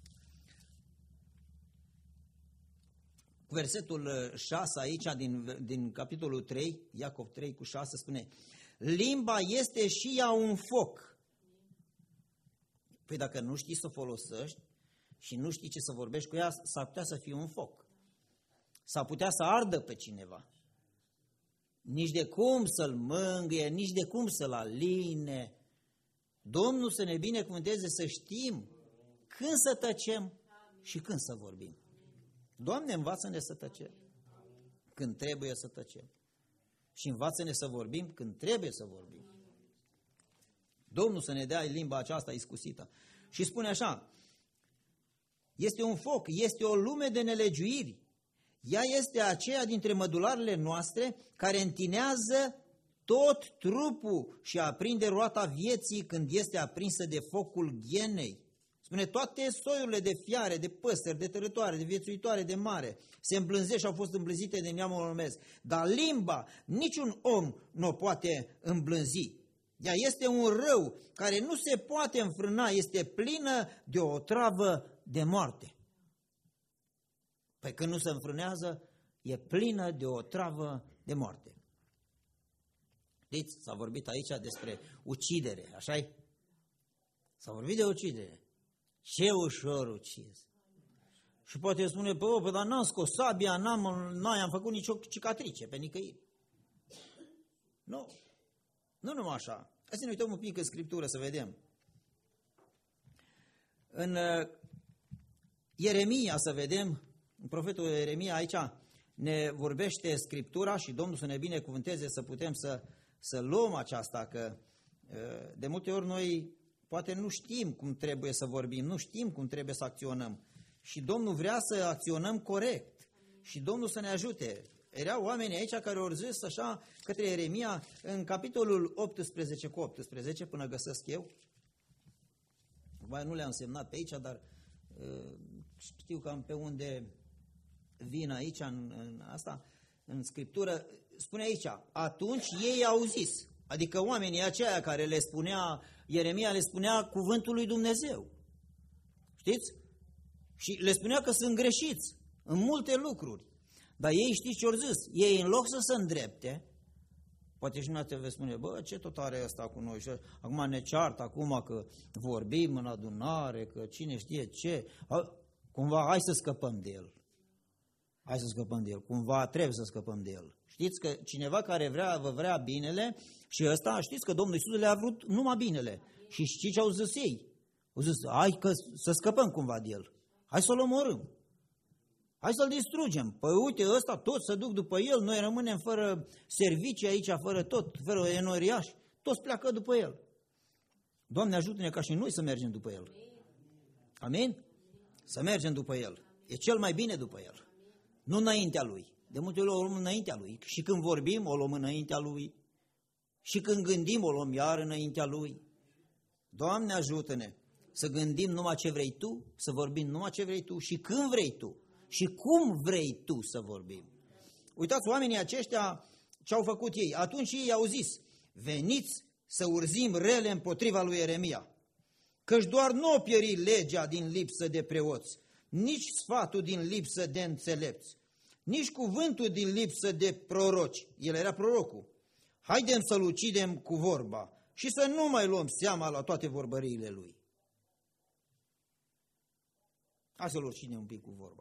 versetul 6 aici din capitolul 3, Iacov 3 cu 6 spune, limba este și ea un foc. Păi dacă nu știi să o folosești și nu știi ce să vorbești cu ea, s-ar putea să fie un foc. S-ar putea să ardă pe cineva. Nici de cum să-l mângâie, nici de cum să-l aline. Domnul să ne binecuvânteze să știm când să tăcem și când să vorbim. Doamne, învață-ne să tăcem când trebuie să tăcem. Și învață-ne să vorbim când trebuie să vorbim. Domnul să ne dea limba aceasta iscusită. Și spune așa, este un foc, este o lume de nelegiuiri. Ea este aceea dintre mădularele noastre care întinează tot trupul și aprinde roata vieții când este aprinsă de focul ghenei. Spune, toate soiurile de fiare, de păsări, de tărătoare, de viețuitoare, de mare, se îmblânzesc și au fost îmblânzite de neamul omesc. Dar limba, niciun om nu o poate îmblânzi. Ea este un rău care nu se poate înfrâna, este plină de o otravă de moarte. Păi când nu se înfrânează, e plină de o otravă de moarte. Știți, s-a vorbit aici despre ucidere, așa-i? S-a vorbit de ucidere. Ce ușor ucis. Și poate spune, păi, dar n-am scos sabia, n-am făcut nicio cicatrice pe nicăieri. Nu. Nu numai așa. Hai să ne uităm un pic în Scriptură să vedem. În Ieremia să vedem, în profetul Ieremia aici ne vorbește Scriptura și Domnul să ne binecuvânteze să putem să luăm aceasta, că de multe ori noi poate nu știm cum trebuie să vorbim, nu știm cum trebuie să acționăm și Domnul vrea să acționăm corect și Domnul să ne ajute. Erau oameni aici care au zis așa către Ieremia în capitolul 18 cu 18, până găsesc eu. Nu le-am semnat pe aici, dar știu cam pe unde vin aici în asta, în Scriptură. Spune aici, atunci ei au zis, adică oamenii aceia care le spunea, Ieremia le spunea cuvântul lui Dumnezeu. Știți? Și le spunea că sunt greșiți în multe lucruri. Dar ei știți ce au zis? Ei în loc să se îndrepte, poate și dumneavoastră veți spune, bă, ce tot are ăsta cu noi? Și acum ne ceartă, acum că vorbim în adunare, că cine știe ce. Cumva hai să scăpăm de el. Hai să scăpăm de el. Cumva trebuie să scăpăm de el. Știți că cineva care vă vrea binele și ăsta, știți că Domnul Iisus le-a vrut numai binele. Și știți ce au zis ei? Au zis, hai că să scăpăm cumva de el. Hai să-l omorâm. Hai să-l distrugem. Păi uite, ăsta toți se duc după el, noi rămânem fără servicii aici, fără tot, fără enoriași. Toți pleacă după el. Doamne, ajută-ne ca și noi să mergem după el. Amin? Să mergem după el. E cel mai bine după el. Nu înaintea lui. De multe ori o luăm înaintea lui. Și când vorbim, o luăm înaintea lui. Și când gândim, o luăm iar înaintea lui. Doamne, ajută-ne să gândim numai ce vrei tu, să vorbim numai ce vrei tu și când vrei tu. Și cum vrei tu să vorbim. Uitați, oamenii aceștia ce au făcut ei. Atunci ei au zis, veniți să urzim rele împotriva lui Ieremia. Căci doar nu o pieri legea din lipsă de preoți, nici sfatul din lipsă de înțelepți, nici cuvântul din lipsă de proroci. El era prorocul. Haidem să-l ucidem cu vorba și să nu mai luăm seama la toate vorbăriile lui. Hai să-l ucidem un pic cu vorba.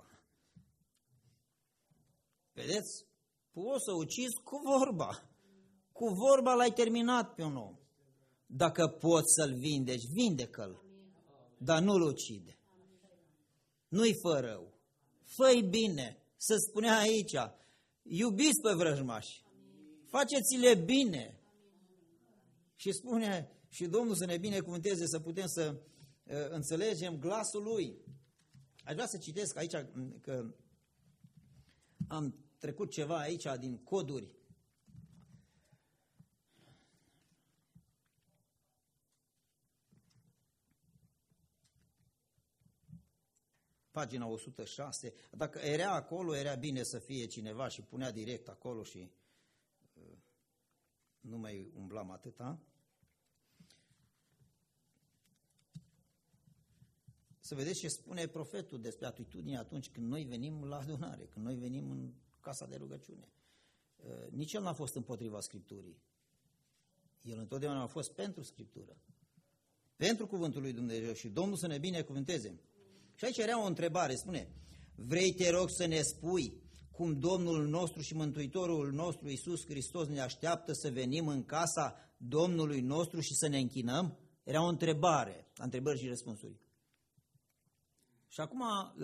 Vedeți? Poți să ucizi cu vorba. Cu vorba l-ai terminat pe un om. Dacă poți să-l vindeci, vindecă-l. Dar nu-l ucide. Nu-i fă rău. Fă-i bine. Se spunea aici, iubiți pe vrăjmași. Faceți-le bine. Și spune, și Domnul să ne binecuvânteze să putem să înțelegem glasul Lui. Aș vrea să citesc aici că am trecut ceva aici din coduri. Pagina 106. Dacă era acolo, era bine să fie cineva și punea direct acolo și nu mai umblam atâta. Să vedeți ce spune profetul despre atitudine atunci când noi venim la adunare, când noi venim în casa de rugăciune. Nici el n-a fost împotriva Scripturii. El întotdeauna a fost pentru Scriptură. Pentru cuvântul lui Dumnezeu și Domnul să ne binecuvânteze. Și aici era o întrebare, spune, vrei, te rog, să ne spui cum Domnul nostru și Mântuitorul nostru Iisus Hristos ne așteaptă să venim în casa Domnului nostru și să ne închinăm? Era o întrebare, întrebări și răspunsuri. Și acum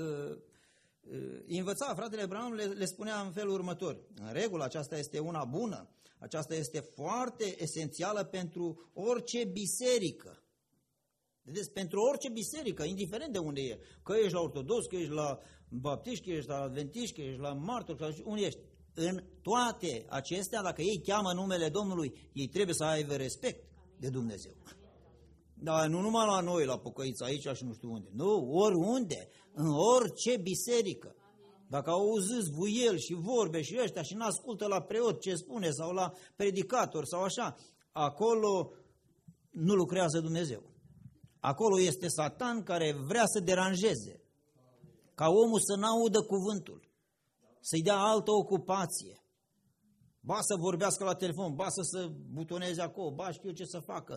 învăța fratele Branham, le spunea în felul următor: în regulă, aceasta este una bună, aceasta este foarte esențială pentru orice biserică. Vedeți, pentru orice biserică, indiferent de unde e, că ești la ortodox, că ești la baptiști, că ești la adventiști, că ești la martori, că unde ești. În toate acestea, dacă ei cheamă numele Domnului, ei trebuie să aibă respect de Dumnezeu. Dar nu numai la noi, la Pocăiță, aici și nu știu unde. Nu, oriunde, în orice biserică. Dacă auziți vuiel și vorbe și ăștia și n-ascultă la preot ce spune sau la predicator sau așa, acolo nu lucrează Dumnezeu. Acolo este Satan care vrea să deranjeze, ca omul să n-audă cuvântul, să-i dea altă ocupație. Ba să vorbească la telefon, ba să se butoneze acolo, ba știu ce să facă,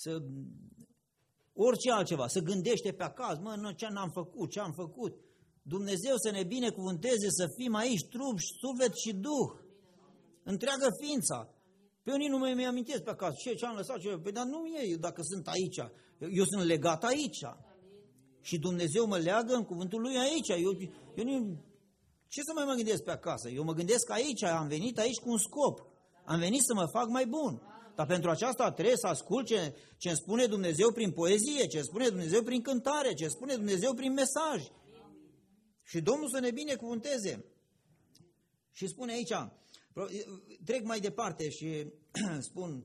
orice altceva, să gândește pe acasă, mă, ce n-am făcut, ce am făcut. Dumnezeu să ne binecuvânteze să fim aici, trup, suflet și duh, întreagă ființa. Pe unii nu mi amintesc pe acasă, ce am lăsat, păi, dar nu e, dacă sunt aici, eu sunt legat aici. Și Dumnezeu mă leagă în cuvântul Lui aici. Eu nu, ce să mai mă gândesc pe acasă? Eu mă gândesc aici, am venit aici cu un scop. Am venit să mă fac mai bun. Dar pentru aceasta trebuie să ascult ce îmi spune Dumnezeu prin poezie, ce îmi spune Dumnezeu prin cântare, ce îmi spune Dumnezeu prin mesaj. Și Domnul să ne binecuvânteze. Și spune aici, trec mai departe și spun,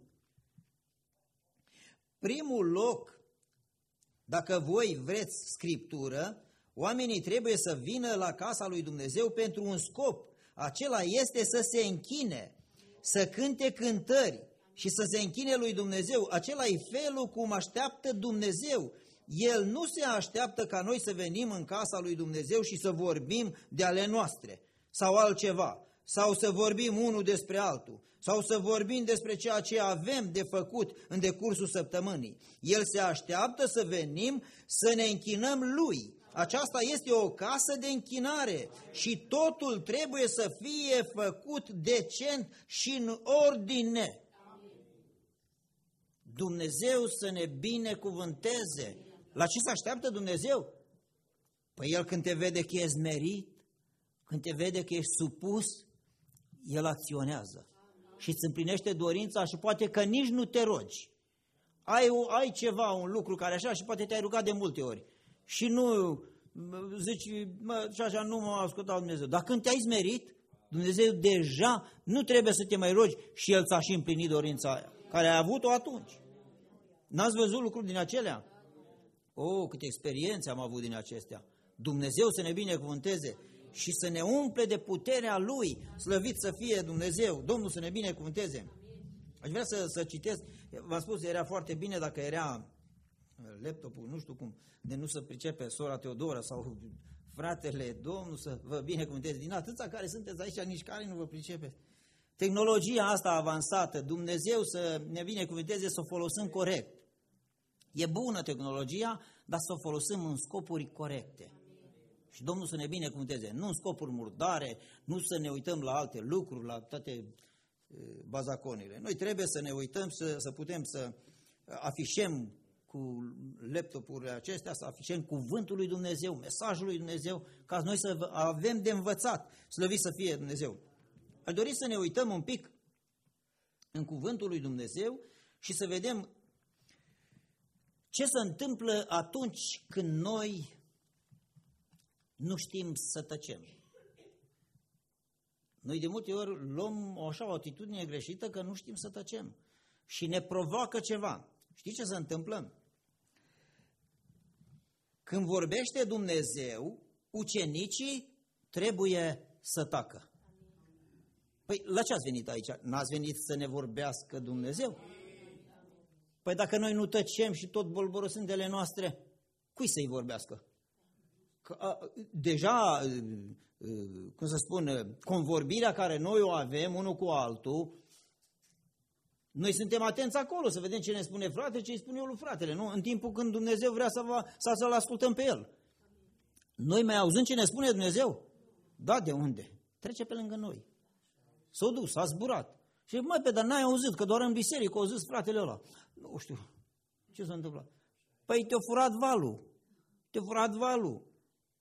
primul loc, dacă voi vreți Scriptură, oamenii trebuie să vină la casa lui Dumnezeu pentru un scop. Acela este să se închine, să cânte cântări și să se închine lui Dumnezeu. Acela e felul cum așteaptă Dumnezeu. El nu se așteaptă ca noi să venim în casa lui Dumnezeu și să vorbim de ale noastre sau altceva, sau să vorbim unul despre altul, sau să vorbim despre ceea ce avem de făcut în decursul săptămânii. El se așteaptă să venim să ne închinăm Lui. Aceasta este o casă de închinare și totul trebuie să fie făcut decent și în ordine. Dumnezeu să ne binecuvânteze. La ce se așteaptă Dumnezeu? Păi El când te vede că ești smerit, când te vede că ești supus, El acționează și îți împlinește dorința și poate că nici nu te rogi. Ai ceva, un lucru care așa și poate te-ai rugat de multe ori și nu zici, și așa nu m-a ascultat Dumnezeu. Dar când te-ai smerit, Dumnezeu deja nu trebuie să te mai rogi și El ți-a și împlinit dorința aia, care ai avut-o atunci. N-ați văzut lucruri din acelea? Câte experiențe am avut din acestea. Dumnezeu să ne binecuvânteze și să ne umple de puterea Lui, slăvit să fie Dumnezeu, Domnul să ne binecuvânteze. Aș vrea să citesc, v-am spus, era foarte bine dacă era laptopul, nu știu cum, de nu se pricepe sora Teodora sau fratele, Domnul să vă binecuvânteze. Din atâția care sunteți aici, nici care nu vă pricepe. Tehnologia asta avansată, Dumnezeu să ne binecuvânteze să o folosim corect. E bună tehnologia, dar să o folosim în scopuri corecte. Și Domnul să ne binecuvânteze, nu în scopuri murdare, nu să ne uităm la alte lucruri, la toate bazaconile. Noi trebuie să ne uităm, să putem să afișăm cu laptopurile acestea, să afișăm cuvântul lui Dumnezeu, mesajul lui Dumnezeu, ca noi să avem de învățat, slăvit să fie Dumnezeu. Aș dori să ne uităm un pic în cuvântul lui Dumnezeu și să vedem ce se întâmplă atunci când noi nu știm să tăcem. Noi de multe ori luăm o atitudine greșită că nu știm să tăcem și ne provoacă ceva. Știți ce se întâmplă? Când vorbește Dumnezeu, ucenicii trebuie să tacă. Păi la ce ați venit aici? N-ați venit să ne vorbească Dumnezeu? Păi dacă noi nu tăcem și tot bolborosim de ale noastre, cui să-i vorbească? Deja, cum să spun, convorbirea care noi o avem unul cu altul, noi suntem atenți acolo să vedem ce ne spune fratele, ce îi spune eu lui fratele, nu? În timpul când Dumnezeu vrea să-l ascultăm pe el. Noi mai auzim ce ne spune Dumnezeu? Da, de unde? Trece pe lângă noi. S-a dus, s-a zburat. Și dar n-ai auzit, că doar în biserică a zis fratele ăla. Nu știu, ce s-a întâmplat? Păi te-a furat valul.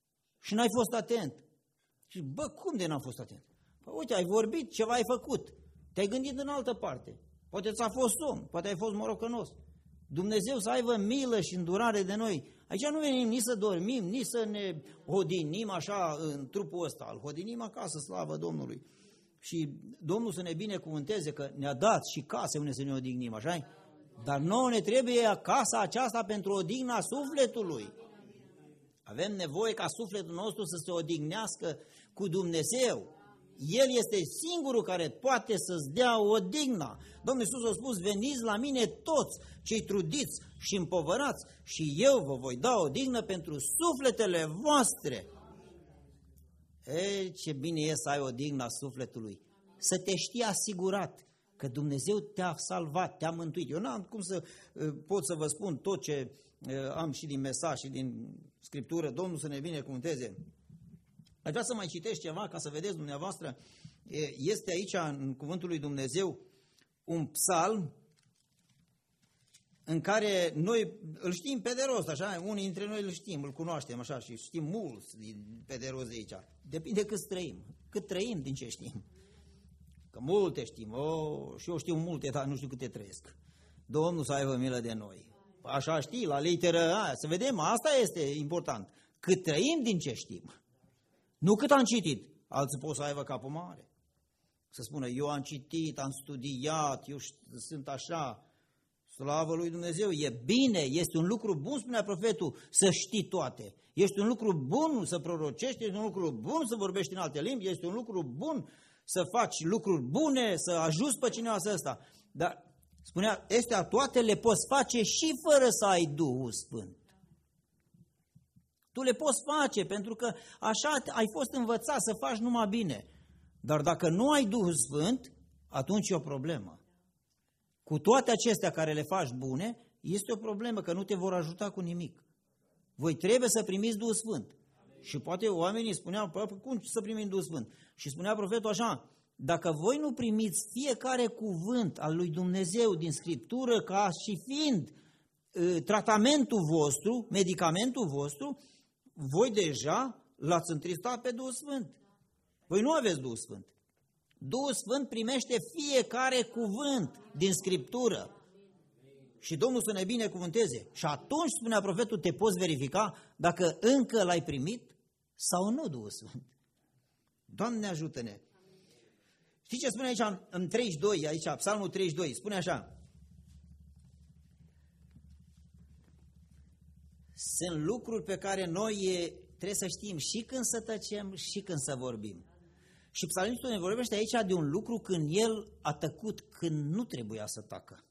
și n-ai fost atent. Și bă, cum de n-am fost atent? Păi, uite, ai vorbit, ceva ai făcut, te-ai gândit în altă parte. Poate ți-a fost somn, poate ai fost morocănos. Dumnezeu să aibă milă și îndurare de noi. Aici nu venim nici să dormim, nici să ne hodinim așa în trupul ăsta. Îl hodinim acasă, slavă Domnului. Și Domnul să ne binecuvânteze că ne-a dat și case unde să ne odihnim, așa-i? Dar nouă ne trebuie casa aceasta pentru odihna sufletului. Avem nevoie ca sufletul nostru să se odihnească cu Dumnezeu. El este singurul care poate să-ți dea odihna. Domnul Iisus a spus, veniți la mine toți cei trudiți și împovărați și eu vă voi da odihnă pentru sufletele voastre. Ei, ce bine e să ai odihna sufletului. Să te știi asigurat că Dumnezeu te-a salvat, te-a mântuit. Eu n-am cum să pot să vă spun tot ce am și din mesaj și din Scriptură. Domnul să ne binecuvânteze. Aș vrea să mai citești ceva ca să vedeți dumneavoastră. Este aici în Cuvântul lui Dumnezeu un psalm în care noi îl știm pe de rost, așa, unii dintre noi îl știm, îl cunoaștem așa și știm mulți pe de rost de aici. Depinde cât trăim, cât trăim din ce știm. Că multe știm, și eu știu multe, dar nu știu câte trăiesc. Domnul să aibă milă de noi. Așa știi, la literă aia, să vedem, asta este important. Cât trăim din ce știm. Nu cât am citit. Alții pot să aibă capul mare. Să spună, eu am citit, am studiat, eu sunt așa. Slavă lui Dumnezeu, e bine, este un lucru bun, spunea profetul, să știi toate. Este un lucru bun să prorocești, este un lucru bun să vorbești în alte limbi, este un lucru bun să faci lucruri bune, să ajuți pe cineva să ăsta. Dar, spunea, astea toate le poți face și fără să ai Duhul Sfânt. Tu le poți face pentru că așa ai fost învățat să faci numai bine. Dar dacă nu ai Duhul Sfânt, atunci e o problemă. Cu toate acestea care le faci bune, este o problemă că nu te vor ajuta cu nimic. Voi trebuie să primiți Duhul Sfânt. Și poate oamenii spuneau, cum să primim Duhul Sfânt? Și spunea profetul așa, dacă voi nu primiți fiecare cuvânt al lui Dumnezeu din Scriptură ca și fiind tratamentul vostru, medicamentul vostru, voi deja l-ați întristat pe Duhul Sfânt. Voi nu aveți Duhul Sfânt. Duhul Sfânt primește fiecare cuvânt din Scriptură. Și Domnul să ne binecuvânteze. Și atunci, spunea profetul, te poți verifica dacă încă l-ai primit sau nu Duhul Sfânt. Doamne ajută-ne! Știi ce spune aici în 32, aici, Psalmul 32, spune așa. Sunt lucruri pe care noi trebuie să știm și când să tăcem și când să vorbim. Și psalmistul ne vorbește aici de un lucru când el a tăcut când nu trebuia să tacă.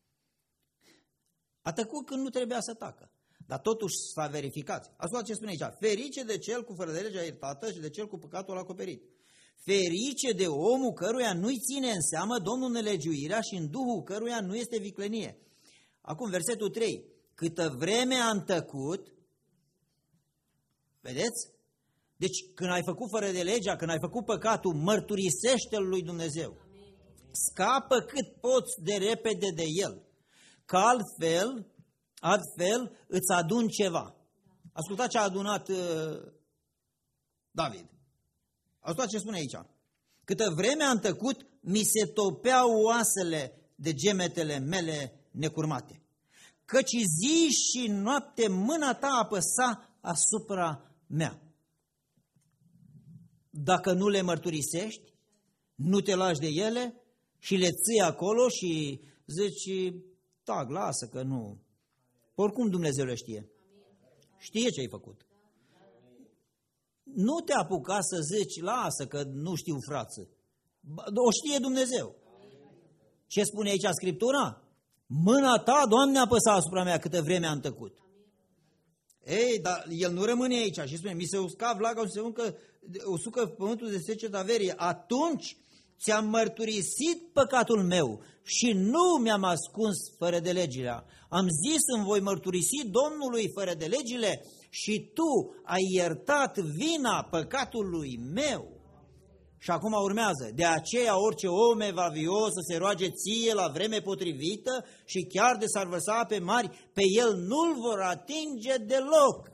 A tăcut când nu trebuia să tacă. Dar totuși s-a verificat. Ascultă ce spune aici. Ferice de cel cu fără de legea iertată și de cel cu păcatul acoperit. Ferice de omul căruia nu-i ține în seamă Domnul nelegiuirea și în duhul căruia nu este viclenie. Acum versetul 3. Câtă vreme am tăcut, vedeți? Deci când ai făcut fără de legea, când ai făcut păcatul, mărturisește-l lui Dumnezeu. Scapă cât poți de repede de el. Că altfel îți adun ceva. Ascultați ce a adunat David. Ascultați ce spune aici. Câtă vreme am tăcut, mi se topeau oasele de gemetele mele necurmate. Căci zi și noapte mâna ta apăsa asupra mea. Dacă nu le mărturisești, nu te lași de ele și le ții acolo și zici, tag, lasă că nu. Oricum Dumnezeu le știe. Știe ce ai făcut. Nu te apuca să zici, lasă că nu știu, frață. O știe Dumnezeu. Ce spune aici Scriptura? Mâna ta, Doamne, apăsa asupra mea câtă vreme am tăcut. Ei, dar el nu rămâne aici și spune, mi se usca vlaga, se usucă pământul de secetă averie. Atunci ți-am mărturisit păcatul meu și nu mi-am ascuns fără de legile. Am zis, îmi voi mărturisi Domnului fără de legile și tu ai iertat vina păcatului meu. Și acum urmează, de aceea orice om evlavio să se roage ție la vreme potrivită și chiar de s-ar vărsa pe mari, pe el nu-l vor atinge deloc.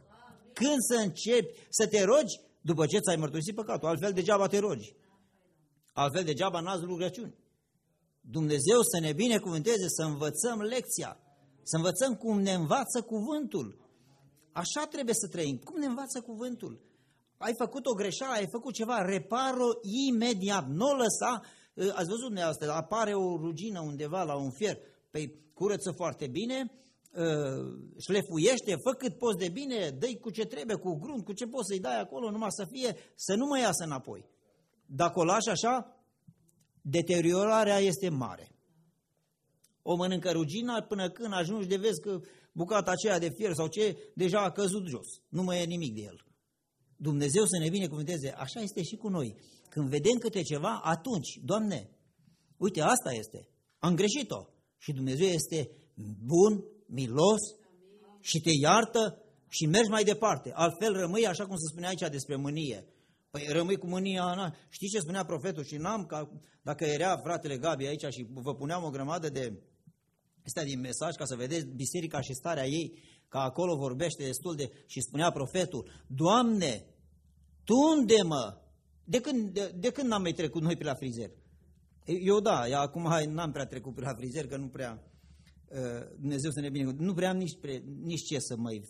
Când să începi să te rogi? După ce ți-ai mărturisit păcatul, altfel degeaba te rogi. Altfel degeaba n-ați rugăciuni. Dumnezeu să ne binecuvânteze, să învățăm lecția, să învățăm cum ne învață cuvântul. Așa trebuie să trăim. Cum ne învață cuvântul? Ai făcut o greșeală, ai făcut ceva, repar-o imediat, nu o lăsa. Ați văzut dumneavoastră, apare o rugină undeva la un fier, păi curăță foarte bine, șlefuiește, fă cât poți de bine, dă-i cu ce trebuie, cu grunt, cu ce poți să-i dai acolo, numai să nu mai iasă înapoi. Dacă o lași așa, deteriorarea este mare. O mănâncă rugina până când ajungi de vezi că bucata aceea de fier sau ce, deja a căzut jos, nu mai e nimic de el. Dumnezeu să ne binecuvânteze, așa este și cu noi. Când vedem câte ceva, atunci, Doamne, uite, asta este, am greșit-o. Și Dumnezeu este bun, milos și te iartă și mergi mai departe. Altfel rămâi, așa cum se spune aici despre mânie. Păi rămâi cu mânia, știi ce spunea profetul? Și dacă era fratele Gabi aici și vă puneam o grămadă de astea din mesaj ca să vedeți biserica și starea ei, că acolo vorbește destul și spunea profetul, Doamne, tunde-mă! De când n-am mai trecut noi pe la frizer? Eu acum n-am prea trecut pe la frizer, că nu prea, Dumnezeu să ne binecuvânteze, nu prea am nici ce să mai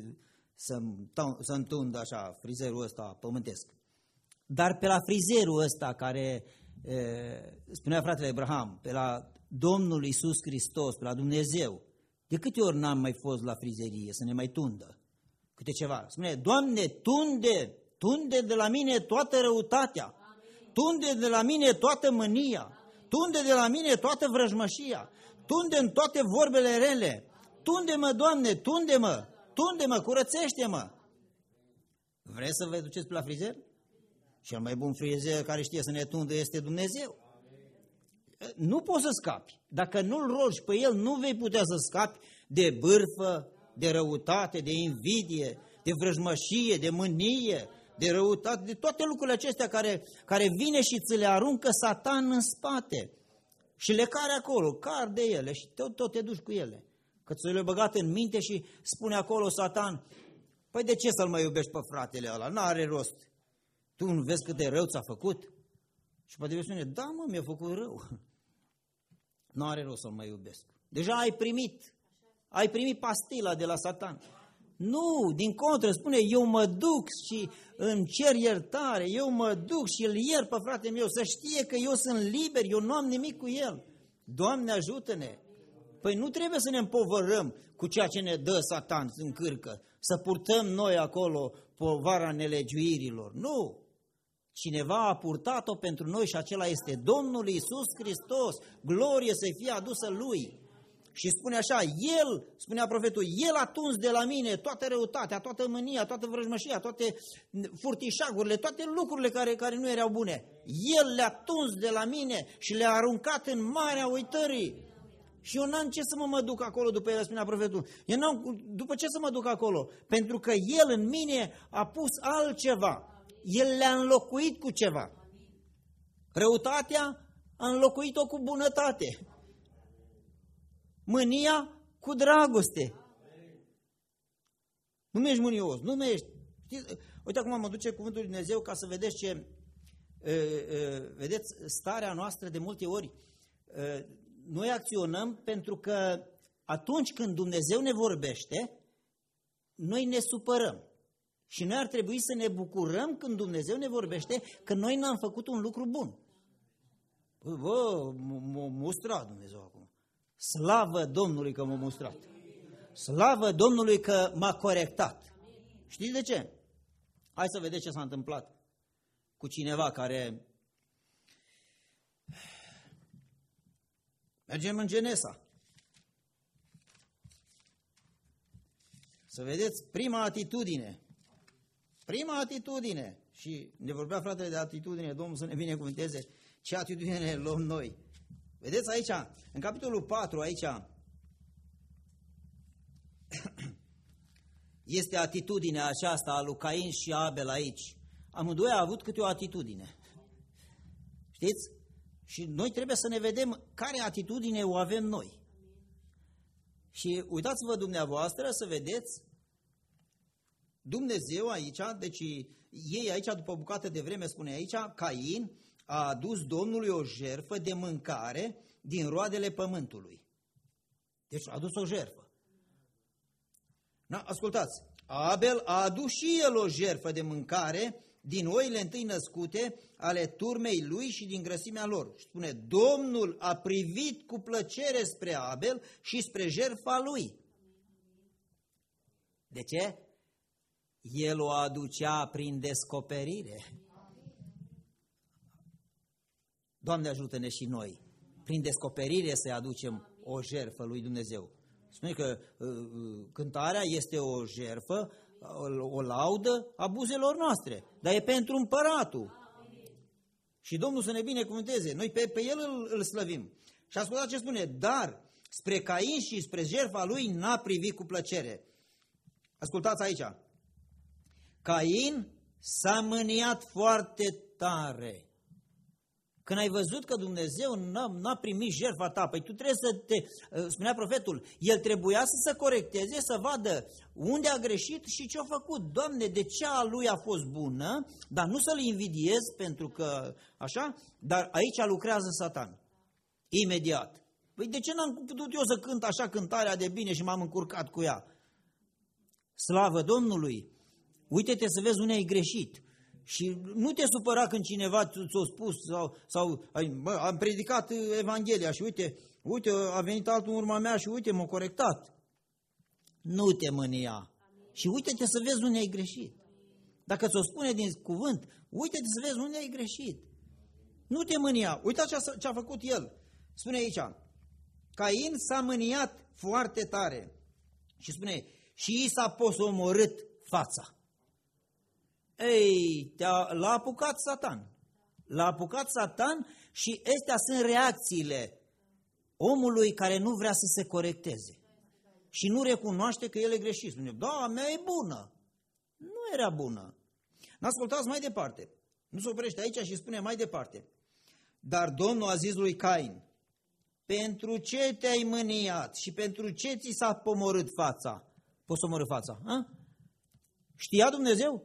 să întund așa frizerul ăsta pământesc. Dar pe la frizerul ăsta care spunea fratele Abraham, pe la Domnul Iisus Hristos, pe la Dumnezeu, de câte ori n-am mai fost la frizerie să ne mai tundă câte ceva? Spune, Doamne, tunde de la mine toată răutatea, tunde de la mine toată mânia, tunde de la mine toată vrăjmășia, tunde în toate vorbele rele, tunde-mă, Doamne, tunde-mă, curățește-mă. Vreți să vă duceți pe la frizer? Cel mai bun frizer care știe să ne tundă este Dumnezeu. Nu poți să scapi. Dacă nu-L rogi pe El, nu vei putea să scapi de bârfă, de răutate, de invidie, de vrăjmășie, de mânie, de răutate, de toate lucrurile acestea care vine și ți le aruncă Satan în spate. Și le care acolo, car de ele și tot te duci cu ele. Că ți le-ai băgat în minte și spune acolo Satan, păi de ce să-l mai iubești pe fratele ăla? N-are rost. Tu nu vezi cât de rău ți-a făcut? Și poate vei spune, da mă, mi-a făcut rău. Nu are rost să-l mai iubesc. Deja ai primit pastila de la Satan. Nu, din contră, spune, eu mă duc și îmi cer iertare, eu mă duc și îl iert pe fratele meu, să știe că eu sunt liber, eu nu am nimic cu el. Doamne, ajută-ne! Păi nu trebuie să ne împovărăm cu ceea ce ne dă Satan în cârcă, să purtăm noi acolo povara nelegiuirilor. Nu! Cineva a purtat-o pentru noi și acela este Domnul Iisus Hristos. Glorie să-i fie adusă Lui. Și spune așa, spunea profetul, El a tuns de la mine toată răutatea, toată mânia, toată vrăjmășia, toate furtișagurile, toate lucrurile care nu erau bune. El le-a tuns de la mine și le-a aruncat în marea uitării. Și eu n-am ce să mă duc acolo după el, spunea profetul. După ce să mă duc acolo? Pentru că El în mine a pus altceva. El le-a înlocuit cu ceva. Răutatea a înlocuit-o cu bunătate. Mânia cu dragoste. Nu mi-ești mânios, nu mi-ești. Uite acum mă duce cuvântul lui Dumnezeu ca să vedeți ce... vedeți starea noastră de multe ori. Noi acționăm pentru că atunci când Dumnezeu ne vorbește, noi ne supărăm. Și noi ar trebui să ne bucurăm când Dumnezeu ne vorbește că noi n-am făcut un lucru bun. Bă, m-a mustrat Dumnezeu acum. Slavă Domnului că m-a mustrat. Slavă Domnului că m-a corectat. Știți de ce? Hai să vedeți ce s-a întâmplat cu cineva care... Mergem în Genesa. Să vedeți prima atitudine. Prima atitudine. Și ne vorbea fratele de atitudine, Domnul să ne binecuvânteze. Ce atitudine ne luăm noi? Vedeți aici, în capitolul 4, aici, este atitudinea aceasta a lui Cain și Abel aici. Amândoi au avut câte o atitudine. Știți? Și noi trebuie să ne vedem care atitudine o avem noi. Și uitați-vă dumneavoastră să vedeți Dumnezeu aici, deci ei aici după o bucată de vreme spune aici, Cain a adus Domnului o jertfă de mâncare din roadele pământului. Deci a adus o jertfă. Ascultați, Abel a adus și el o jertfă de mâncare din oile întâi născute ale turmei lui și din grăsimea lor. Și spune, Domnul a privit cu plăcere spre Abel și spre jertfa lui. De ce? El o aducea prin descoperire. Doamne, ajută-ne și noi, prin descoperire să aducem o jertfă lui Dumnezeu. Spune că cântarea este o jertfă, o laudă a buzelor noastre, dar e pentru împăratul. Și Domnul să ne binecuvânteze, noi pe El îl slăvim. Și ascultați ce spune, dar spre Cain și spre jertfa lui n-a privit cu plăcere. Ascultați aici, Cain s-a mâniat foarte tare. Când ai văzut că Dumnezeu n-a primit jertfa ta, păi tu trebuie să te, spunea profetul, el trebuia să se corecteze, să vadă unde a greșit și ce a făcut. Doamne, de ce a lui a fost bună, dar nu să-l invidiez pentru că așa, dar aici lucrează Satan. Imediat. Păi de ce n-am putut eu să cânt așa cântarea de bine și m-am încurcat cu ea? Slavă Domnului! Uite-te să vezi unde ai greșit. Și nu te supăra când cineva ți-a spus sau am predicat Evanghelia și uite, a venit altul în urma mea și uite, m-a corectat. Nu te mânia. Și uite-te să vezi unde ai greșit. Dacă ți-o spune din cuvânt, uite-te să vezi unde ai greșit. Nu te mânia. Uitați ce a făcut el. Spune aici, Cain s-a mâniat foarte tare. Și spune, și i s-a posomorât fața. Ei, l-a apucat Satan. L-a apucat Satan și astea sunt reacțiile omului care nu vrea să se corecteze. Și nu recunoaște că el e greșit. Spune, da, a mea e bună. Nu era bună. N-ascultați mai departe. Nu se oprește aici și spune mai departe. Dar Domnul a zis lui Cain, pentru ce te-ai mâniat și pentru ce ți s-a pomorât fața? Poți să omorâ fața? A? Știa Dumnezeu?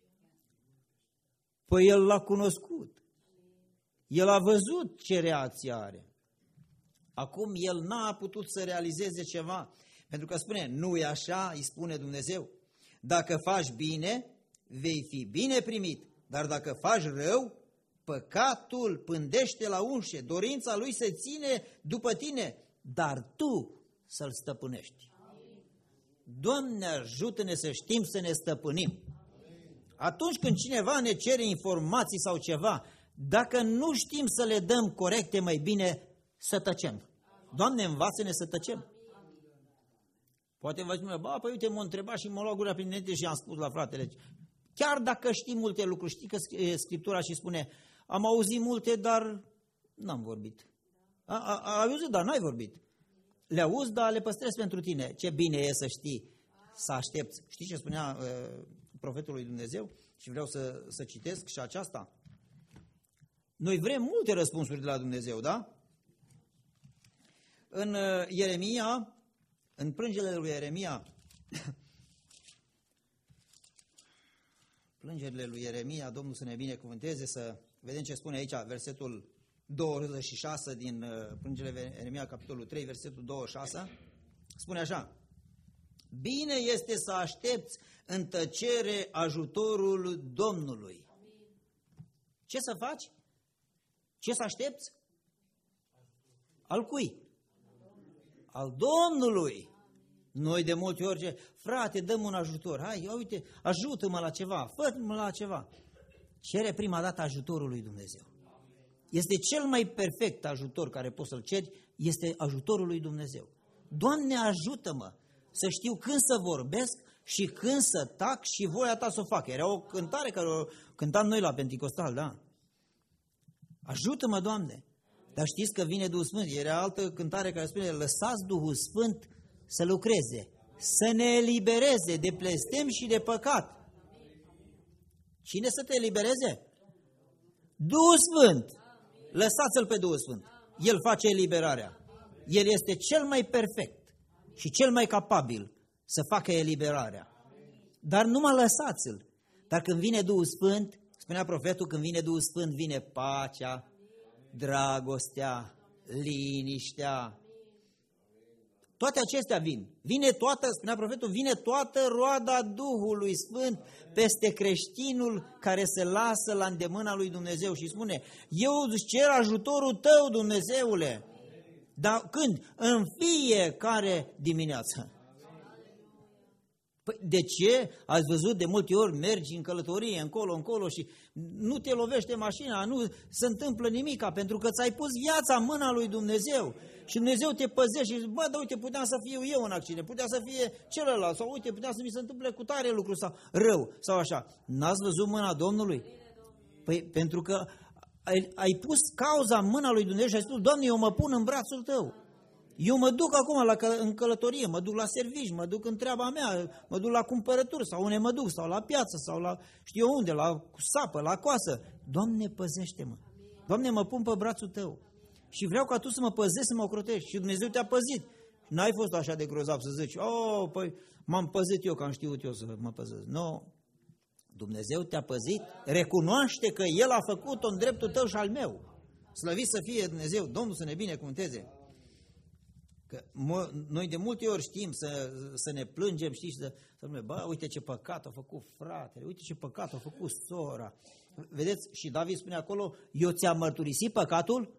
Păi el l-a cunoscut. El a văzut ce reacție are. Acum el n-a putut să realizeze ceva. Pentru că spune, nu e așa, îi spune Dumnezeu. Dacă faci bine, vei fi bine primit. Dar dacă faci rău, păcatul pândește la ușe. Dorința lui se ține după tine, dar tu să-l stăpânești. Doamne, ajută-ne să știm să ne stăpânim. Atunci când cineva ne cere informații sau ceva, dacă nu știm să le dăm corecte, mai bine să tăcem. Doamne, învață-ne să tăcem. Poate vă spune, păi uite, m-a întrebat și m-a luat gura prin dente și am spus la fratele. Chiar dacă știi multe lucruri, știi că Scriptura și spune, am auzit multe, dar n-am vorbit. Ai auzit, dar n-ai vorbit. Le auzi, dar le păstrezi pentru tine. Ce bine e să știi, să aștepți. Știi ce spunea profetul lui Dumnezeu? Și vreau să citesc și aceasta. Noi vrem multe răspunsuri de la Dumnezeu, da? În Ieremia, în plângerile lui Ieremia, plângerile lui Ieremia, Domnul să ne binecuvânteze, să vedem ce spune aici, versetul 26 din plângerile lui Ieremia, capitolul 3, versetul 26, spune așa, bine este să aștepți în tăcere ajutorul Domnului. Ce să faci? Ce să aștepți? Al cui? Al Domnului. Noi de multe ori, frate, dăm un ajutor. Hai, uite, ajută-mă la ceva, fă-mă la ceva. Cere prima dată ajutorul lui Dumnezeu. Este cel mai perfect ajutor care poți să-l ceri, este ajutorul lui Dumnezeu. Doamne, ajută-mă să știu când să vorbesc și când să tac și voia ta să o fac. Era o cântare care o cântam noi la Penticostal, da? Ajută-mă, Doamne! Dar știți că vine Duhul Sfânt. Era altă cântare care spune, lăsați Duhul Sfânt să lucreze, să ne elibereze de blestem și de păcat. Cine să te elibereze? Duhul Sfânt! Lăsați-L pe Duhul Sfânt. El face eliberarea. El este cel mai perfect și cel mai capabil să facă eliberarea. dar numai lăsați-l. Dar când vine Duhul Sfânt, spunea profetul, când vine Duhul Sfânt, vine pacea, dragostea, liniștea. Toate acestea vin. Vine toată, spunea profetul, vine toată roada Duhului Sfânt peste creștinul care se lasă la îndemâna lui Dumnezeu și spune: eu îți cer ajutorul tău, Dumnezeule. Dar când? În fiecare dimineață. Păi de ce? Ați văzut de multe ori, mergi în călătorie, încolo și nu te lovește mașina, nu se întâmplă nimica, pentru că ți-ai pus viața în mâna lui Dumnezeu. Și Dumnezeu te păzește și zici: bă, dar uite, puteam să fiu eu în accident, putea să fie celălalt, sau uite, putea să mi se întâmple cu tare lucru sau rău, sau așa. N-ați văzut mâna Domnului? Păi pentru că ai pus cauza în mâna lui Dumnezeu și ai spus: Doamne, eu mă pun în brațul tău. Eu mă duc acum în călătorie, mă duc la servici, mă duc în treaba mea, mă duc la cumpărături sau unde mă duc, sau la piață, sau la știu eu unde, la sapă, la coasă. Doamne, păzește-mă! Doamne, mă pun pe brațul tău și vreau ca tu să mă păzești, să mă ocrotești. Și Dumnezeu te-a păzit. N-ai fost așa de grozav să zici: oh, păi m-am păzit eu, că am știut eu să mă păzesc. Nu. Dumnezeu te-a păzit, recunoaște că El a făcut-o în dreptul tău și al meu. Slăvit să fie Dumnezeu, Domnul să ne binecuvânteze. Că noi de multe ori știm să ne plângem, știi, și să spunem: bă, uite ce păcat a făcut fratele, uite ce păcat a făcut sora. Vedeți, și David spune acolo: eu ți-am mărturisit păcatul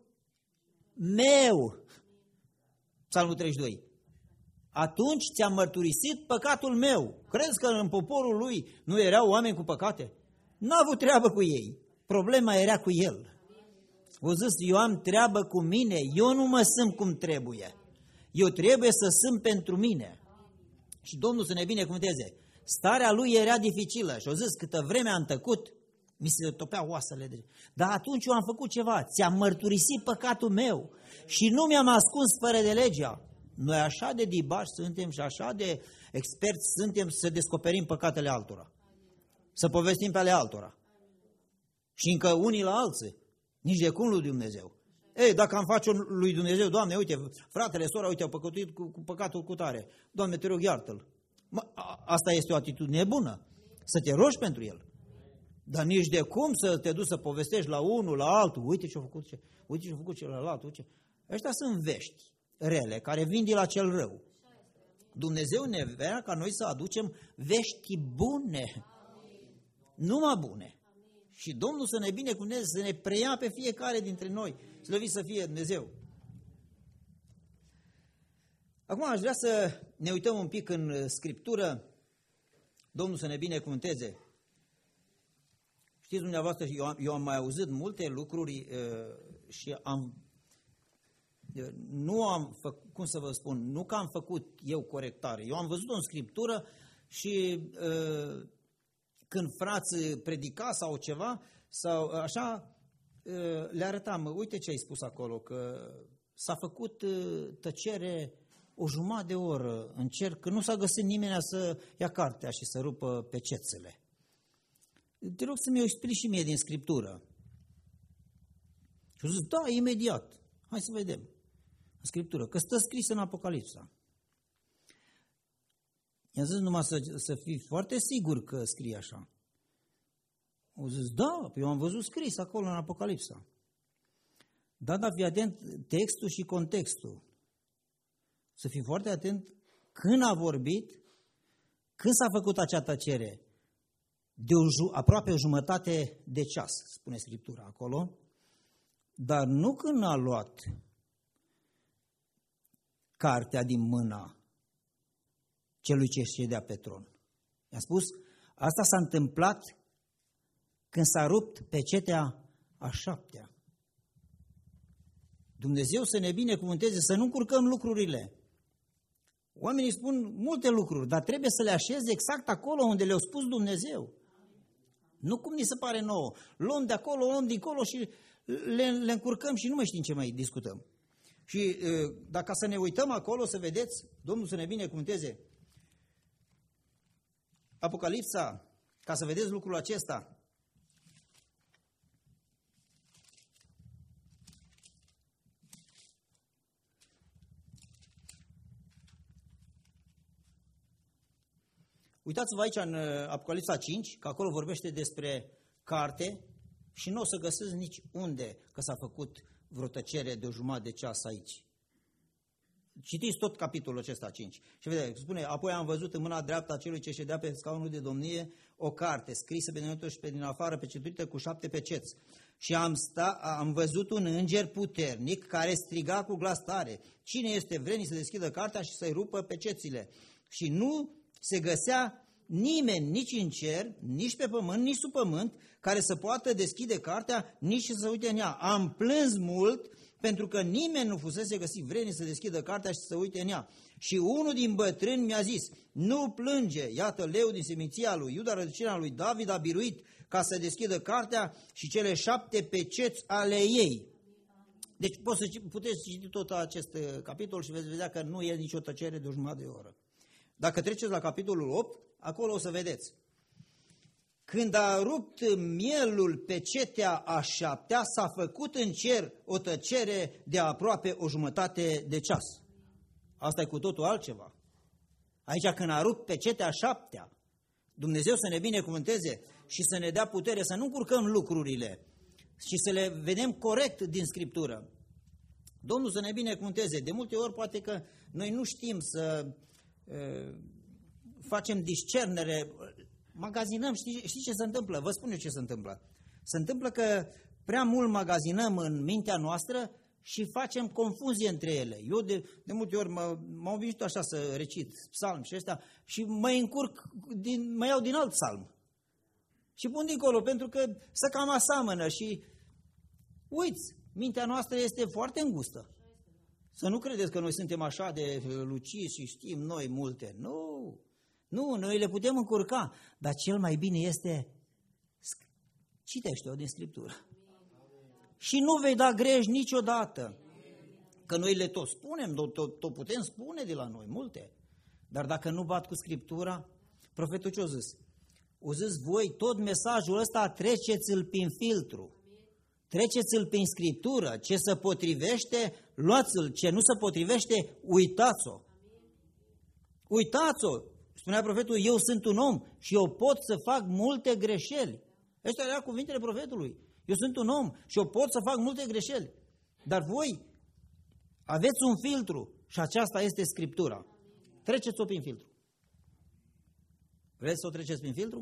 meu. Psalmul 32. Atunci ți-am mărturisit păcatul meu. Crezi că în poporul lui nu erau oameni cu păcate? N-a avut treabă cu ei. Problema era cu el. O zis: eu am treabă cu mine, eu nu mă simt cum trebuie. Eu trebuie să sunt pentru mine. Și Domnul să ne binecuvânteze. Starea lui era dificilă și o zis: câtă vreme am tăcut, mi se topea oasele. Dar atunci eu am făcut ceva, ți-am mărturisit păcatul meu și nu mi-am ascuns fără de legea. Noi așa de dibași suntem și așa de experți suntem să descoperim păcatele altora, să povestim pe ale altora. Și încă unii la alții, nici de cum lui Dumnezeu. Ei, dacă am face lui Dumnezeu: Doamne, uite, fratele, sora, uite, au păcătuit cu păcatul cu tare. Doamne, te rog, iartă-l. Asta este o atitudine bună, să te rogi pentru el. Dar nici de cum să te duci să povestești la unul, la altul: uite ce-a făcut, uite ce-a făcut celălalt. Uite. Ăștia sunt vești rele, care vin de la cel rău. Dumnezeu ne vrea ca noi să aducem vești bune, numai bune. Și Domnul să ne binecuvânteze, să ne preia pe fiecare dintre noi. Slăvit să fie Dumnezeu. Acum aș vrea să ne uităm un pic în Scriptură. Domnul să ne binecuvânteze. Știți dumneavoastră, eu am mai auzit multe lucruri și nu am făcut, cum să vă spun, nu că am făcut eu corectare. Eu am văzut-o în Scriptură și când frații predica sau ceva, sau așa, le arătam: uite ce ai spus acolo, că s-a făcut tăcere o jumătate de oră în cer, că nu s-a găsit nimeni să ia cartea și să rupă pecețele. Te rog să mi-o explici și mie din Scriptură. Și au zis: da, imediat. Hai să vedem în Scriptură, că stă scris în Apocalipsa. I-am zis numai să fii foarte sigur că scrie așa. Au zis: da, eu am văzut scris acolo în Apocalipsa. Da, dar fii atent textul și contextul. Să fii foarte atent când a vorbit, când s-a făcut acea tăcere. De aproape o jumătate de ceas, spune Scriptura acolo, dar nu când a luat cartea din mâna celui ce ședea pe tron. I-a spus: asta s-a întâmplat când s-a rupt pecetea a 7-a. Dumnezeu să ne binecuvânteze, să nu încurcăm lucrurile. Oamenii spun multe lucruri, dar trebuie să le așeze exact acolo unde le-a spus Dumnezeu. Nu cum ni se pare nouă. Luăm de acolo, luăm dincolo și le încurcăm și nu mai știm ce mai discutăm. Și dacă să ne uităm acolo, să vedeți, Domnul să ne binecuvânteze, Apocalipsa, ca să vedeți lucrul acesta. Uitați-vă aici în Apocalipsa 5, că acolo vorbește despre carte și nu o să găsiți nici unde că s-a făcut vreo tăcere de o jumătate de ceas aici. Citiți tot capitolul acesta 5. Și vedeți, spune, apoi am văzut în mâna dreaptă a celui ce ședea pe scaunul de domnie o carte scrisă pe dinăuntru și pe din afară, peceturită cu 7 peceți. Și am văzut un înger puternic care striga cu glas tare: cine este vrednic să deschidă cartea și să-i rupă pecețile? Și nu se găsea nimeni, nici în cer, nici pe pământ, nici sub pământ, care să poată deschide cartea, nici să se uite în ea. Am plâns mult pentru că nimeni nu fusese găsit vrednic să deschidă cartea și să se uite în ea. Și unul din bătrâni mi-a zis: nu plânge, iată, leu din seminția lui Iuda, rădăcina lui David, a biruit ca să deschidă cartea și cele 7 peceți ale ei. Deci puteți citi tot acest capitol și veți vedea că nu e nicio tăcere de o jumătate de oră. Dacă treceți la capitolul 8, acolo o să vedeți. Când a rupt mielul pecetea a 7-a, s-a făcut în cer o tăcere de aproape o jumătate de ceas. Asta e cu totul altceva. Aici când a rupt pecetea a 7-a, Dumnezeu să ne binecuvânteze și să ne dea putere să nu încurcăm lucrurile și să le vedem corect din Scriptură. Domnul să ne binecuvânteze. De multe ori poate că noi nu știm să facem discernere, magazinăm, știi ce se întâmplă? Vă spun eu ce se întâmplă. Se întâmplă că prea mult magazinăm în mintea noastră și facem confuzie între ele. Eu de multe ori m-am obișnuit așa să recit psalm și ăsta și mă încurc, mă iau din alt psalm. Și pun dincolo, pentru că să cam aseamănă și uiți, mintea noastră este foarte îngustă. Să nu credeți că noi suntem așa de luciți și știm noi multe. Nu, noi le putem încurca, dar cel mai bine este citește-o din Scriptură. Și nu vei da greș niciodată. Că noi le tot spunem, tot putem spune de la noi multe. Dar dacă nu bat cu Scriptura, profetul ce-o zis? O zis, voi tot mesajul ăsta treceți-l prin filtru. Treceți-l prin Scriptură. Ce se potrivește, luați-l. Ce nu se potrivește, uitați-o. Uitați-o. Spunea profetul, eu sunt un om și eu pot să fac multe greșeli. Astea erau cuvintele profetului. Eu sunt un om și eu pot să fac multe greșeli. Dar voi aveți un filtru și aceasta este Scriptura. Treceți-o prin filtru. Vreți să o treceți prin filtru?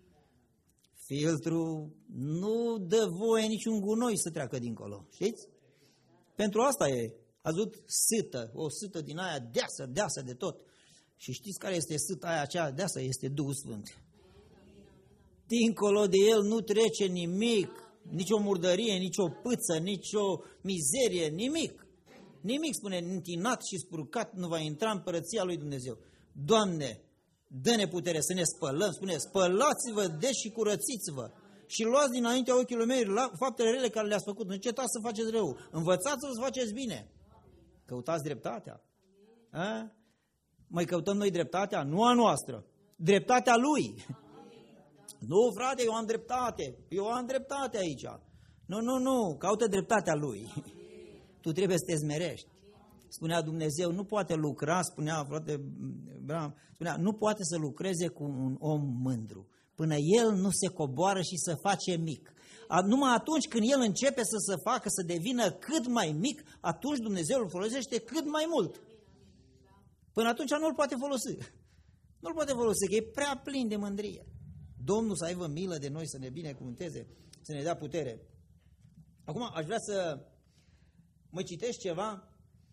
Filtru nu dă voie niciun gunoi să treacă dincolo. Știți? Pentru asta e. Ați văzut sâtă, o sâtă din aia deasă de tot. Și știți care este sâta aia aceea deasă? Este Duhul Sfânt. Dincolo de el nu trece nimic, nici o murdărie, nici o pâță, nici o mizerie, nimic. Nimic, spune, întinat și spurcat nu va intra în împărăția lui Dumnezeu. Doamne, dă-ne putere să ne spălăm, spune, spălați-vă, deci și curățiți-vă. Și luați dinaintea ochilor mei faptele rele care le-ați făcut. Nu încetați să faceți rău. Învățați-vă să faceți bine. Căutați dreptatea. A? Mai căutăm noi dreptatea? Nu a noastră. Dreptatea lui. Nu, frate, eu am dreptate. Eu am dreptate aici. Nu. Caută dreptatea lui. Tu trebuie să te smerești. Spunea Dumnezeu, nu poate lucra, spunea frate Bram, spunea, nu poate să lucreze cu un om mândru, până el nu se coboară și se face mic. Numai atunci când el începe să se facă, să devină cât mai mic, atunci Dumnezeu îl folosește cât mai mult. Până atunci nu îl poate folosi. Nu îl poate folosi, că e prea plin de mândrie. Domnul să aibă milă de noi, să ne binecuvânteze, să ne dea putere. Acum aș vrea să mă citești ceva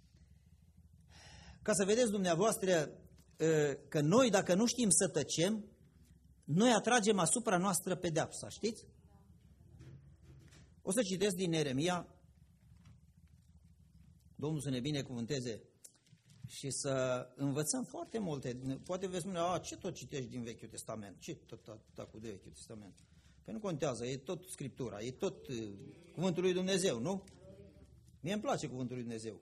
ca să vedeți dumneavoastră că noi, dacă nu știm să tăcem, noi atragem asupra noastră pedeapsa, știți? O să citesc din Ieremia, Domnul să ne binecuvânteze și să învățăm foarte multe. Poate veți spune, ce tot citești din Vechiul Testament? Ce tot cu de Vechiul Testament? Păi nu contează, e tot Scriptura, e tot Cuvântul lui Dumnezeu, nu? Mie îmi place Cuvântul lui Dumnezeu.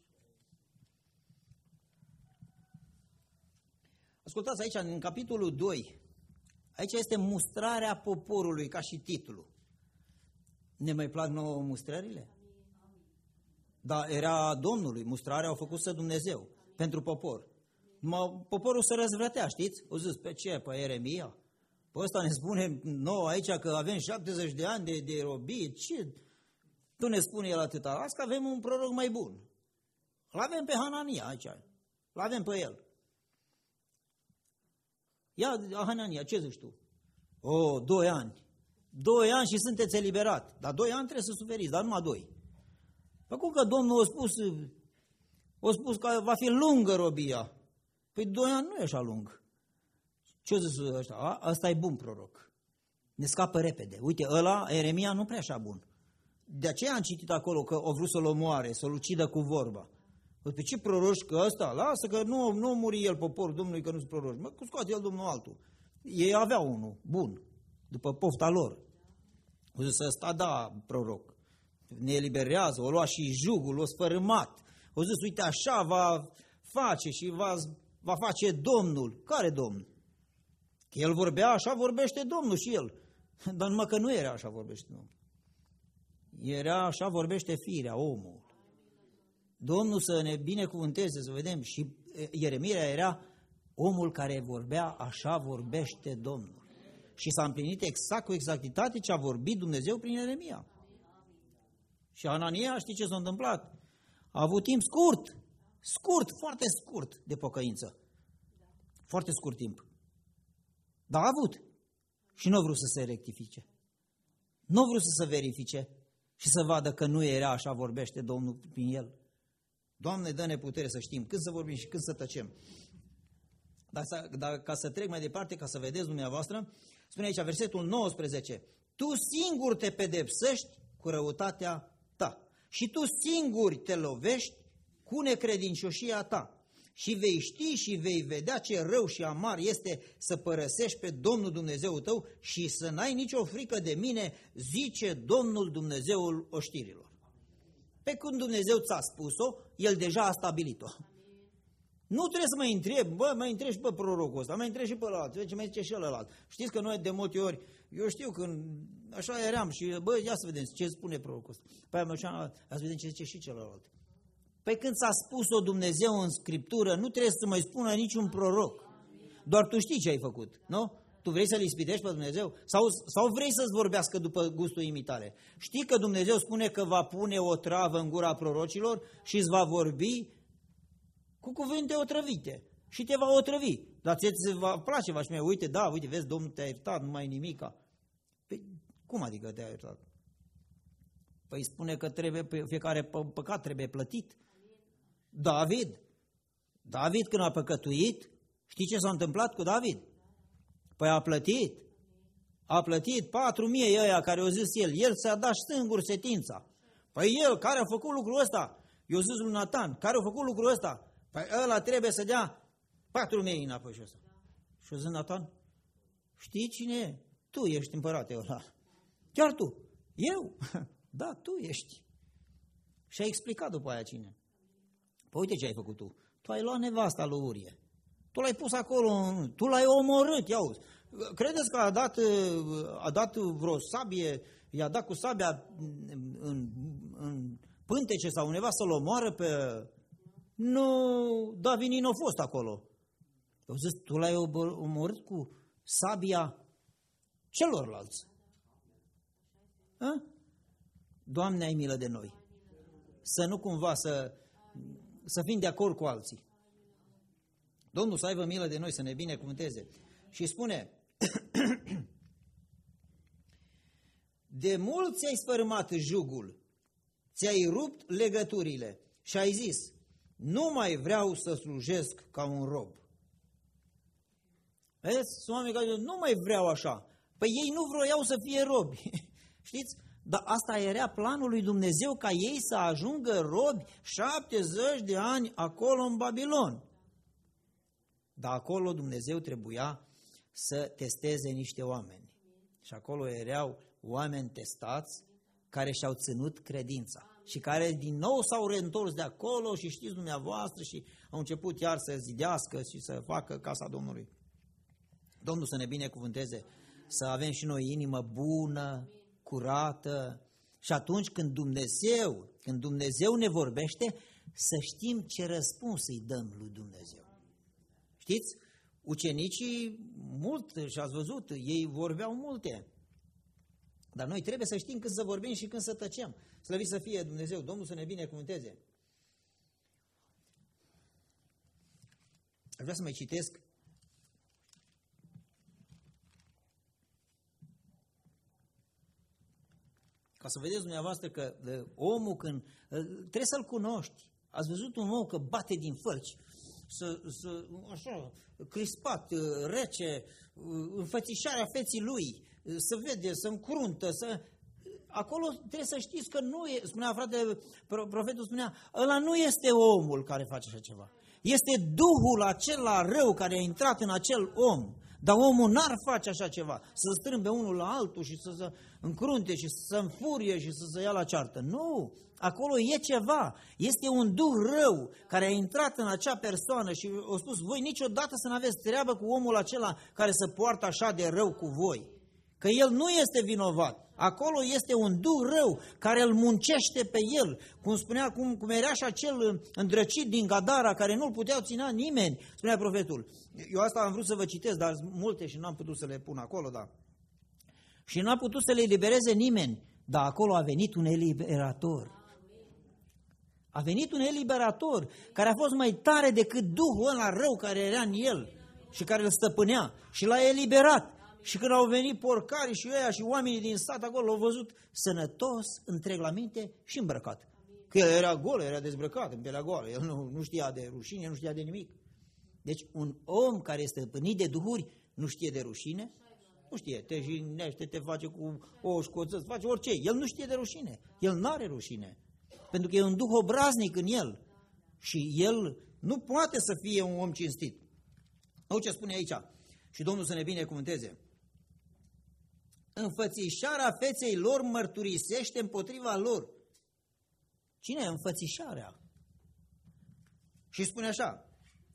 Ascultați aici, în capitolul 2, aici este mustrarea poporului, ca și titlu. Ne mai plac nouă mustrările? Da, era Domnului, mustrarea au făcut să Dumnezeu, pentru popor. Poporul se răzvrătea, știți? O zis, pe ce? Pe Ieremia? Pe ăsta ne spune nouă aici că avem 70 de ani de robie. Ce? Nu ne spune el atâta. Las că avem un proroc mai bun. L-avem pe Hanania aici. L-avem pe el. Ia, Hanania, ce zici tu? 2 ani. 2 ani și sunteți eliberat. Dar 2 ani trebuie să suferiți, dar numai 2. Păi cum că Domnul a spus că va fi lungă robia? Păi 2 ani nu e așa lung. Ce-o zis ăsta? Ăsta e bun proroc. Ne scapă repede. Uite, ăla, Ieremia, nu prea așa bun. De aceea am citit acolo că o vrut să-l omoare, să-l ucidă cu vorba. Pe ce proroci că ăsta? Lasă că nu muri el poporul Domnului că nu sunt proroci. Mă, scoate el Domnul altul. Ei aveau unul bun, după pofta lor. O zis, ăsta da, proroc. Ne eliberează, o lua și jugul, o sfărâmat. O zis, uite, așa va face și va face Domnul. Care Domn? Că el vorbea, așa vorbește Domnul și el. Dar numai că nu era așa vorbește Domnul. Era așa vorbește firea, omul. Domnul să ne binecuvânteze, să vedem. Și Ieremia era omul care vorbea, așa vorbește Domnul. Și s-a împlinit exact cu exactitate ce a vorbit Dumnezeu prin Ieremia. Și Anania, știi ce s-a întâmplat? A avut timp scurt, foarte scurt de pocăință. Foarte scurt timp. Dar a avut. Și nu a vrut să se rectifice. Nu a vrut să se verifice și să vadă că nu era așa vorbește Domnul prin el. Doamne, dă-ne putere să știm când să vorbim și când să tăcem. Dar ca să trec mai departe, ca să vedeți dumneavoastră, spune aici versetul 19. Tu singur te pedepsești cu răutatea ta și tu singur te lovești cu necredincioșia ta. Și vei ști și vei vedea ce rău și amar este să părăsești pe Domnul Dumnezeul tău și să n-ai nicio frică de mine, zice Domnul Dumnezeul oștirilor. Pe când Dumnezeu ți-a spus-o, El deja a stabilit-o. Nu trebuie să mă întreb, mă întreb și pe prorocul ăsta, mă întreb și pe ălalt, ce mai zice și ălalt. Știți că noi de multe ori, eu știu că așa eram și ia să vedem ce spune prorocul ăsta. Păi aia să vedem ce zice și celălalt. Pe când ți-a spus-o Dumnezeu în Scriptură, nu trebuie să mai spună niciun proroc. Doar tu știi ce ai făcut, nu? Tu vrei să-L ispitești pe Dumnezeu? Sau vrei să-ți vorbească după gustul inimii tale? Știi că Dumnezeu spune că va pune o travă în gura prorocilor și îți va vorbi cu cuvinte otrăvite. Și te va otrăvi. Dar ți va place, va spune, uite, vezi, Domnul te-a iertat, nu mai nimica. Păi, cum adică te-a iertat? Păi spune că fiecare păcat trebuie plătit. David când a păcătuit, știi ce s-a întâmplat cu David? Păi a plătit 4.000 ăia care au zis el ți-a dat singur setința. Păi el care a făcut lucrul ăsta, eu zis lui Natan, care a făcut lucrul ăsta, păi ăla trebuie să dea 4.000 înapoi și ăsta. Și eu zis Natan, știi cine e? Tu ești împărate ăla. Chiar tu. Eu? Da, tu ești. Și a explicat după aia cine. Păi uite ce ai făcut tu. Tu ai luat nevasta lui Urie. Tu l-ai pus acolo, tu l-ai omorât, ia uzi. Credeți că a dat vreo sabie, i-a dat cu sabia în pântece sau undeva să-l omoară pe... Nu, David nu a fost acolo. Eu zic, tu l-ai omorât cu sabia celorlalți. A? Doamne, ai milă de noi. Să nu cumva să fim de acord cu alții. Domnul să aibă milă de noi, să ne binecuvânteze. Și spune, de mult ți-ai sfărâmat jugul, ți-ai rupt legăturile și ai zis, nu mai vreau să slujesc ca un rob. Vedeți? Sunt oameni care zic, nu mai vreau așa. Păi ei nu vroiau să fie robi. Știți? Dar asta era planul lui Dumnezeu ca ei să ajungă robi 70 de ani acolo în Babilon. Dar acolo Dumnezeu trebuia să testeze niște oameni. Și acolo erau oameni testați care și-au ținut credința și care din nou s-au reîntors de acolo și știți dumneavoastră și au început iar să zidească și să facă casa Domnului. Domnul să ne binecuvânteze, să avem și noi inimă bună, curată și atunci când Dumnezeu ne vorbește, să știm ce răspuns îi dăm lui Dumnezeu. Știți? Ucenicii mult, și ați văzut, ei vorbeau multe. Dar noi trebuie să știm când să vorbim și când să tăcem. Slăvit să fie Dumnezeu, Domnul să ne binecuvânteze. Aș vrea să mai citesc ca să vedeți dumneavoastră că omul când trebuie să-l cunoști. Ați văzut un om că bate din fălci, așa, crispat, rece, înfățișarea feții lui, să vede, să încruntă, acolo trebuie să știți că nu e, spunea profetul spunea, ăla nu este omul care face așa ceva. Este Duhul acela rău care a intrat în acel om. Dar omul n-ar face așa ceva, să strâmbe unul la altul și să se încrunte și să se înfurie și să se ia la ceartă. Nu, acolo e ceva, este un duh rău care a intrat în acea persoană și a spus, voi niciodată să nu aveți treabă cu omul acela care se poartă așa de rău cu voi. Că el nu este vinovat. Acolo este un duh rău care îl muncește pe el. Cum spunea, cum era și acel îndrăcit din Gadara care nu-l putea ținea nimeni, spunea profetul. Eu asta am vrut să vă citesc, dar multe și n-am putut să le pun acolo, da. Și n-a putut să le elibereze nimeni, dar acolo a venit un eliberator. A venit un eliberator care a fost mai tare decât duhul ăla rău care era în el și care îl stăpânea și l-a eliberat. Și când au venit porcarii și ăia și oamenii din sat acolo, l-au văzut sănătos, întreg la minte și îmbrăcat. Că el era gol, era dezbrăcat în pielea goală, el nu știa de rușine, nu știa de nimic. Deci un om care este stăpânit de duhuri nu știe de rușine, nu știe, te jignește, te face cu o scoță, îți face orice, el nu știe de rușine, el nu are rușine, pentru că e un duh obraznic în el și el nu poate să fie un om cinstit. Au ce spune aici și Domnul să ne binecuvânteze. Înfățișarea feței lor mărturisește împotriva lor. Cine e înfățișarea? Și spune așa.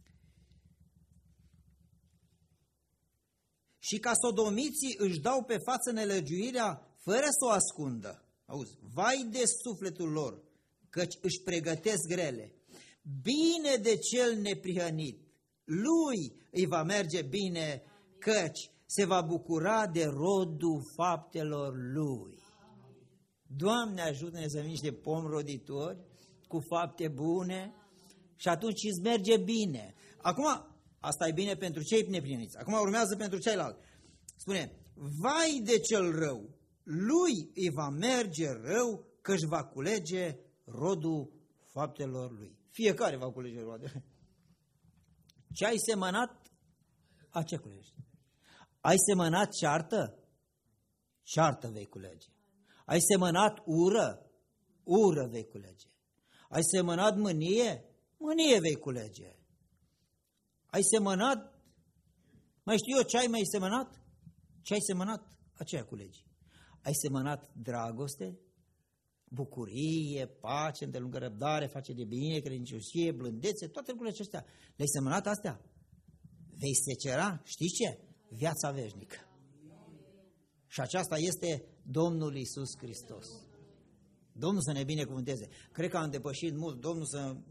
Și ca sodomiții își dau pe față nelegiuirea fără să o ascundă. Auzi, vai de sufletul lor, căci își pregătesc grele. Bine de cel neprihănit, lui îi va merge bine, căci se va bucura de rodul faptelor lui. Doamne, ajută-ne să fim niște pomi roditori cu fapte bune și atunci îți merge bine. Acum, asta e bine pentru cei neprihăniți. Acum urmează pentru ceilalți. Spune, vai de cel rău, lui îi va merge rău, că își va culege rodul faptelor lui. Fiecare va culege roade. Ce ai semănat, aceea culegești. Ai semănat ceartă? Ceartă vei culege. Ai semănat ură? Ură vei culege. Ai semănat mânie? Mânie vei culege. Ai semănat, mai știu eu ce ai mai semănat? Ce ai semănat? Aceea culegi. Ai semănat dragoste, bucurie, pace, îndelungă răbdare, face de bine, credincioșie, blândețe, toate lucrurile acestea. Le-ai semănat astea? Vei secera, știi ce? Viața veșnică. Și aceasta este Domnul Iisus Hristos. Domnul să ne binecuvânteze. Cred că am depășit mult. Domnul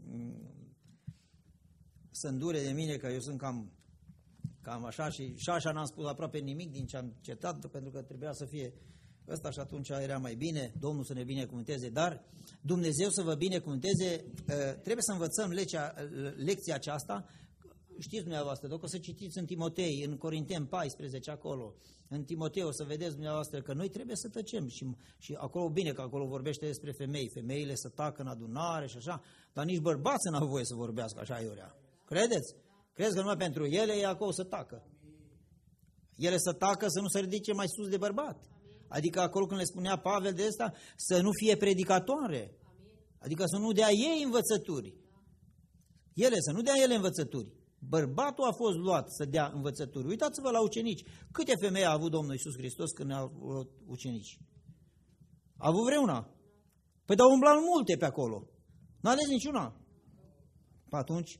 să îndure de mine, că eu sunt cam așa și așa n-am spus aproape nimic din ce am citat, pentru că trebuia să fie ăsta și atunci era mai bine. Domnul să ne binecuvânteze. Dar Dumnezeu să vă binecuvânteze. Trebuie să învățăm lecția aceasta. Știți dumneavoastră, dacă o să citiți în Timotei, în Corinteni 14 acolo, în Timotei o să vedeți dumneavoastră că noi trebuie să tăcem și acolo, bine că acolo vorbește despre femei, femeile să tacă în adunare și așa, dar nici bărbații n-au voie să vorbească așa iurea. Credeți? Credeți că numai pentru ele e acolo să tacă? Ele să tacă, să nu se ridice mai sus de bărbat. Adică acolo când le spunea Pavel de asta, să nu fie predicatoare. Adică să nu dea ei învățături. Ele, să nu dea ele învățături. Bărbatul a fost luat să dea învățături. Uitați-vă la ucenici. Câte femei a avut Domnul Iisus Hristos când ne-a luat ucenici? A avut vreuna? Păi dar umblau multe pe acolo. N-ales niciuna. Atunci,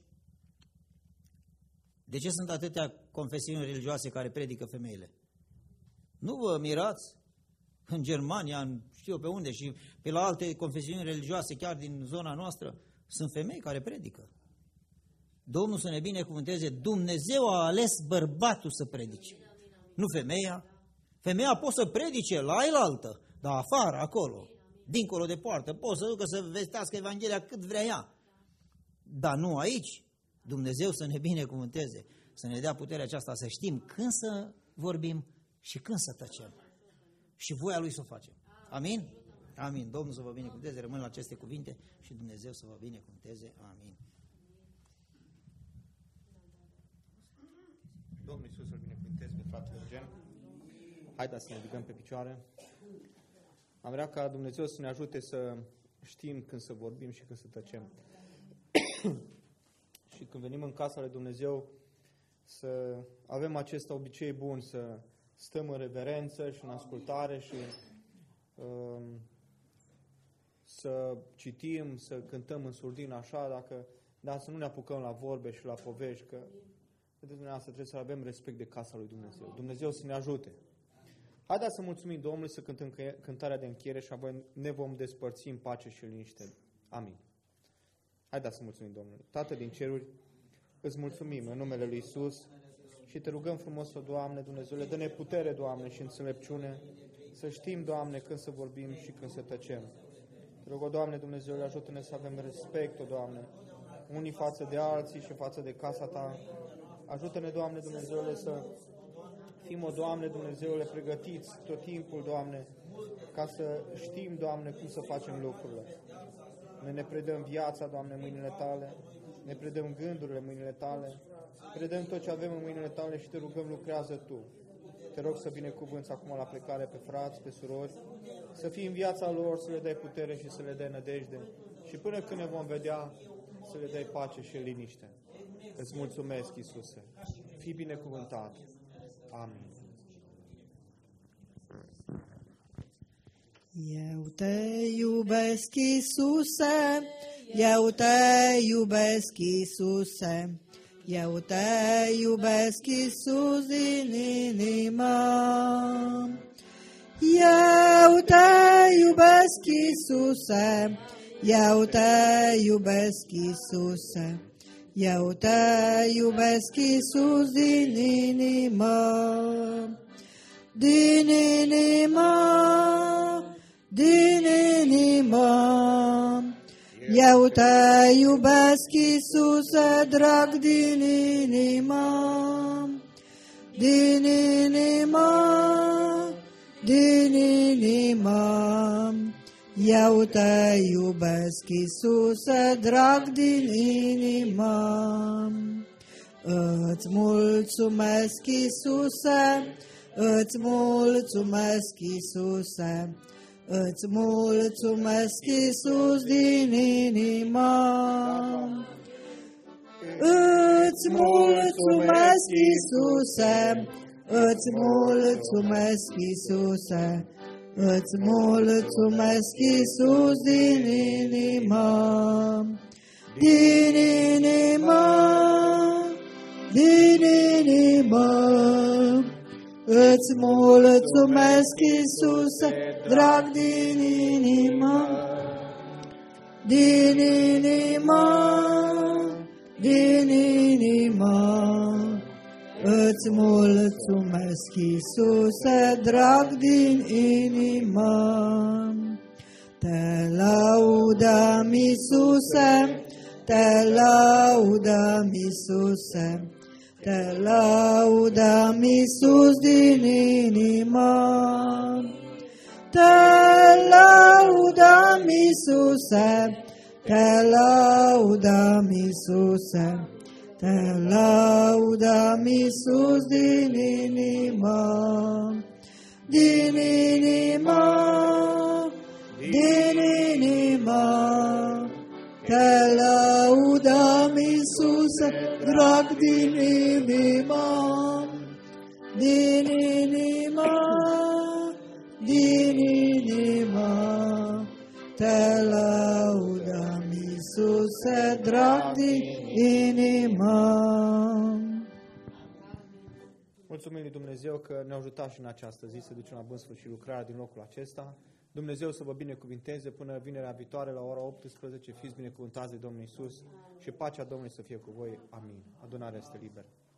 de ce sunt atâtea confesiuni religioase care predică femeile? Nu vă mirați? În Germania, în știu pe unde și pe la alte confesiuni religioase, chiar din zona noastră, sunt femei care predică. Domnul să ne binecuvânteze, Dumnezeu a ales bărbatul să predice, nu femeia. Femeia poate să predice la elaltă, dar afară, acolo, dincolo de poartă, poate să ducă să vestească Evanghelia cât vrea ea. Dar nu aici. Dumnezeu să ne binecuvânteze, să ne dea puterea aceasta să știm când să vorbim și când să tăcem. Și voia Lui să o facem. Amin? Amin. Domnul să vă binecuvânteze, rămân la aceste cuvinte și Dumnezeu să vă binecuvânteze. Amin. Domnul Iisus să-l binecuvânteze pe fratele Eugen. Haideți să ne ridicăm pe picioare. Am vrea ca Dumnezeu să ne ajute să știm când să vorbim și când să tăcem. Și când venim în casa lui Dumnezeu să avem acest obicei bun, să stăm în reverență și în ascultare și să citim, să cântăm în surdină așa, dar să nu ne apucăm la vorbe și la povești, că vedeți dumneavoastră, trebuie să avem respect de casa lui Dumnezeu. Dumnezeu să ne ajute. Haideți să mulțumim Domnului, să cântăm cântarea de încheiere și apoi ne vom despărți în pace și liniște. Amin. Haideți să mulțumim Domnului. Tată din ceruri, îți mulțumim în numele Lui Iisus și te rugăm frumos, Doamne, Dumnezeule, dă-ne putere, Doamne, și înțelepciune, să știm, Doamne, când să vorbim și când să tăcem. Te rog, Doamne, Dumnezeule, ajută-ne să avem respect, Doamne, unii față de alții și față de casa Ta. Ajută-ne, Doamne, Dumnezeule, să fim, Doamne, Dumnezeule, pregătiți tot timpul, Doamne, ca să știm, Doamne, cum să facem lucrurile. Noi ne predăm viața, Doamne, în mâinile Tale, ne predăm gândurile în mâinile Tale, predăm tot ce avem în mâinile Tale și te rugăm, lucrează Tu. Te rog să binecuvânți acum la plecare pe frați, pe surori, să fii în viața lor, să le dai putere și să le dai nădejde și până când ne vom vedea, să le dai pace și liniște. Îți mulțumesc, Iisuse. Fii binecuvântat. Amin. Eu te iubesc, Iisuse, eu te iubesc, Iisuse, eu te iubesc, Iisus, din inimă. Eu te iubesc, Iisuse, eu te iubesc, Iisuse, eu te iubesc, Iisus, din inimă. Din inimă, din inimă, eu te iubesc, Iisuse, drag, din inimă. Din inimă, din inimă, eu te iubesc, Iisuse, drag, din inimă. Îți mulțumesc, Iisuse, îți mulțumesc, Iisuse, îți mulțumesc, Iisus, din inimă. Îți mulțumesc, Iisuse, îți mulțumesc, Iisuse, îți mulțumesc, Iisus, din inimă. Din inimă, din inimă, îți mulțumesc, Iisuse, drag, din inimă. Din inimă, din inimă, îți mulțumesc, Iisuse, drag, din inimă. Te laudăm, Iisuse, te laudăm, Iisuse, te laudăm, Iisus, din inimă. Te laudăm, Iisuse, te laudăm, Iisuse, te laudăm, Iisus, din inimă. Din inimă, din inimă, te laudăm, Iisuse, drag, din inimă. Din inimă, din inimă, te laudăm, Iisuse, drag, din inimă. Mulțumim lui Dumnezeu că ne-a ajutat și în această zi să ducem la bun sfârșit lucrarea din locul acesta. Dumnezeu să vă binecuvinteze până vinerea viitoare la ora 18. Fiți binecuvântați de Domnul Iisus și pacea Domnului să fie cu voi. Amin. Adunarea este liberă.